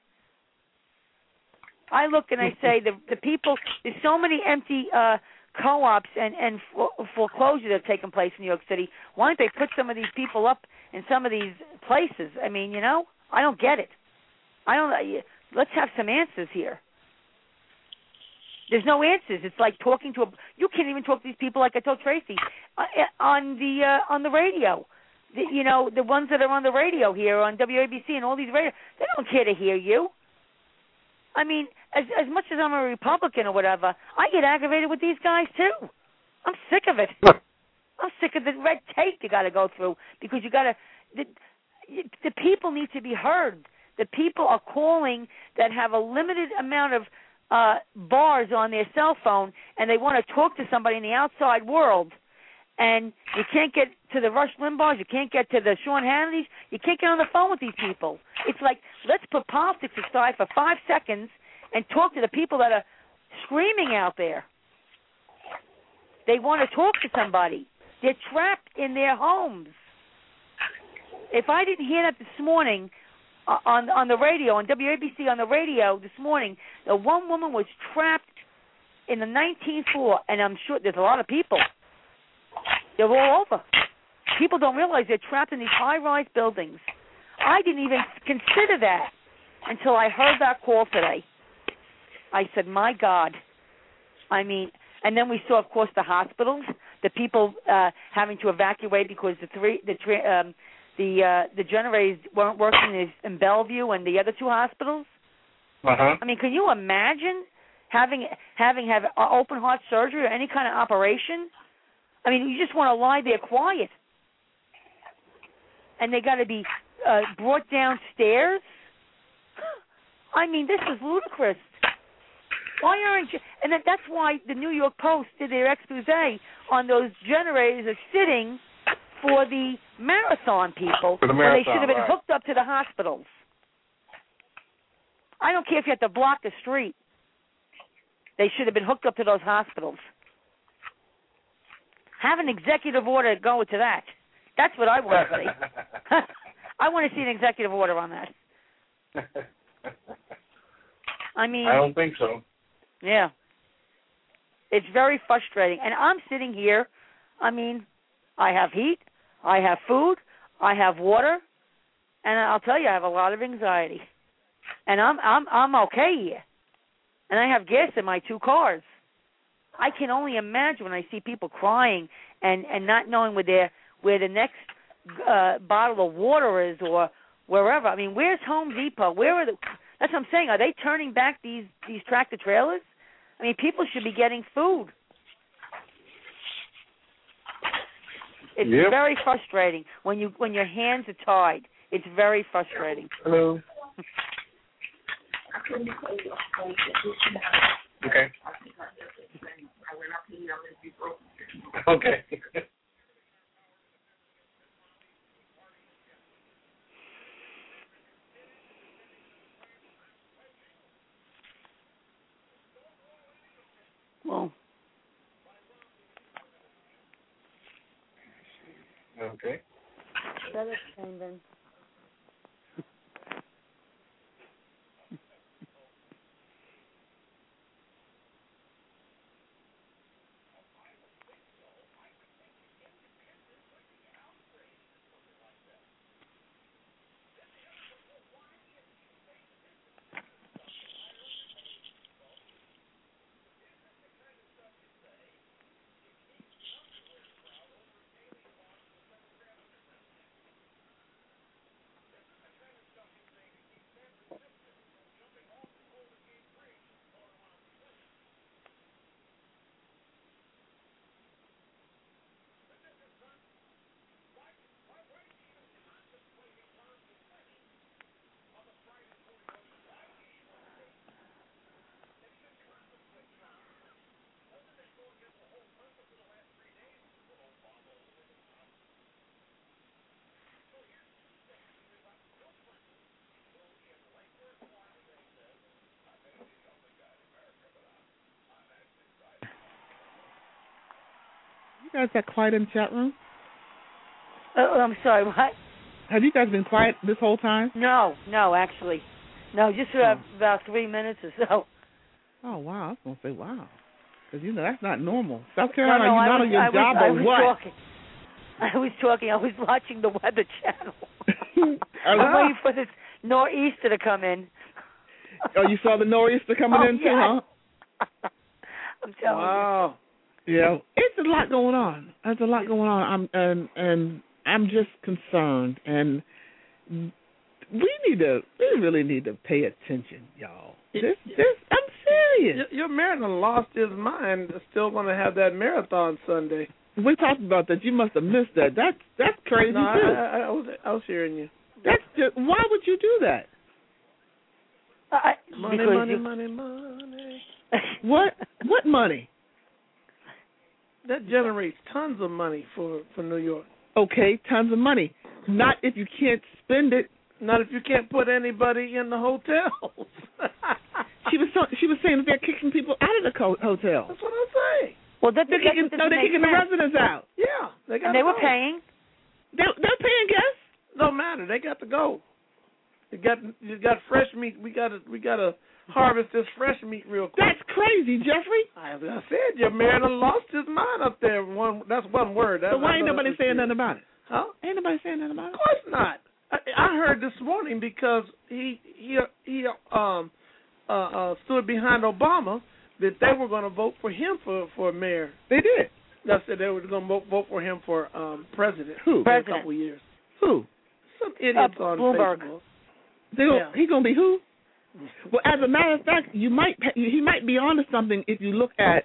I look and I say the people, there's so many empty co-ops and foreclosures that have taken place in New York City. Why don't they put some of these people up in some of these places? I mean, you know, I don't get it. Let's have some answers here. There's no answers. It's like talking to you can't even talk to these people like I told Tracy on the radio. The ones that are on the radio here on WABC and all these radio, they don't care to hear you. I mean, as much as I'm a Republican or whatever, I get aggravated with these guys too. I'm sick of it. I'm sick of the red tape you got to go through because you got to. The people need to be heard. The people are calling that have a limited amount of bars on their cell phone, and they want to talk to somebody in the outside world. And you can't get to the Rush Limbaughs, you can't get to the Sean Hannitys, you can't get on the phone with these people. It's like, let's put politics aside for 5 seconds and talk to the people that are screaming out there. They want to talk to somebody. They're trapped in their homes. If I didn't hear that this morning on the radio, on WABC on the radio this morning, the one woman was trapped in the 19th floor, and I'm sure there's a lot of people. They're all over. People don't realize they're trapped in these high-rise buildings. I didn't even consider that until I heard that call today. I said, my God. I mean, and then we saw, of course, the hospitals, the people having to evacuate because the generators weren't working in Bellevue and the other 2 hospitals. Uh-huh. I mean, can you imagine having open heart surgery or any kind of operation? I mean, you just want to lie there quiet. And they got to be brought downstairs? I mean, this is ludicrous. Why aren't you? And that's why the New York Post did their expose on those generators that are sitting for the marathon people. For the marathon, where they should have been right. hooked up to the hospitals. I don't care if you have to block the street. They should have been hooked up to those hospitals. Have an executive order go to that. That's what I want to see. I want to see an executive order on that. I mean, I don't think so. Yeah. It's very frustrating. And I'm sitting here, I mean, I have heat, I have food, I have water, and I'll tell you, I have a lot of anxiety. And I'm okay here. And I have gas in my 2 cars. I can only imagine when I see people crying and not knowing where the next bottle of water is or wherever. I mean, where's Home Depot? That's what I'm saying. Are they turning back these tractor trailers? I mean, people should be getting food. It's very frustrating when your hands are tied. It's very frustrating. Hello. Okay. Okay. Well. Okay. Shut up, Shane. You guys that quiet in the chat room? Oh, I'm sorry, what? Have you guys been quiet this whole time? No, actually. No, just about 3 minutes or so. Oh, wow. I was going to say, wow. Because, that's not normal. South Carolina, you're not on your job or what? I was talking. I was watching the Weather Channel. I'm waiting for this nor'easter to come in. Oh, you saw the nor'easter coming in too, huh? I'm telling you. Yeah, it's a lot going on. There's a lot going on. I'm just concerned, and we really need to pay attention, y'all. I'm serious. Your man lost his mind. Still going to have that marathon Sunday. We talked about that. You must have missed that. That's crazy too. I was hearing you. That's just, why would you do that? Money. What money? That generates tons of money for New York. Okay, tons of money. Not if you can't spend it. Not if you can't put anybody in the hotels. She was saying that they're kicking people out of the hotel. That's what I'm saying. Well, they're kicking the residents out. Yeah, they were paying. They're paying guests. Don't matter. They got to go. You got fresh meat. We gotta harvest this fresh meat real quick. That's crazy, Jeffrey. I said your man lost his mind up there. That's one word. So why ain't nobody saying nothing about it? Huh? Ain't nobody saying nothing about it? Of course not. I heard this morning because he stood behind Obama that they were going to vote for him for mayor. They did. They said they were going to vote for him for president. Who? For a couple of years. Who? Some idiots on Bloomberg. Facebook. He going to be who? Well, as a matter of fact, he might be onto something if you look at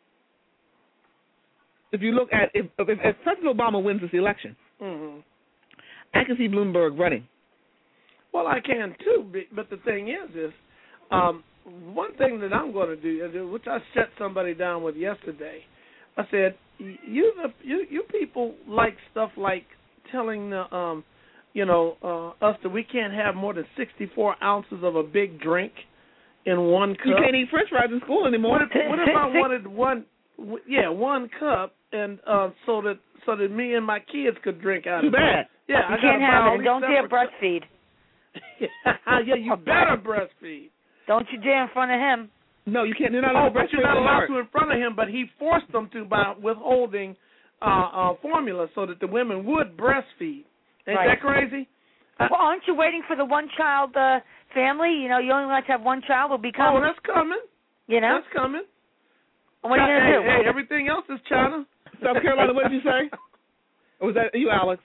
if President Obama wins this election. Mm-hmm. I can see Bloomberg running. Well, I can too, but the thing is one thing that I'm going to do, which I shut somebody down with yesterday. I said, you people like stuff like telling the us that we can't have more than 64 ounces of a big drink in one cup. You can't eat French fries in school anymore. What if I wanted one cup, and so that me and my kids could drink out of it? Too bad. Yeah, you can't have it, and don't dare breastfeed. Yeah, you better breastfeed. Don't you dare in front of him. No, you can't. You're not allowed to breastfeed. But you're not allowed to in front of him. But he forced them to by withholding formula so that the women would breastfeed. Ain't that crazy? Well, aren't you waiting for the one-child family? You only like to have one child will become. Oh, that's coming. That's coming. What are you going to do? Hey, everything else is China. South Carolina, what did you say? Or was that you, Alex?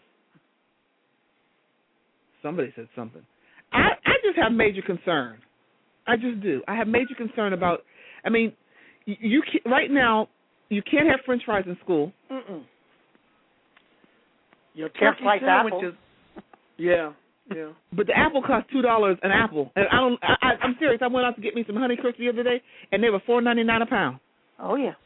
Somebody said something. I just have major concern. I just do. I have major concern about. I mean, you right now you can't have French fries in school. Mm-mm. Your turkey sandwiches. Yeah. But the apple costs $2 an apple, and I'm serious. I went out to get me some Honey Crisp the other day, and they were $4.99 a pound. Oh yeah.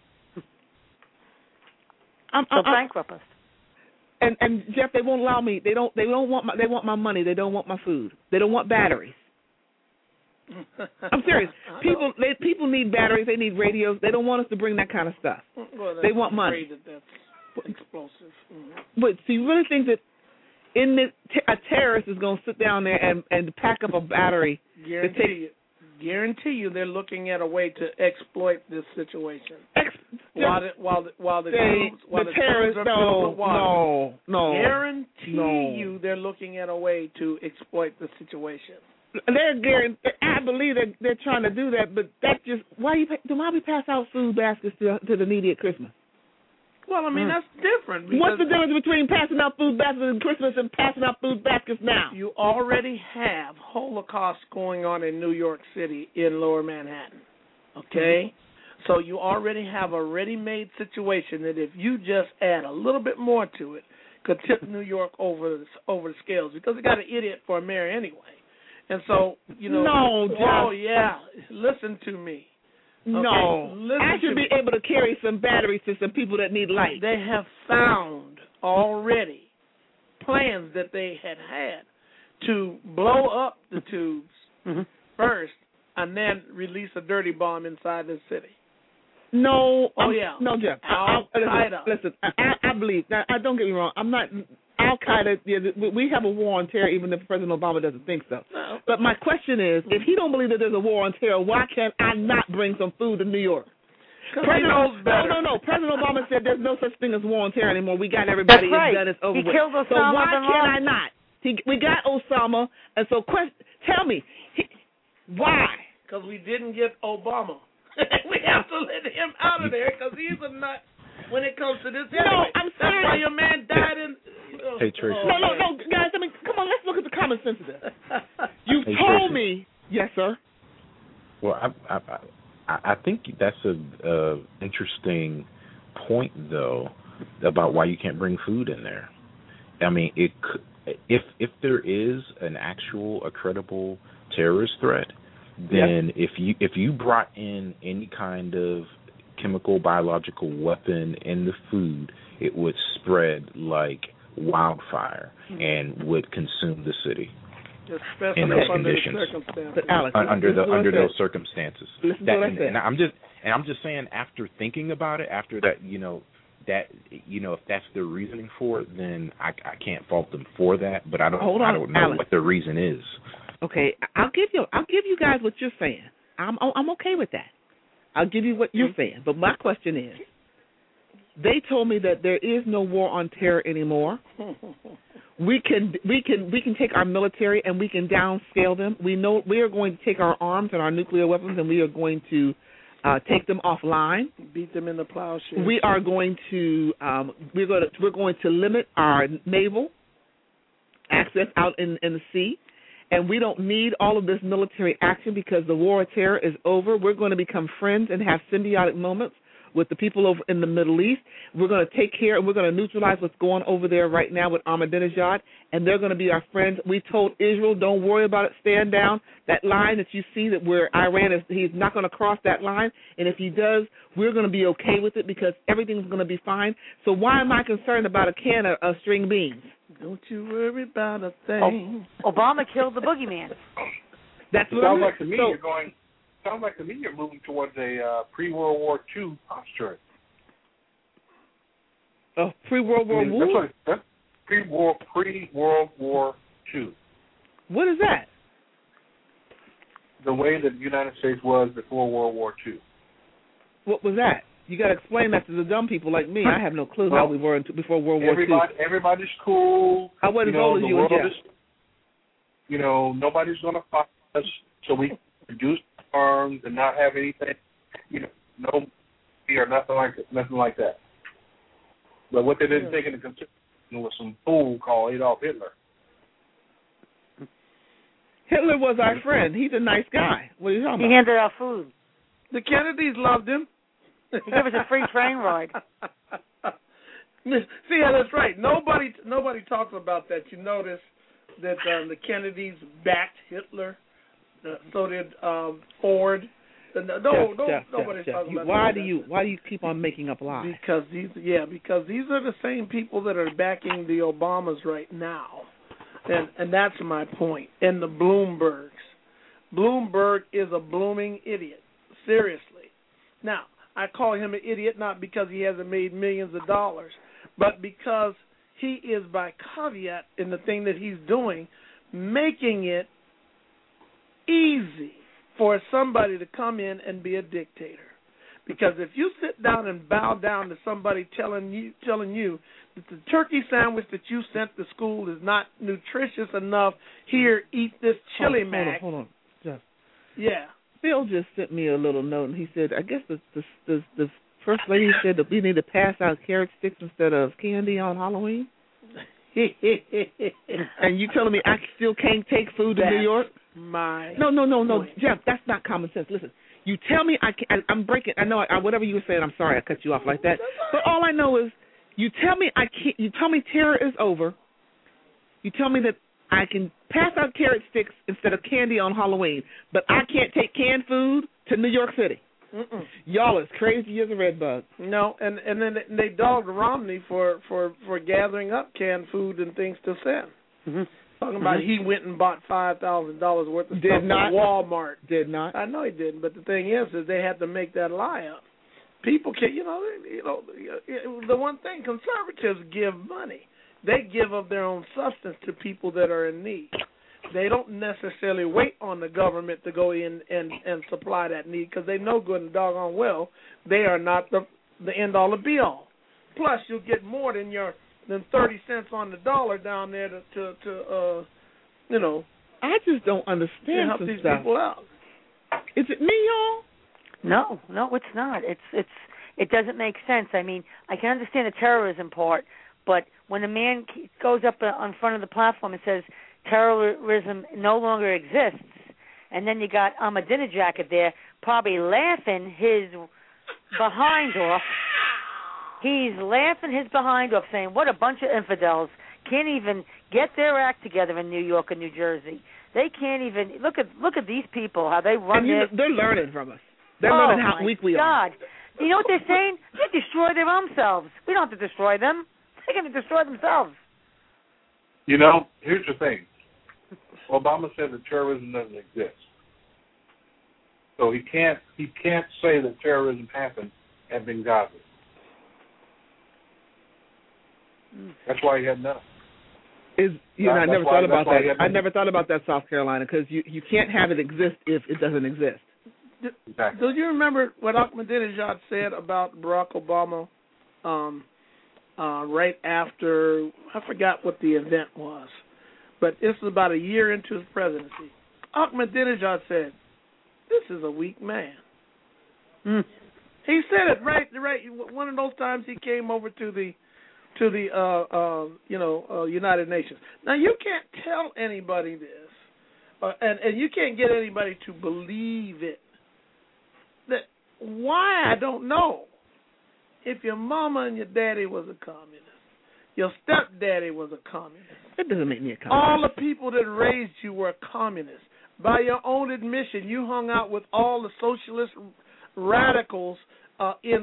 So bankrupt us. And Jeff, they won't allow me. They want my money. They don't want my food. They don't want batteries. I'm serious. People need batteries. They need radios. They don't want us to bring that kind of stuff. Well, they want money. That's explosive. Mm-hmm. But so you really think that a terrorist is going to sit down there and pack up a battery? Guarantee you, they're looking at a way to exploit this situation. While the terrorists are filled with water. No. Guarantee you, they're looking at a way to exploit the situation. I believe that they're trying to do that, but that's just why we pass out food baskets to the needy at Christmas? Well, I mean, that's different. What's the difference between passing out food baskets at Christmas and passing out food baskets now? You already have Holocaust going on in New York City in Lower Manhattan, okay? Mm-hmm. So you already have a ready-made situation that if you just add a little bit more to it, could tip New York over the scales because they got an idiot for a mayor anyway. And so, No, Jeff. Oh, yeah. Listen to me. Okay? No. I should be able to carry some batteries to some people that need light. They have found already plans that they had to blow up the tubes first and then release a dirty bomb inside the city. No. No, Jeff. Al-Qaeda. Listen, I believe. Now, don't get me wrong. I'm not. Al-Qaeda, we have a war on terror, even if President Obama doesn't think so. No. But my question is, if he don't believe that there's a war on terror, why can't I not bring some food to New York? No. President Obama said there's no such thing as war on terror anymore. We got everybody. That's right. It's over he with. killed Osama so why bin can't Laden. I not? We got Osama, and so tell me, why? Because we didn't get Obama. We have to let him out of there because he's a nut when it comes to this. No, I'm That's serious. why your man died in. Hey, Tracy. No, guys. I mean, come on. Let's look at the common sense of this. You told me, yes, sir. Well, I think that's a interesting point, though, about why you can't bring food in there. I mean, if there is a credible terrorist threat, then if you brought in any kind of chemical, biological weapon in the food, it would spread like wildfire and would consume the city. Especially in those under conditions. the circumstances. But Alex, under those circumstances. Listen to what I said. And I'm just saying, after thinking about it, after that, if that's their reasoning for it, then I can't fault them for that. But I don't know Alex. what the reason is. Okay, I'll give you guys what you're saying. I'm okay with that. I'll give you what you're saying. But my question is, they told me that there is no war on terror anymore. We can take our military and we can downscale them. We know we are going to take our arms and our nuclear weapons and we are going to take them offline. Beat them in the plowshare. We are going to we're going to limit our naval access out in the sea. And we don't need all of this military action because the war of terror is over. We're going to become friends and have symbiotic moments with the people over in the Middle East. We're going to take care and we're going to neutralize what's going over there right now with Ahmadinejad, and they're going to be our friends. We told Israel, don't worry about it, stand down. That line that you see that where Iran is, he's not going to cross that line, and if he does, we're going to be okay with it because everything's going to be fine. So why am I concerned about a can of string beans? Don't you worry about a thing. Obama killed the boogeyman. That's what Sounds like to me you're moving towards a pre-World War II posture. Oh, pre-World War II? That's pre-World War II. What is that? The way that the United States was before World War II. What was that? You got to explain that to the dumb people like me. I have no clue how we were before World War II. Everybody's cool. I wasn't as old as you and Jeff. Nobody's going to fight us, so we reduce arms and not have anything, no fear, nothing like that. But what they didn't take into consideration was some fool called Adolf Hitler. Hitler was our friend. He's a nice guy. What are you talking about? He handed out food. The Kennedys loved him. He gave us a free train ride. See, that's right. Nobody talks about that. You notice that the Kennedys backed Hitler. So did Ford. Nobody's talking about that. Why do you keep on making up lies? Because these are the same people that are backing the Obamas right now, and that's my point. And the Bloombergs. Bloomberg is a blooming idiot. Seriously. Now, I call him an idiot not because he hasn't made millions of dollars, but because he is by caveat in the thing that he's doing, making it easy for somebody to come in and be a dictator. Because if you sit down and bow down to somebody telling you that the turkey sandwich that you sent to school is not nutritious enough, here, eat this chili mac. Hold on. Jeff. Yeah. Phil just sent me a little note, and he said, I guess the first lady said that we need to pass out carrot sticks instead of candy on Halloween. And you telling me I still can't take food to New York? No, Jeff, that's not common sense. Listen, you tell me I'm breaking. I know whatever you were saying. I'm sorry I cut you off like that. But all I know is you tell me I can't. You tell me terror is over. You tell me that I can pass out carrot sticks instead of candy on Halloween, but I can't take canned food to New York City. Mm-mm. Y'all as crazy as a red bug. No, and then they dogged Romney for gathering up canned food and things to send. Mm-hmm. Talking about he went and bought $5,000 worth of stuff not at Walmart. Did not. I know he didn't, but the thing is they had to make that lie up. People can, the one thing, conservatives give money. They give of their own substance to people that are in need. They don't necessarily wait on the government to go in and supply that need, because they know good and doggone well they are not the end all and be all. Plus, you'll get more than 30 cents on the dollar down there to I just don't understand help some these stuff. people out. Is it me, y'all? No, it's not. It doesn't make sense. I mean, I can understand the terrorism part, but when a man goes up in front of the platform and says terrorism no longer exists, and then you got Ahmadinejad there probably laughing his behind off. He's laughing his behind off, saying, "What a bunch of infidels! Can't even get their act together in New York and New Jersey. They can't even look at these people, how they run their." They're learning from us. They're learning how weak we are. God, you know what they're saying? They destroy their own selves. We don't have to destroy them. They're going to destroy themselves. Here's the thing. Obama said that terrorism doesn't exist, so he can't say that terrorism happened at Benghazi. That's why he had none. I never thought about that. I never thought about that, South Carolina, because you can't have it exist if it doesn't exist. Exactly. Do you remember what Ahmadinejad said about Barack Obama right after, I forgot what the event was, but this was about a year into his presidency. Ahmadinejad said, "This is a weak man." He said it right. One of those times he came over to the United Nations. Now, you can't tell anybody this, and you can't get anybody to believe it. Why, I don't know. If your mama and your daddy was a communist, your stepdaddy was a communist. That doesn't make me a communist. All the people that raised you were communists. By your own admission, you hung out with all the socialist radicals in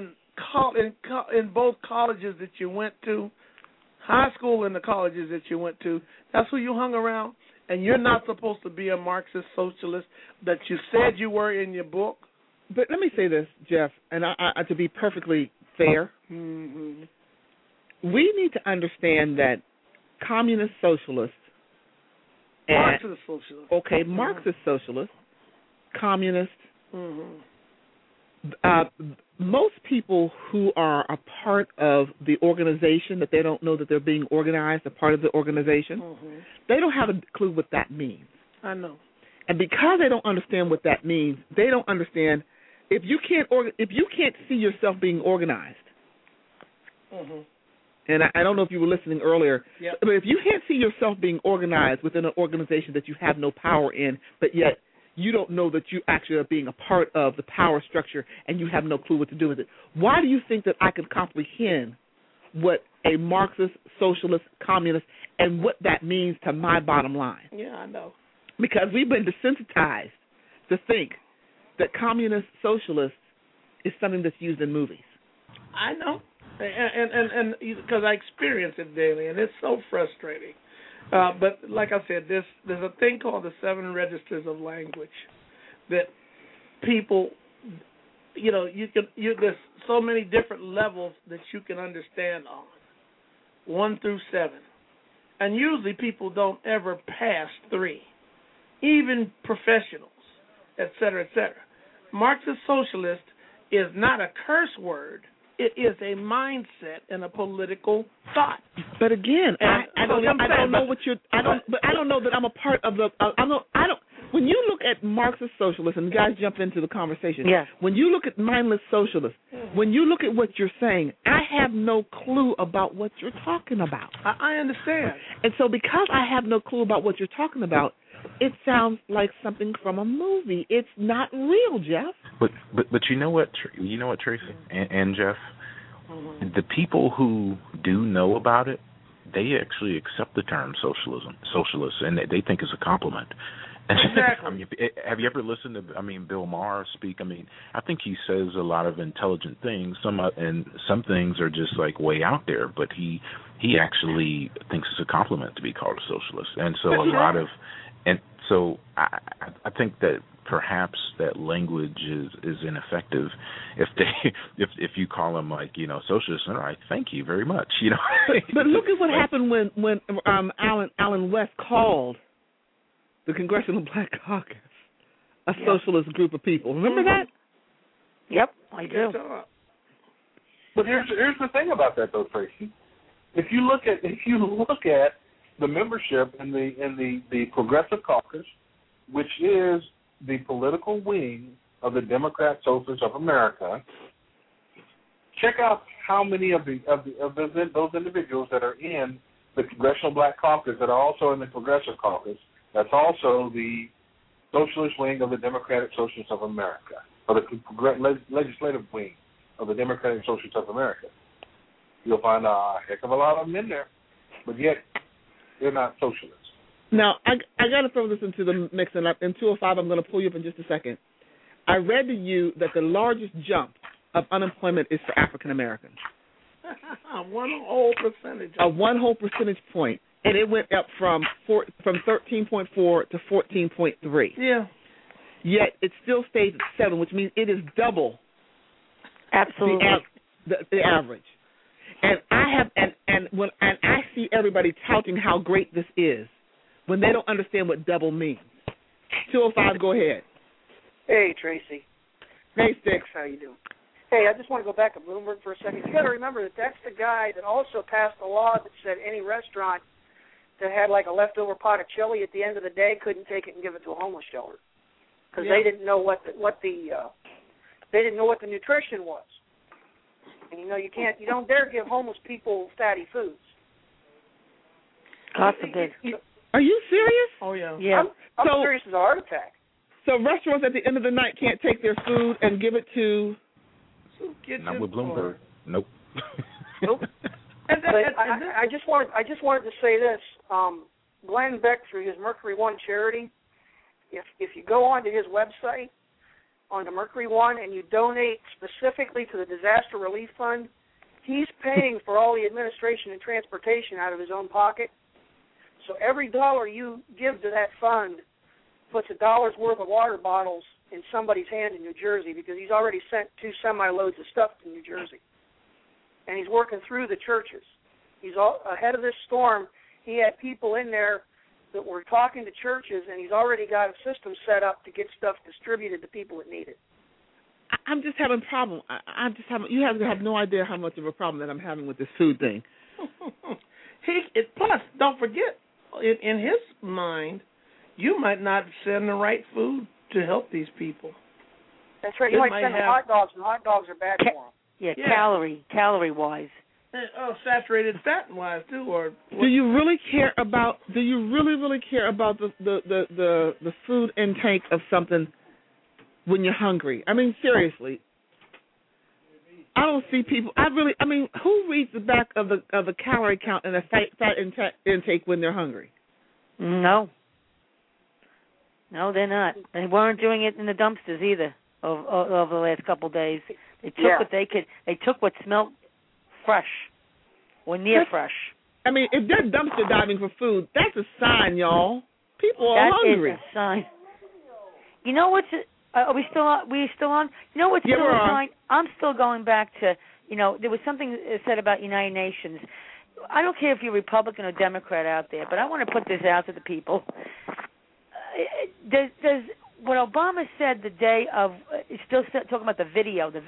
both colleges that you went to, high school and the colleges that you went to. That's who you hung around. And you're not supposed to be a Marxist socialist that you said you were in your book. But let me say this, Jeff, and to be perfectly fair, mm-hmm. we need to understand that communist socialists, Marxist socialists, okay, Marxist socialists, communists, mm-hmm. Most people who are a part of the organization, that they don't know that they're being organized, a part of the organization, mm-hmm. they don't have a clue what that means. I know. And because they don't understand what that means, they don't understand if you can't see yourself being organized. Mm-hmm. And I don't know if you were listening earlier, yep. But if you can't see yourself being organized within an organization that you have no power in, but yet you don't know that you actually are being a part of the power structure and you have no clue what to do with it, why do you think that I can comprehend what a Marxist, socialist, communist, and what that means to my bottom line? Yeah, I know. Because we've been desensitized to think that communist, socialist is something that's used in movies. I know. And because I experience it daily, and it's so frustrating. But like I said, there's a thing called the 7 registers of language that people, there's so many different levels that you can understand on, 1 through 7, and usually people don't ever pass 3, even professionals, et cetera, et cetera. Marxist socialist is not a curse word. It is a mindset and a political thought. But again, I don't know that I'm a part of the. When you look at Marxist socialists, and guys jump into the conversation. Yes. When you look at mindless socialists, when you look at what you're saying, I have no clue about what you're talking about. I understand. And so, because I have no clue about what you're talking about, it sounds like something from a movie. It's not real, Jeff. But you know what, Tracy and Jeff, the people who do know about it, they actually accept the term socialist, and they think it's a compliment. Exactly. Have you ever listened to Bill Maher speak? I think he says a lot of intelligent things. Some things are just like way out there, but he actually thinks it's a compliment to be called a socialist. And so I think that perhaps that language is ineffective if you call them like, you know, socialists. All right, thank you very much. You know, but look at what happened when Alan West called the Congressional Black Caucus a socialist group of people. Remember that? Yep, I do. But here's the thing about that, though, Tracy. If you look at the membership in the Progressive Caucus, which is the political wing of the Democrat Socialists of America, check out how many of those individuals that are in the Congressional Black Caucus that are also in the Progressive Caucus. That's also the socialist wing of the Democratic Socialists of America, or the legislative wing of the Democratic Socialists of America. You'll find a heck of a lot of them in there, but yet they're not socialists. Now, I got to throw this into the mix, and in 205, I'm going to pull you up in just a second. I read to you that the largest jump of unemployment is for African Americans. One whole percentage. One whole percentage point, and it went up from 13.4 to 14.3. Yeah. Yet it still stays at 7, which means it is double. Absolutely. The average. And when I see everybody touting how great this is, when they don't understand what double means. 205, go ahead. Hey, Tracy. Hey, Sticks. How you doing? Hey, I just want to go back to Bloomberg for a second. You got to remember that that's the guy that also passed a law that said any restaurant that had like a leftover pot of chili at the end of the day couldn't take it and give it to a homeless shelter because they didn't know what the nutrition was. And you know you don't dare give homeless people fatty foods. God forbid. Are you serious? Oh yeah. Yeah. I'm serious as a heart attack. So restaurants at the end of the night can't take their food and give it to. Not with Bloomberg. Nope. Nope. I just wanted to say this. Glenn Beck, through his Mercury One charity, if you go onto his website, onto Mercury One, and you donate specifically to the Disaster Relief Fund, he's paying for all the administration and transportation out of his own pocket. So every dollar you give to that fund puts $1 worth of water bottles in somebody's hand in New Jersey because he's already sent 2 semi-loads of stuff to New Jersey. And he's working through the churches. He's all ahead of this storm. He had people in there that were talking to churches, and he's already got a system set up to get stuff distributed to people that need it. I'm just having a problem. You have no idea how much of a problem that I'm having with this food thing. Plus, don't forget, in his mind, you might not send the right food to help these people. That's right. You might send them hot dogs, and hot dogs are bad for them. Yeah, calorie-wise. Saturated fat-wise too. Or do you really care about? Do you really care about the food intake of something when you're hungry? I mean, seriously. I don't see people. Who reads the back of the calorie count and the fat intake when they're hungry? No, they're not. They weren't doing it in the dumpsters either over the last couple of days. They took what they could. They took what smelled fresh or near fresh. I mean, if they're dumpster diving for food, that's a sign, y'all. People are hungry. That is a sign. You know what's? Are we still on? You know what's still a sign? I'm still going back to. There was something said about United Nations. I don't care if you're Republican or Democrat out there, but I want to put this out to the people. Does what Obama said the day of, still talking about the video at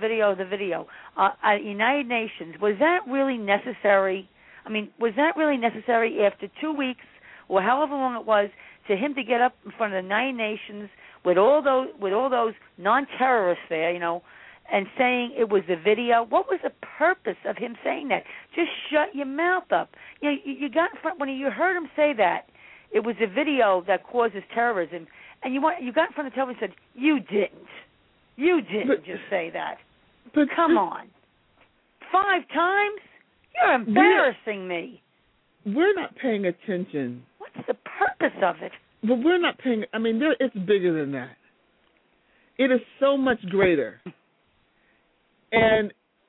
United Nations, was that really necessary? I mean, was that really necessary after 2 weeks or however long it was to him to get up in front of the United Nations with all those non-terrorists there, and saying it was the video? What was the purpose of him saying that? Just shut your mouth up. You got in front when you heard him say that. It was the video that causes terrorism. And you got in front of the television and said, you didn't just say that. But come on. 5 times? You're embarrassing me. We're not paying attention. What's the purpose of it? But we're not paying, it's bigger than that. It is so much greater. And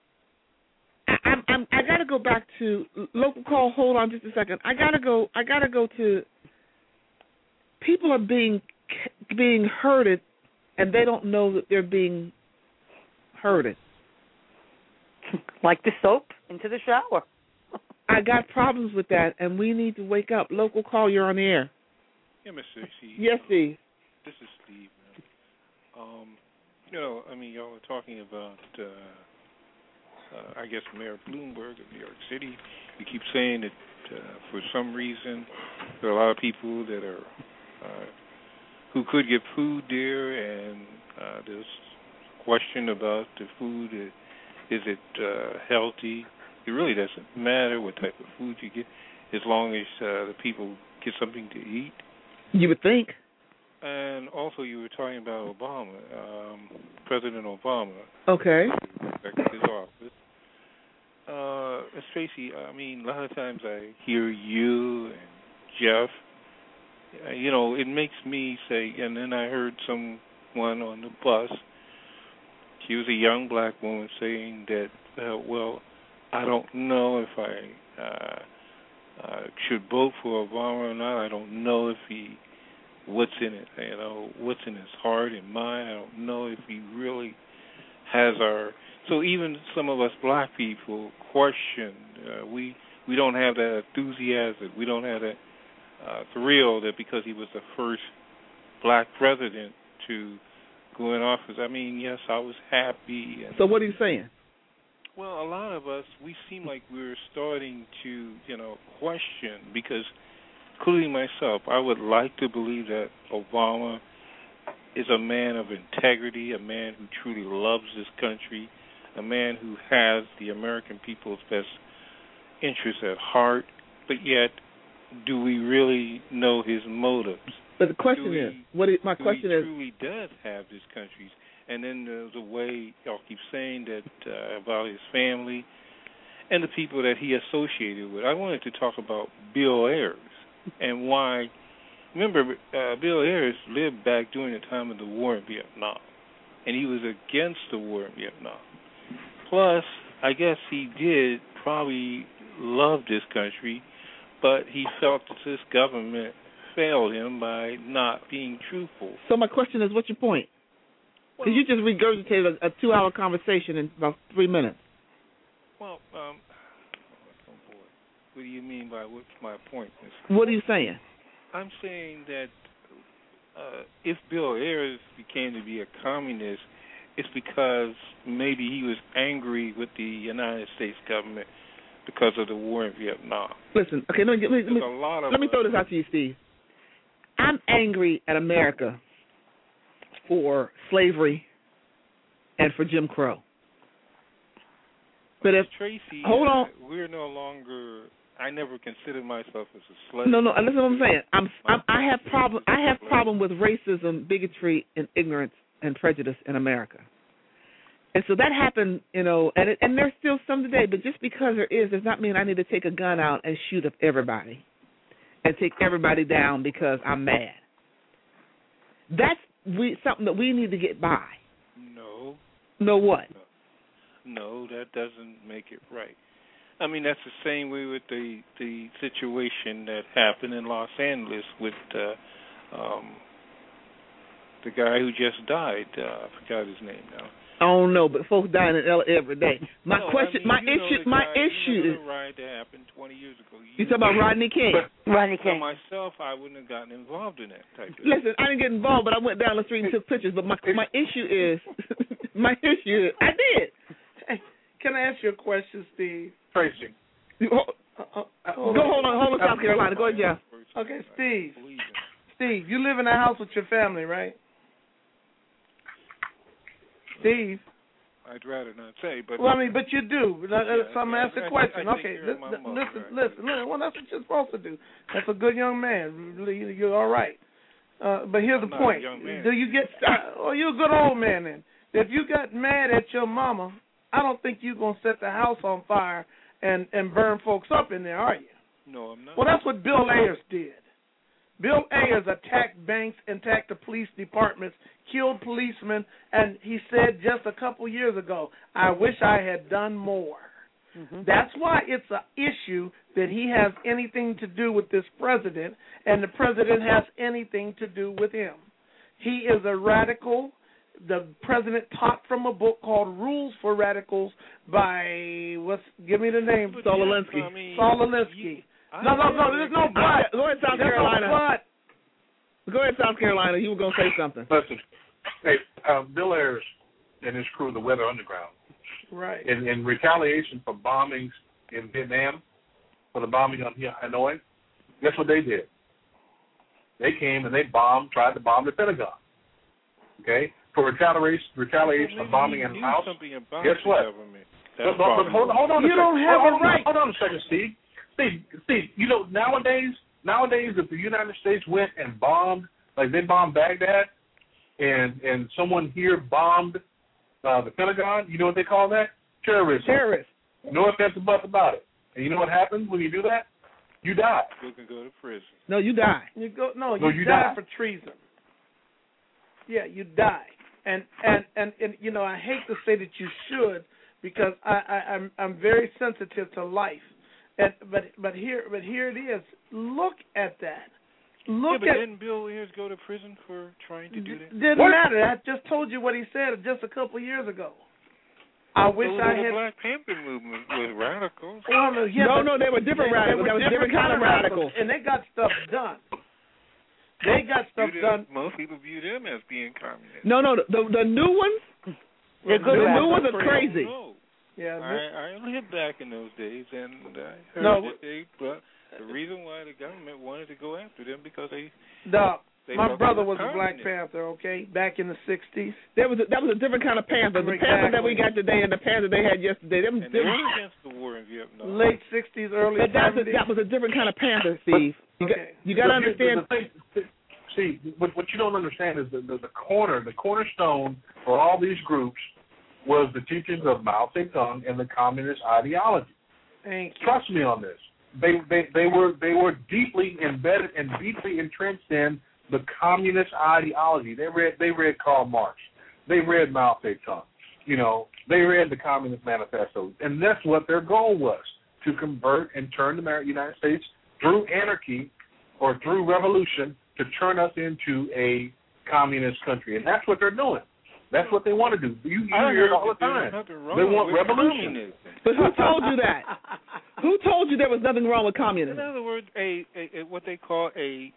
I got to go back to local call. Hold on just a second. I got to go to, people are being being herded, and they don't know that they're being herded. Like the soap into the shower. I got problems with that, and we need to wake up. Local call, you're on the air. Yeah, Mr. C. Yes, Steve. This is Steve. Y'all are talking about, I guess, Mayor Bloomberg of New York City. You keep saying that for some reason there are a lot of people that are who could get food there, and there's question about the food. Is it healthy? It really doesn't matter what type of food you get, as long as the people get something to eat. You would think. And also, you were talking about Obama, President Obama. Okay. Back to his office. Ms. Tracy, a lot of times I hear you and Jeff. It makes me say, and then I heard someone on the bus. She was a young black woman saying that, I don't know if I should vote for Obama or not. I don't know if what's in it, what's in his heart and mind. I don't know if he really has so even some of us black people question. We don't have that enthusiasm. We don't have that thrill that because he was the first black president to go in office. Yes, I was happy. So what are you saying? Well, a lot of us, we seem like we're starting to, question because, including myself, I would like to believe that Obama is a man of integrity, a man who truly loves this country, a man who has the American people's best interests at heart, but yet, do we really know his motives? But the question is, he truly does have this country's. And then there's a way y'all keep saying that about his family and the people that he associated with. I wanted to talk about Bill Ayers and why. Remember, Bill Ayers lived back during the time of the war in Vietnam, and he was against the war in Vietnam. Plus, I guess he did probably love this country, but he felt that this government failed him by not being truthful. So my question is, what's your point? Because you just regurgitated a 2-hour conversation in about 3 minutes. Well, what do you mean by what's my point? What are you saying? I'm saying that if Bill Ayers became to be a communist, it's because maybe he was angry with the United States government because of the war in Vietnam. Listen, okay, let me throw this out to you, Steve. I'm angry at America for slavery and for Jim Crow. But if Tracy, hold on, we're no longer. I never considered myself as a slave. No. Listen to what I'm saying. I have problem with racism, bigotry, and ignorance and prejudice in America. And so that happened, and there's still some today. But just because there is, does not mean I need to take a gun out and shoot up everybody and take everybody down because I'm mad. That's something that we need to get by. No. No what? No, that doesn't make it right. That's the same way with the situation that happened in Los Angeles with the guy who just died. I forgot his name now. I don't know, but folks dying in LA every day. My issue is the riot that happened 20 years ago. You talking about Rodney King? Rodney King. Myself, I wouldn't have gotten involved in that type of thing. Listen, I didn't get involved, but I went down the street and took pictures. But my issue is, I did. Hey, can I ask you a question, Steve? Tracy. Hold on, South Carolina. Go ahead, Jeff. Okay, Steve. Steve, you live in a house with your family, right? Steve. I'd rather not say, but but you do. So I'm asking a question. Okay, listen. Well, that's what you're supposed to do. That's a good young man. You're all right. But here's the point. Do you get? You're a good old man then. If you got mad at your mama, I don't think you're gonna set the house on fire and burn folks up in there, are you? No, I'm not. Well, that's what Bill Ayers did. Bill Ayers attacked banks, attacked the police departments, killed policemen, and he said just a couple years ago, I wish I had done more. Mm-hmm. That's why it's an issue that he has anything to do with this president, and the president has anything to do with him. He is a radical. The president taught from a book called Rules for Radicals by give me the name? Saul Alinsky. Saul Alinsky. No, there's no but. Go ahead, South Carolina. Go ahead, South Carolina. You were going to say something. Listen, hey, Bill Ayers and his crew, the Weather Underground, right? In retaliation for bombings in Vietnam, for the bombing on Hanoi, guess what they did? They came and they tried to bomb the Pentagon. Okay? For retaliation for bombing in the house, guess what? But hold on a second. You don't have a right. Hold on a second, Steve. Steve, you know, nowadays, if the United States went and bombed, like they bombed Baghdad, and someone here bombed the Pentagon, you know what they call that? Terrorism. Terrorist. No offense about it. And you know what happens when you do that? You die. You can go to prison. No, you die. You die for treason. Yeah, you die. And you know, I hate to say that you should, because I'm very sensitive to life. But here it is. Look at that. Didn't Bill Ayers go to prison for trying to do that? Didn't matter. I just told you what he said just a couple of years ago. I wish I had. The Black Panther movement was radicals. Well, no, they were different radicals. There was different kind of radicals, and they got stuff done. They got stuff done. Most people view them as being communist. No, the new ones. They're good. The new ones are crazy. Yeah, I lived back in those days, and I heard but the reason why the government wanted to go after them because my brother was a Black Panther, okay, back in the 60s. That was a different kind of Panther. The Panther that we got today and the Panther they had yesterday. They were against the war in Vietnam. Late 60s, early 70s. That was a different kind of Panther, Steve. You got to understand. See, what you don't understand is the cornerstone for all these groups was the teachings of Mao Zedong and the communist ideology. Trust me on this. They were deeply embedded and deeply entrenched in the communist ideology. They read Karl Marx. They read Mao Zedong. You know, they read the Communist Manifesto, and that's what their goal was, to convert and turn the United States through anarchy or through revolution to turn us into a communist country, and that's what they're doing. That's what they want to do. You hear it all the time. They want revolution. But who told you that? Who told you there was nothing wrong with communism? In other words, what they call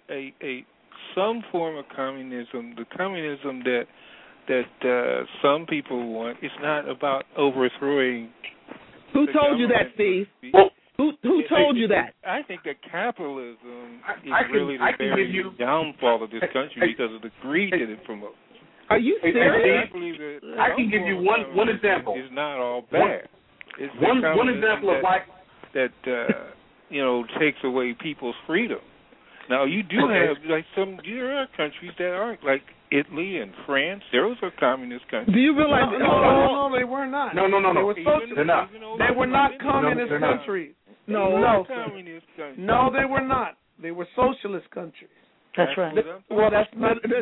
some form of communism, the communism that some people want. It's not about overthrowing. Who told you that, Steve? Who told you that? I think that capitalism is really the very downfall of this country because of the greed that it promotes. Are you serious? I can give you one example. It's not all bad. It's one example of why that takes away people's freedom. Now you do have there are countries that aren't, like Italy and France. Those are communist countries. Do you realize? No, they were not. No. They were socialist. They're not. They were not communist countries. No, communist countries. No, they were not. They were socialist countries. That's right. Well, that's not. There's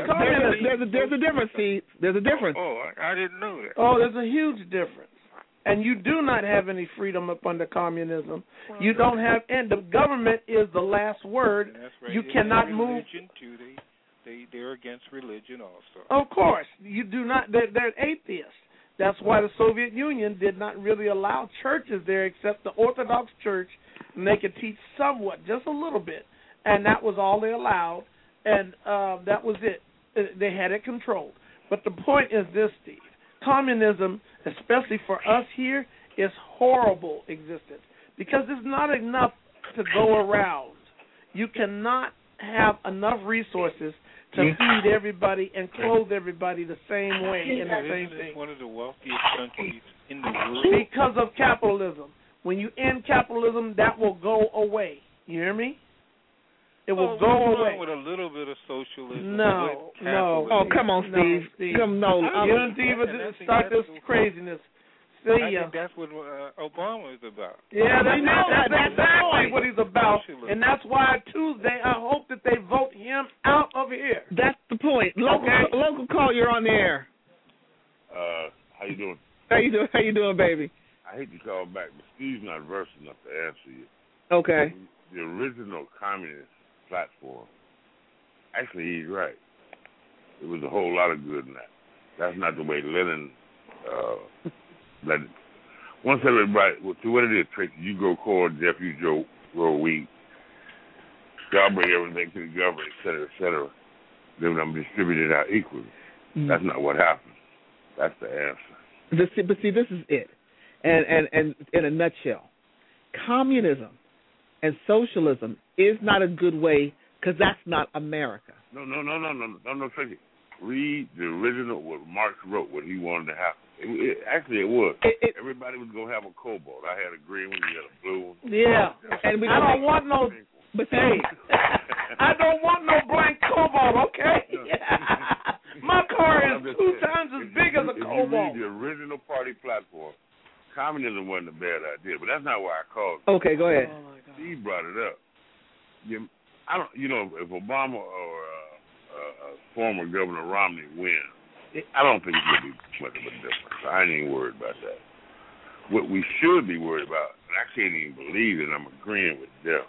a difference, Steve. There's a difference. Oh, I didn't know that. Oh, there's a huge difference. And you do not have any freedom up under communism. You don't have, and the government is the last word. That's right. You cannot move. Too. They're against religion also. Of course, you do not. They're atheists. That's why the Soviet Union did not really allow churches there, except the Orthodox Church, and they could teach somewhat, just a little bit, and that was all they allowed, and that was it. They had it controlled. But the point is this, Steve. Communism, especially for us here, is horrible existence because there's not enough to go around. You cannot have enough resources to feed everybody and clothe everybody the same way in the same thing. It's one of the wealthiest countries in the world. Because of capitalism. When you end capitalism, that will go away. You hear me? It will go away. With a little bit of socialism. No. Oh, come on, Steve. You don't even start this craziness. I think that's what Obama is about. Yeah, that's exactly what he's about. And that's why Tuesday I hope that they vote him out of here. That's the point. Local call, you're on the air. How you doing? How you doing, baby? I hate to call back, but Steve's not versed enough to answer you. Okay. The original communist platform, actually he's right. It was a whole lot of good in that. That's not the way Lenin let it. Once everybody, to what it is, Tracy, you grow corn, Jeff, you grow wheat. God bring everything to the government, et cetera, et cetera. Then I'm distributed out equally. Mm-hmm. That's not what happened. That's the answer. But see, this is it. And in a nutshell, communism and socialism is not a good way because that's not America. No, Tracy. Read the original, what Marx wrote, what he wanted to happen. Actually, it was. Everybody was going to have a cobalt. I had a green one, you had a blue one. Yeah. And I don't want no, but hey, I don't want no blank cobalt, okay? My car is 2 times as big as a cobalt. If you read the original party platform, communism wasn't a bad idea, but that's not why I called it. Okay, go ahead. He brought it up. If Obama or former Governor Romney wins, I don't think it's going to be much of a difference. I ain't even worried about that. What we should be worried about, and I can't even believe it, I'm agreeing with Jeff.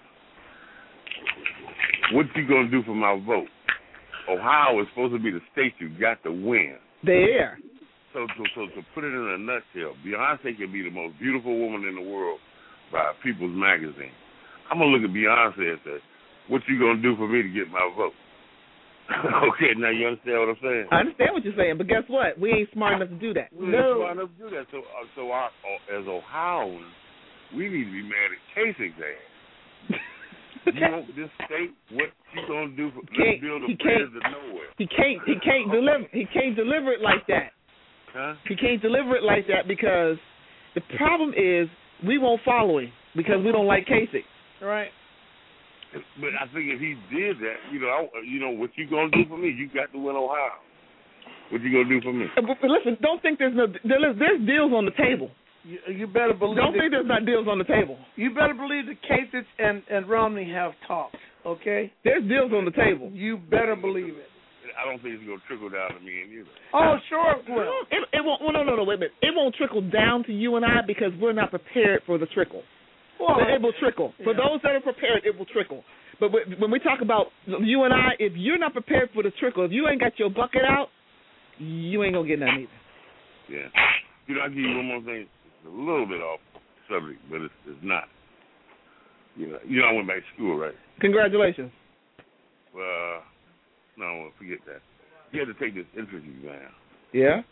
What you going to do for my vote? Ohio is supposed to be the state you got to win. There. So to put it in a nutshell, Beyonce can be the most beautiful woman in the world by People's Magazine. I'm going to look at Beyonce and say, what you going to do for me to get my vote? Okay, now you understand what I'm saying? I understand what you're saying, but guess what? We ain't smart enough to do that. We ain't smart enough to do that. So as Ohioans, we need to be mad at Kasich ass. You want this state? What you gonna do for build a bridge to nowhere? He can't deliver it like that. Huh? He can't deliver it like that because the problem is we won't follow him because we don't like Kasich. Right. But I think if he did that, what you gonna do for me? You got to win Ohio. What you gonna do for me? But listen, don't think there's deals on the table. You better believe. Don't think there's not deals on the table. You better believe that Kasich and Romney have talked. Okay. There's deals on the table. You better believe it. I don't think it's gonna trickle down to me and you. Oh, sure it will. It won't. No, wait a minute. It won't trickle down to you and I because we're not prepared for the trickle. Well, it will trickle. For those that are prepared, it will trickle. But when we talk about you and I, if you're not prepared for the trickle, if you ain't got your bucket out, you ain't going to get nothing either. Yeah. I'll give you one more thing. It's a little bit off subject, but it's not. I went back to school, right? Congratulations. No, I won't forget that. You had to take this entrance exam. Yeah?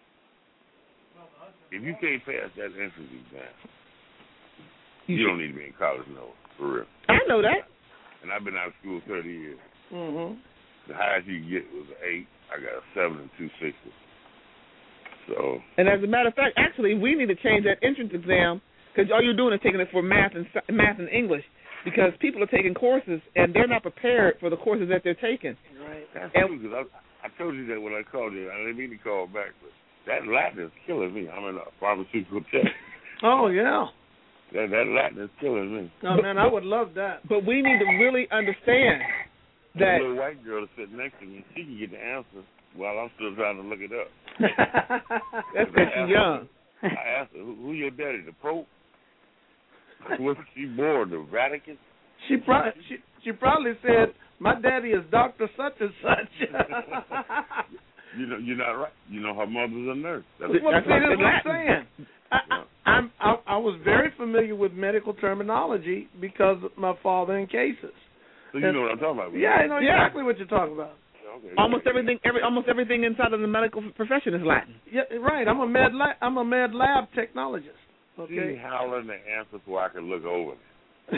If you can't pass that entrance exam, you don't need to be in college, no, for real. I know that. And I've been out of school 30 years. Mm-hmm. The highest you can get was an 8. I got a 7 and 2 6s. So. And as a matter of fact, actually, we need to change that entrance exam because all you're doing is taking it for math and English because people are taking courses and they're not prepared for the courses that they're taking. Right. That's true because I told you that when I called you. I didn't mean to call back, but that Latin is killing me. I'm in a pharmaceutical tech. Oh, yeah. That Latin is killing me. Oh, man, I would love that. But we need to really understand that. The little white girl sitting next to me, she can get the answer while I'm still trying to look it up. That's because she's young. I asked her, who your daddy, the Pope? Was she born, the Vatican? She probably said, my daddy is Dr. Such and Such. You're not right. Her mother's a nurse. That's what I'm saying. I was very familiar with medical terminology because of my father in cases. So you know what I'm talking about? Yeah, I know exactly what you're talking about. Okay. Almost everything inside of the medical profession is Latin. Yeah, right. I'm a med lab technologist. Okay. She's howling the answer so I can look over it.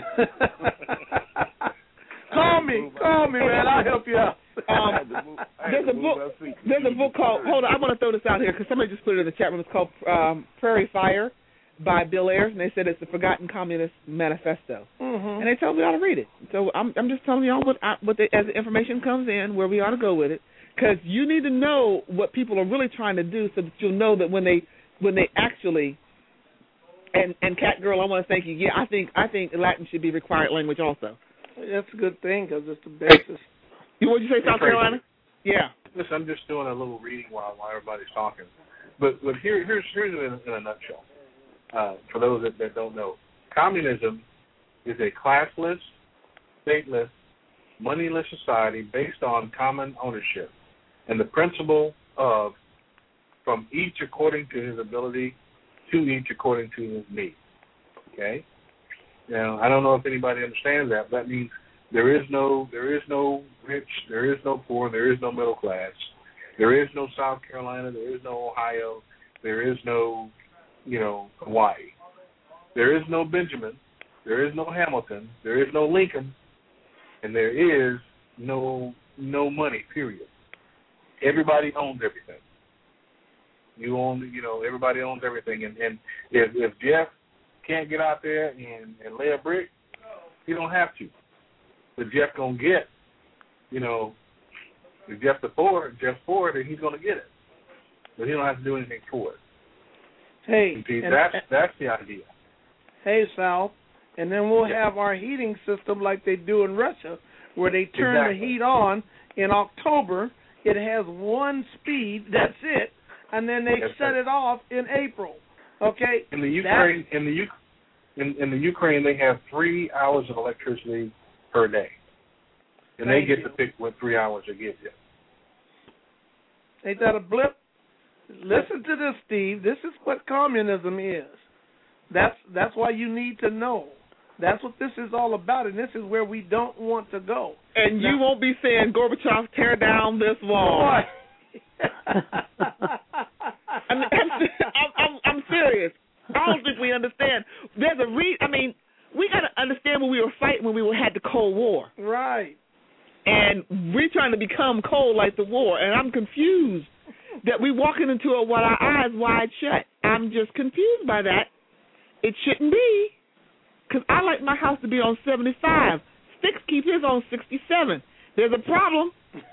Call me, man. I'll help you out. There's a book called. Hold on, I want to throw this out here because somebody just put it in the chat room. It's called Prairie Fire by Bill Ayers, and they said it's the Forgotten Communist Manifesto. Mm-hmm. And they told me I ought to read it. So I'm just telling y'all as the information comes in, where we ought to go with it, because you need to know what people are really trying to do, so that you'll know that when they actually. And Cat Girl, I want to thank you. Yeah, I think Latin should be required language also. That's a good thing because it's the basis. What'd you say, South Carolina? Yeah. Listen, I'm just doing a little reading while everybody's talking. But here's it in a nutshell. For those that don't know, communism is a classless, stateless, moneyless society based on common ownership. and the principle of from each according to his ability, to each according to his need. Okay? Now, I don't know if anybody understands that, but that means there is no rich, there is no poor, there is no middle class, there is no South Carolina, there is no Ohio, there is no, Hawaii. There is no Benjamin, there is no Hamilton, there is no Lincoln, and there is no money, period. Everybody owns everything. You own, everybody owns everything. And if Jeff can't get out there and lay a brick, he don't have to. But Jeff gonna get, if Jeff for it, then he's gonna get it. But he don't have to do anything for it. Hey, that's the idea. Hey, Sal, and then we'll have our heating system like they do in Russia, where they turn the heat on in October. It has one speed, that's it, and then they shut it off in April. Okay. In the Ukraine, in the Ukraine, they have 3 hours of electricity per day, and they get to pick what 3 hours they give you. Ain't that a blip? Listen to this, Steve. This is what communism is. That's why you need to know. That's what this is all about, and this is where we don't want to go. And you won't be saying, Gorbachev, tear down this wall. I'm serious. I don't think we understand. There's a we got to understand when we were fighting when we had the Cold War. Right. And we're trying to become cold like the war, and I'm confused that we're walking into it with our eyes wide shut. I'm just confused by that. It shouldn't be, because I like my house to be on 75. Sticks keep his on 67. There's a problem.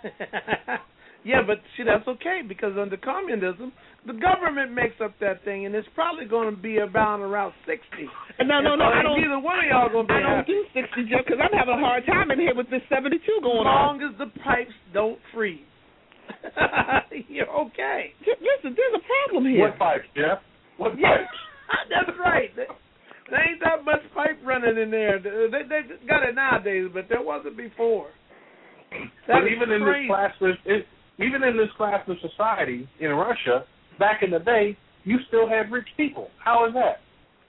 Yeah, but see, that's okay, because under communism, the government makes up that thing, and it's probably going to be around 60. No, I don't. Neither one of y'all going to be I don't do 60, Jeff, because I'm having a hard time in here with this 72 going on. As long as the pipes don't freeze. You're okay. Listen, there's a problem here. What pipes, Jeff? What pipes? That's right. There ain't that much pipe running in there. They got it nowadays, but there wasn't before. But even in this classless society in Russia, back in the day, you still had rich people. How is that?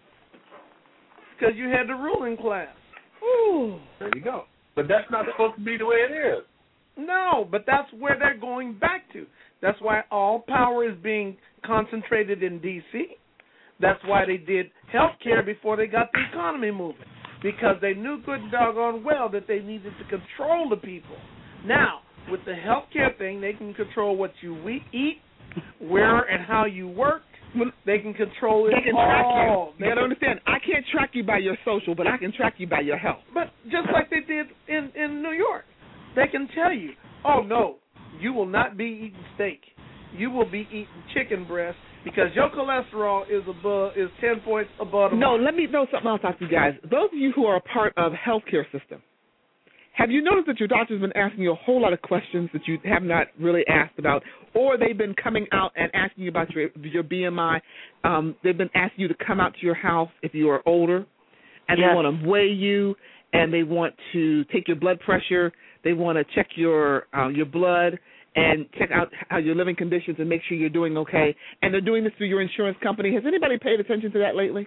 Because you had the ruling class. Ooh. There you go. But that's not supposed to be the way it is. No, but that's where they're going back to. That's why all power is being concentrated in D.C. That's why they did health care before they got the economy moving, because they knew good and doggone well that they needed to control the people. Now, with the health care thing, they can control what you eat, where and how you work. They can control it all. They can track you. You got to understand, I can't track you by your social, but I can track you by your health. But just like they did in New York, they can tell you, oh, no, you will not be eating steak. You will be eating chicken breast, because your cholesterol is 10 points above the mark. No, let me know something else out to you guys. Those of you who are a part of healthcare system, have you noticed that your doctor's been asking you a whole lot of questions that you have not really asked about, or they've been coming out and asking you about your BMI? They've been asking you to come out to your house if you are older, and they want to weigh you, and they want to take your blood pressure. They want to check your blood and check out how your living conditions and make sure you're doing okay. And they're doing this through your insurance company. Has anybody paid attention to that lately?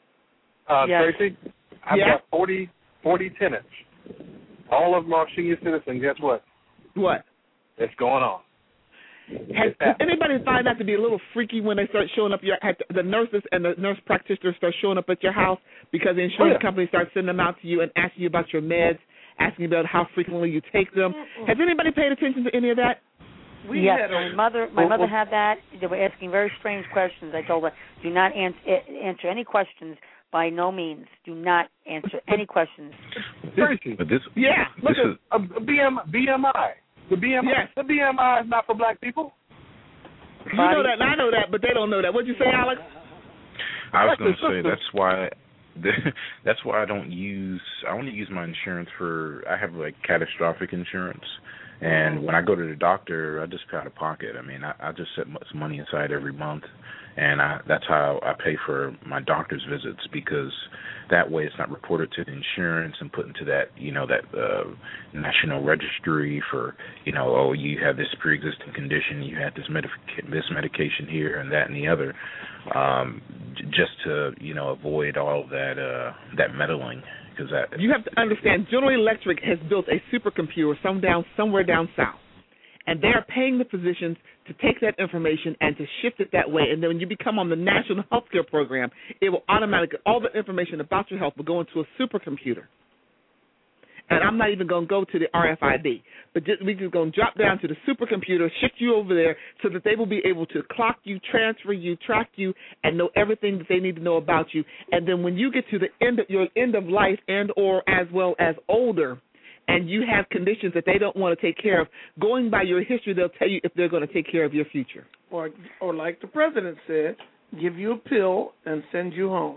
Tracy, I've got 40 tenants. All of them are senior citizens. Guess what? What? It's going on. Has anybody find that to be a little freaky when they start showing up? The nurses and the nurse practitioners start showing up at your house because the insurance company starts sending them out to you and asking you about your meds, asking you about how frequently you take them. Has anybody paid attention to any of that? Yes, my mother had that. They were asking very strange questions. I told her, do not answer any questions. By no means, do not answer any questions. But this, look at BMI. The BMI is not for black people. You know that, and I know that, but they don't know that. What'd you say, Alex? I was going to say that's why I only use my insurance I have like catastrophic insurance. And when I go to the doctor, I just pay out of pocket. I mean, I just set some money aside every month, And that's how I pay for my doctor's visits, because that way it's not reported to the insurance and put into that, that national registry for, oh, you have this pre-existing condition, you had this medication here and that and the other, just to, avoid all of that meddling. Because you have to understand, General Electric has built a supercomputer somewhere down south. And they are paying the physicians to take that information and to shift it that way. And then when you become on the National Healthcare Program, it will automatically, all the information about your health will go into a supercomputer. And I'm not even going to go to the RFID, but we're just going to drop down to the supercomputer, shift you over there so that they will be able to clock you, transfer you, track you, and know everything that they need to know about you. And then when you get to the your end of life and or as well as older, and you have conditions that they don't want to take care of, going by your history, they'll tell you if they're going to take care of your future. Or like the president said, give you a pill and send you home.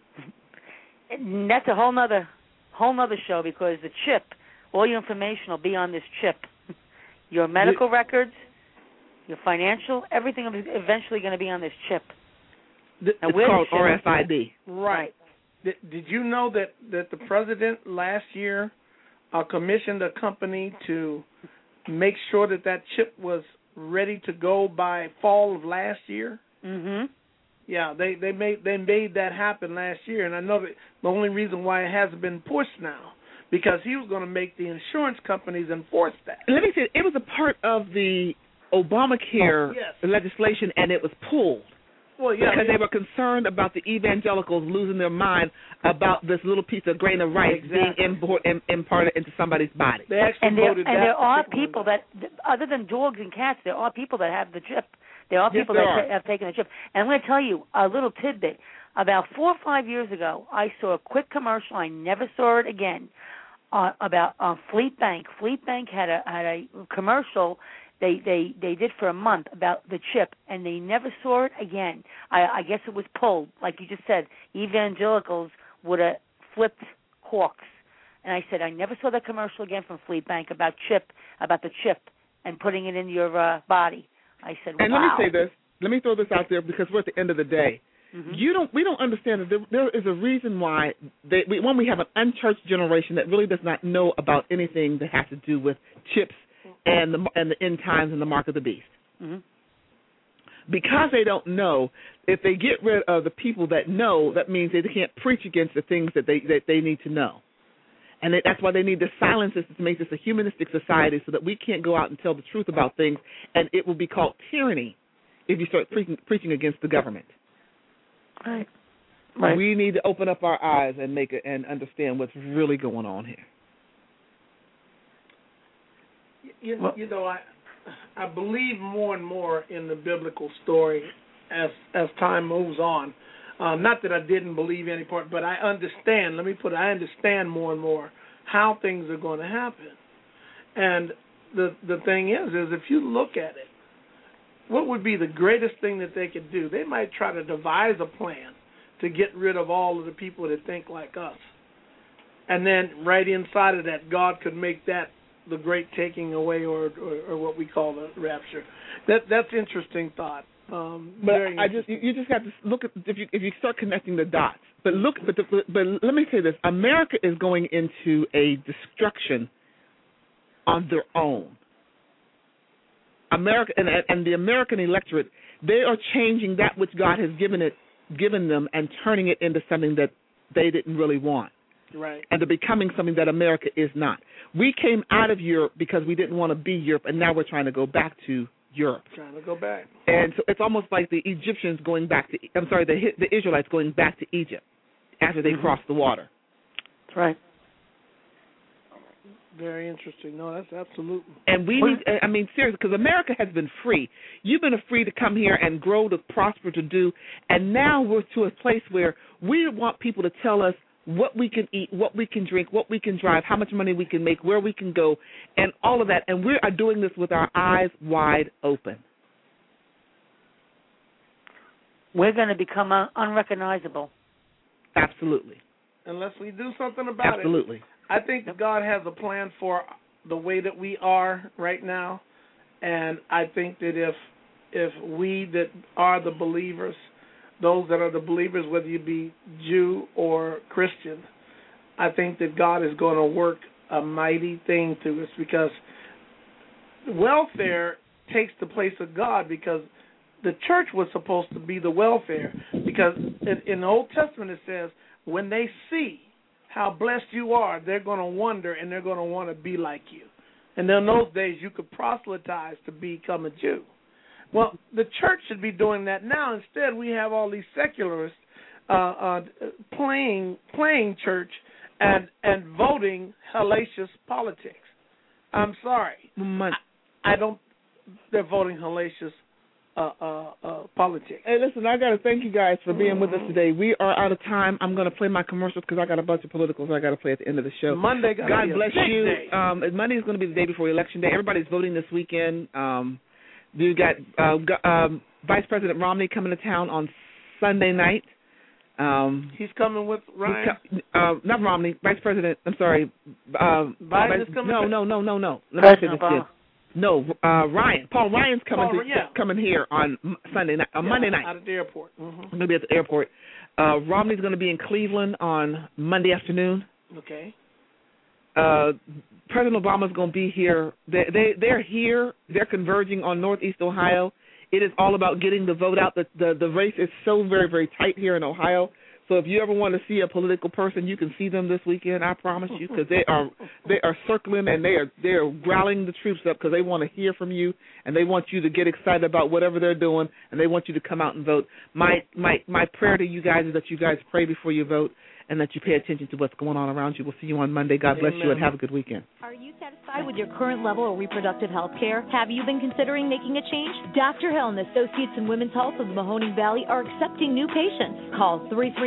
And that's a whole nother show, because the chip, all your information will be on this chip. Your medical records, your financial, everything is eventually going to be on this chip. It's called RFID. Right. Did you know that the president last year commissioned a company to make sure that chip was ready to go by fall of last year? Mm-hmm. Yeah, they made that happen last year, and I know that the only reason why it hasn't been pushed now, because he was going to make the insurance companies enforce that. Let me say, it was a part of the Obamacare legislation, and it was pulled. Well, yeah, because they were concerned about the evangelicals losing their mind about this little piece of grain of rice being imparted into somebody's body. They actually voted and there are people that, other than dogs and cats, there are people that have the chip. There are people that have taken the chip. And I'm going to tell you a little tidbit. About 4 or 5 years ago, I saw a quick commercial. I never saw it again. About Fleet Bank. Fleet Bank had a commercial. They did for a month about the chip, and they never saw it again. I guess it was pulled, like you just said. Evangelicals would have flipped corks, and I said I never saw that commercial again from Fleet Bank about the chip, and putting it in your body. I said, wow. And let me say this. Let me throw this out there, because we're at the end of the day. Mm-hmm. We don't understand that there is a reason why we have an unchurched generation that really does not know about anything that has to do with chips and the end times and the mark of the beast. Mm-hmm. Because they don't know, if they get rid of the people that know, that means they can't preach against the things that they need to know. And that's why they need to silence this, to make this a humanistic society, so that we can't go out and tell the truth about things, and it will be called tyranny if you start preaching against the government. Right. We need to open up our eyes and understand what's really going on here. You know, I believe more and more in the biblical story as time moves on. Not that I didn't believe any part, but I understand. I understand more and more how things are going to happen. And the thing is if you look at it, what would be the greatest thing that they could do? They might try to devise a plan to get rid of all of the people that think like us. And then right inside of that, God could make that the great taking away, or what we call the rapture. That's interesting thought. But you just have to look at if you start connecting the dots. But let me say this: America is going into a destruction on their own. America and the American electorate, they are changing that which God has given them and turning it into something that they didn't really want. Right. And they're becoming something that America is not. We came out of Europe because we didn't want to be Europe, and now we're trying to go back to Europe. Trying to go back. And so it's almost like the Egyptians going back to, the Israelites going back to Egypt after they crossed the water. That's right. Very interesting. No, that's absolutely. And we need, seriously, because America has been free. You've been free to come here and grow, to prosper, to do. And now we're to a place where we want people to tell us what we can eat, what we can drink, what we can drive, how much money we can make, where we can go, and all of that. And we are doing this with our eyes wide open. We're going to become unrecognizable. Absolutely. Unless we do something about it. Absolutely. I think God has a plan for the way that we are right now, and I think that if if we that are the believers, those that are the believers, whether you be Jew or Christian, I think that God is going to work a mighty thing through us, because welfare takes the place of God, because the church was supposed to be the welfare, because in the Old Testament it says when they see how blessed you are, they're going to wonder and they're going to want to be like you. And in those days you could proselytize to become a Jew. Well, the church should be doing that now. Instead, we have all these secularists playing church and voting hellacious politics. I'm sorry. I don't. They're voting hellacious politics. Hey, listen, I got to thank you guys for being with us today. We are out of time. I'm going to play my commercials because I got a bunch of politicals I got to play at the end of the show. Monday, God bless you. Day. Monday is going to be the day before Election Day. Everybody's voting this weekend. You got Vice President Romney coming to town on Sunday night. He's coming with Ryan? Not Romney, Vice President. I'm sorry. Biden is coming? No. Let me say this again. No, Ryan. Paul Ryan's coming here on Sunday night, Monday night. Out at the airport. Mm-hmm. I'm going to be at the airport. Romney's going to be in Cleveland on Monday afternoon. Okay. President Obama's going to be here. They're here. They're converging on Northeast Ohio. It is all about getting the vote out. The race is so very, very tight here in Ohio. So if you ever want to see a political person, you can see them this weekend. I promise you, because they are circling and they are growling the troops up because they want to hear from you and they want you to get excited about whatever they're doing and they want you to come out and vote. My prayer to you guys is that you guys pray before you vote and that you pay attention to what's going on around you. We'll see you on Monday. God bless you and have a good weekend. Are you satisfied with your current level of reproductive health care? Have you been considering making a change? Dr. Hill and Associates in Women's Health of the Mahoning Valley are accepting new patients. Call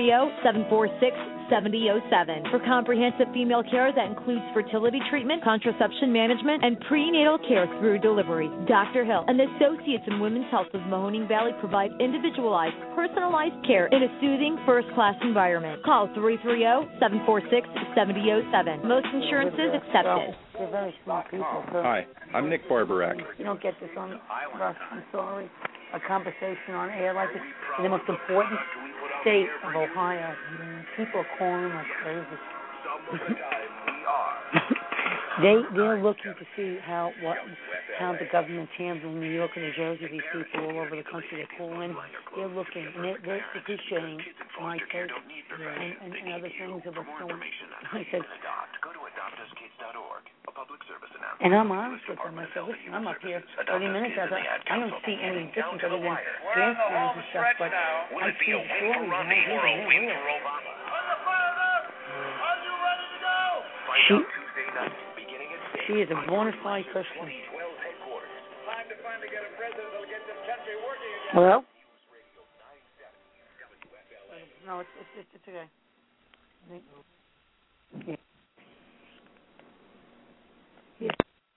330-746-7007 for comprehensive female care that includes fertility treatment, contraception management, and prenatal care through delivery. Dr. Hill and Associates in Women's Health of the Mahoning Valley provide individualized, personalized care in a soothing, first-class environment. Call 330-746-7007. Most insurances accepted. They're very smart people. So hi, I'm Nick Barbarak. You don't get this on, Russ. I'm sorry. A conversation on air like this is the most important state of Ohio. People are calling like crazy. They're looking to see how the government's handling New York and New Jersey. These people all over the country, they call in. They're looking, and they're appreciating my take and other things of what's going on. I said, and I'm honest with them. I said, listen, I'm up here 30 minutes. I don't see any difference other than gas lines and stuff, but I see the stories and I hear them. She is a bona fide Christian. Hello? No, it's okay. Yeah. Yeah.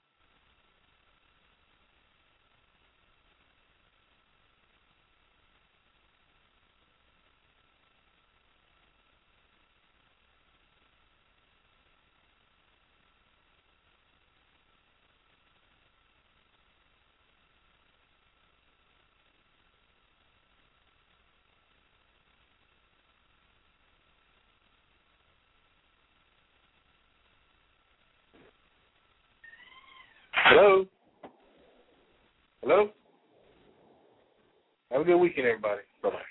Hello? Hello? Have a good weekend, everybody. Bye-bye.